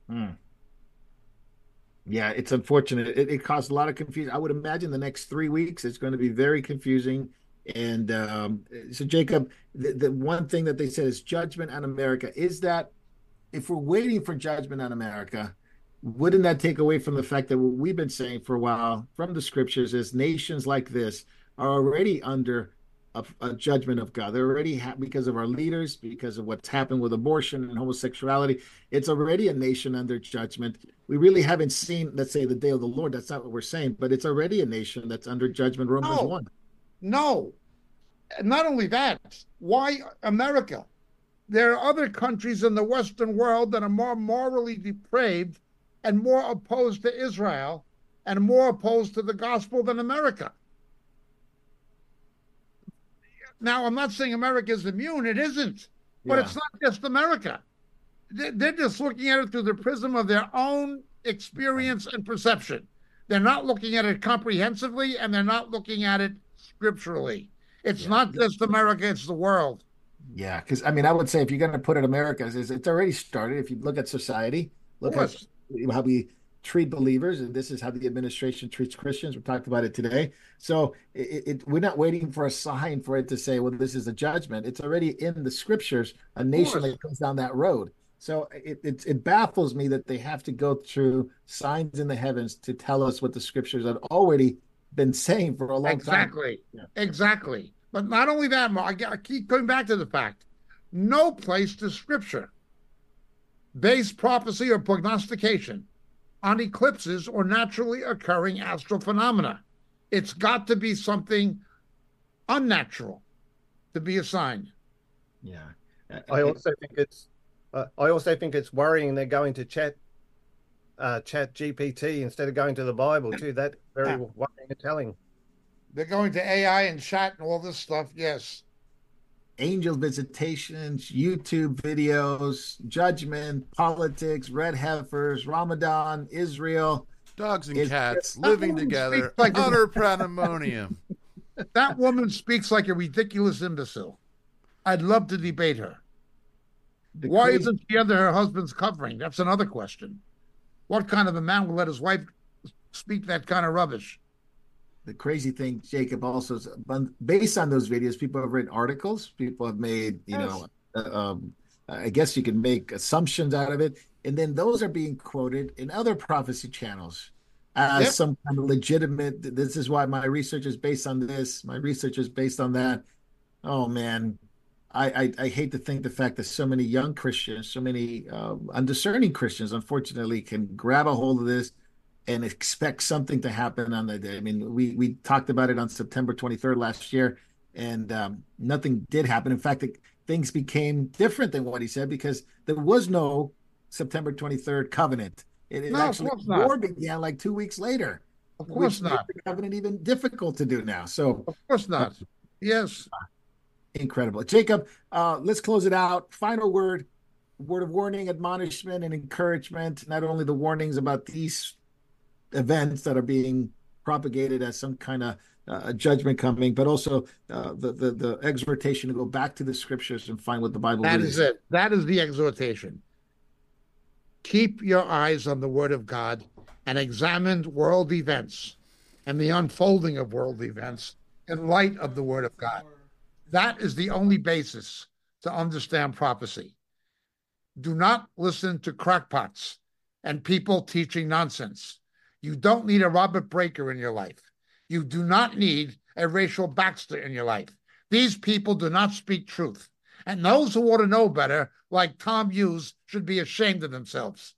Speaker 1: Yeah, it's unfortunate. It caused a lot of confusion. I would imagine the next 3 weeks it's going to be very confusing. And so, Jacob, the one thing that they said is judgment on America. Is that if we're waiting for judgment on America, wouldn't that take away from the fact that what we've been saying for a while from the scriptures is nations like this are already under a judgment of God? They're already, because of our leaders, because of what's happened with abortion and homosexuality, it's already a nation under judgment. We really haven't seen, let's say, the day of the Lord. That's not what we're saying, but it's already a nation that's under judgment. Romans 1.
Speaker 2: No. Not only that, why America? There are other countries in the Western world that are more morally depraved and more opposed to Israel and more opposed to the gospel than America. Now, I'm not saying America is immune. It isn't. But it's not just America. They're just looking at it through the prism of their own experience and perception. They're not looking at it comprehensively, and they're not looking at it scripturally. It's not just America, it's the world.
Speaker 1: Yeah, because, I mean, I would say if you're going to put it America, it's already started. If you look at society, look at how we treat believers, and this is how the administration treats Christians. We talked about it today. So we're not waiting for a sign for it to say, well, this is a judgment. It's already in the scriptures, a nation that comes down that road. So it baffles me that they have to go through signs in the heavens to tell us what the scriptures had already been saying for a long time.
Speaker 2: Exactly. But not only that, Mark, I keep coming back to the fact, no place does scripture base prophecy or prognostication on eclipses or naturally occurring astral phenomena. It's got to be something unnatural to be a sign.
Speaker 1: Yeah.
Speaker 4: I also think it's worrying they're going to chat GPT instead of going to the Bible too. That very worrying and telling.
Speaker 2: They're going to AI and chat and all this stuff. Yes.
Speaker 1: Angel visitations, YouTube videos, judgment, politics, red heifers, Ramadan, Israel.
Speaker 3: Dogs and cats living together, utter pandemonium.
Speaker 2: That woman speaks like a ridiculous imbecile. I'd love to debate her. Why isn't she under her husband's covering? That's another question. What kind of a man will let his wife speak that kind of rubbish?
Speaker 1: The crazy thing, Jacob, also is based on those videos, people have written articles. People have made, I guess you can make assumptions out of it. And then those are being quoted in other prophecy channels as some kind of legitimate, this is why my research is based on this. My research is based on that. Oh, man. I hate to think the fact that so many young Christians, so many undiscerning Christians, unfortunately, can grab a hold of this and expect something to happen on that day. I mean, we talked about it on September 23rd last year, and nothing did happen. In fact, things became different than what he said because there was no September 23rd covenant. War began like 2 weeks later.
Speaker 2: Of course not.
Speaker 1: The covenant even difficult to do now. So
Speaker 2: of course not. Yes.
Speaker 1: Incredible. Jacob, let's close it out. Final word of warning, admonishment, and encouragement. Not only the warnings about these events that are being propagated as some kind of judgment coming, but also the exhortation to go back to the scriptures and find what the Bible
Speaker 2: is. Is it. That is the exhortation. Keep your eyes on the Word of God and examine world events and the unfolding of world events in light of the Word of God. That is the only basis to understand prophecy. Do not listen to crackpots and people teaching nonsense. You don't need a Robert Breaker in your life. You do not need a Rachel Baxter in your life. These people do not speak truth. And those who ought to know better, like Tom Hughes, should be ashamed of themselves.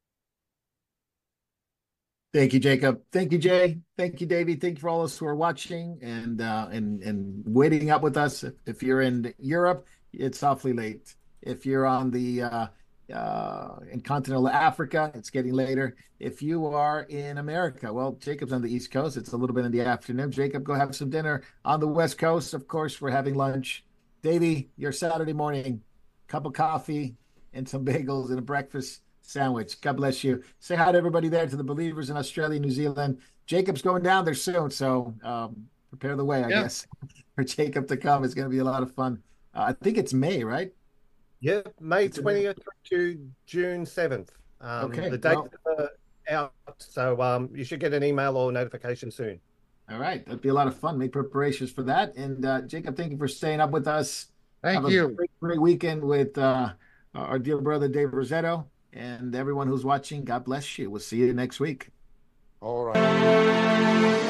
Speaker 1: Thank you, Jacob. Thank you, Jay. Thank you, Davey. Thank you for all those who are watching and waiting up with us. If you're in Europe, it's awfully late. If you're on the in continental Africa, it's getting later. If you are in America, well, Jacob's on the East Coast. It's a little bit in the afternoon. Jacob, go have some dinner on the West Coast. Of course, we're having lunch. Davey, your Saturday morning, cup of coffee and some bagels and a breakfast sandwich. God bless you. Say hi to everybody there, to the believers in Australia, New Zealand. Jacob's going down there soon, so prepare the way, I guess, for Jacob to come. It's going to be a lot of fun. I think it's May, right?
Speaker 4: Yeah, May 20th to June 7th.
Speaker 1: Okay.
Speaker 4: The dates are out, so you should get an email or notification soon.
Speaker 1: All right. That'd be a lot of fun. Make preparations for that. And Jacob, thank you for staying up with us.
Speaker 2: Thank you.
Speaker 1: Great weekend with our dear brother, Dave Rossetto, and everyone who's watching. God bless you. We'll see you next week.
Speaker 2: All right.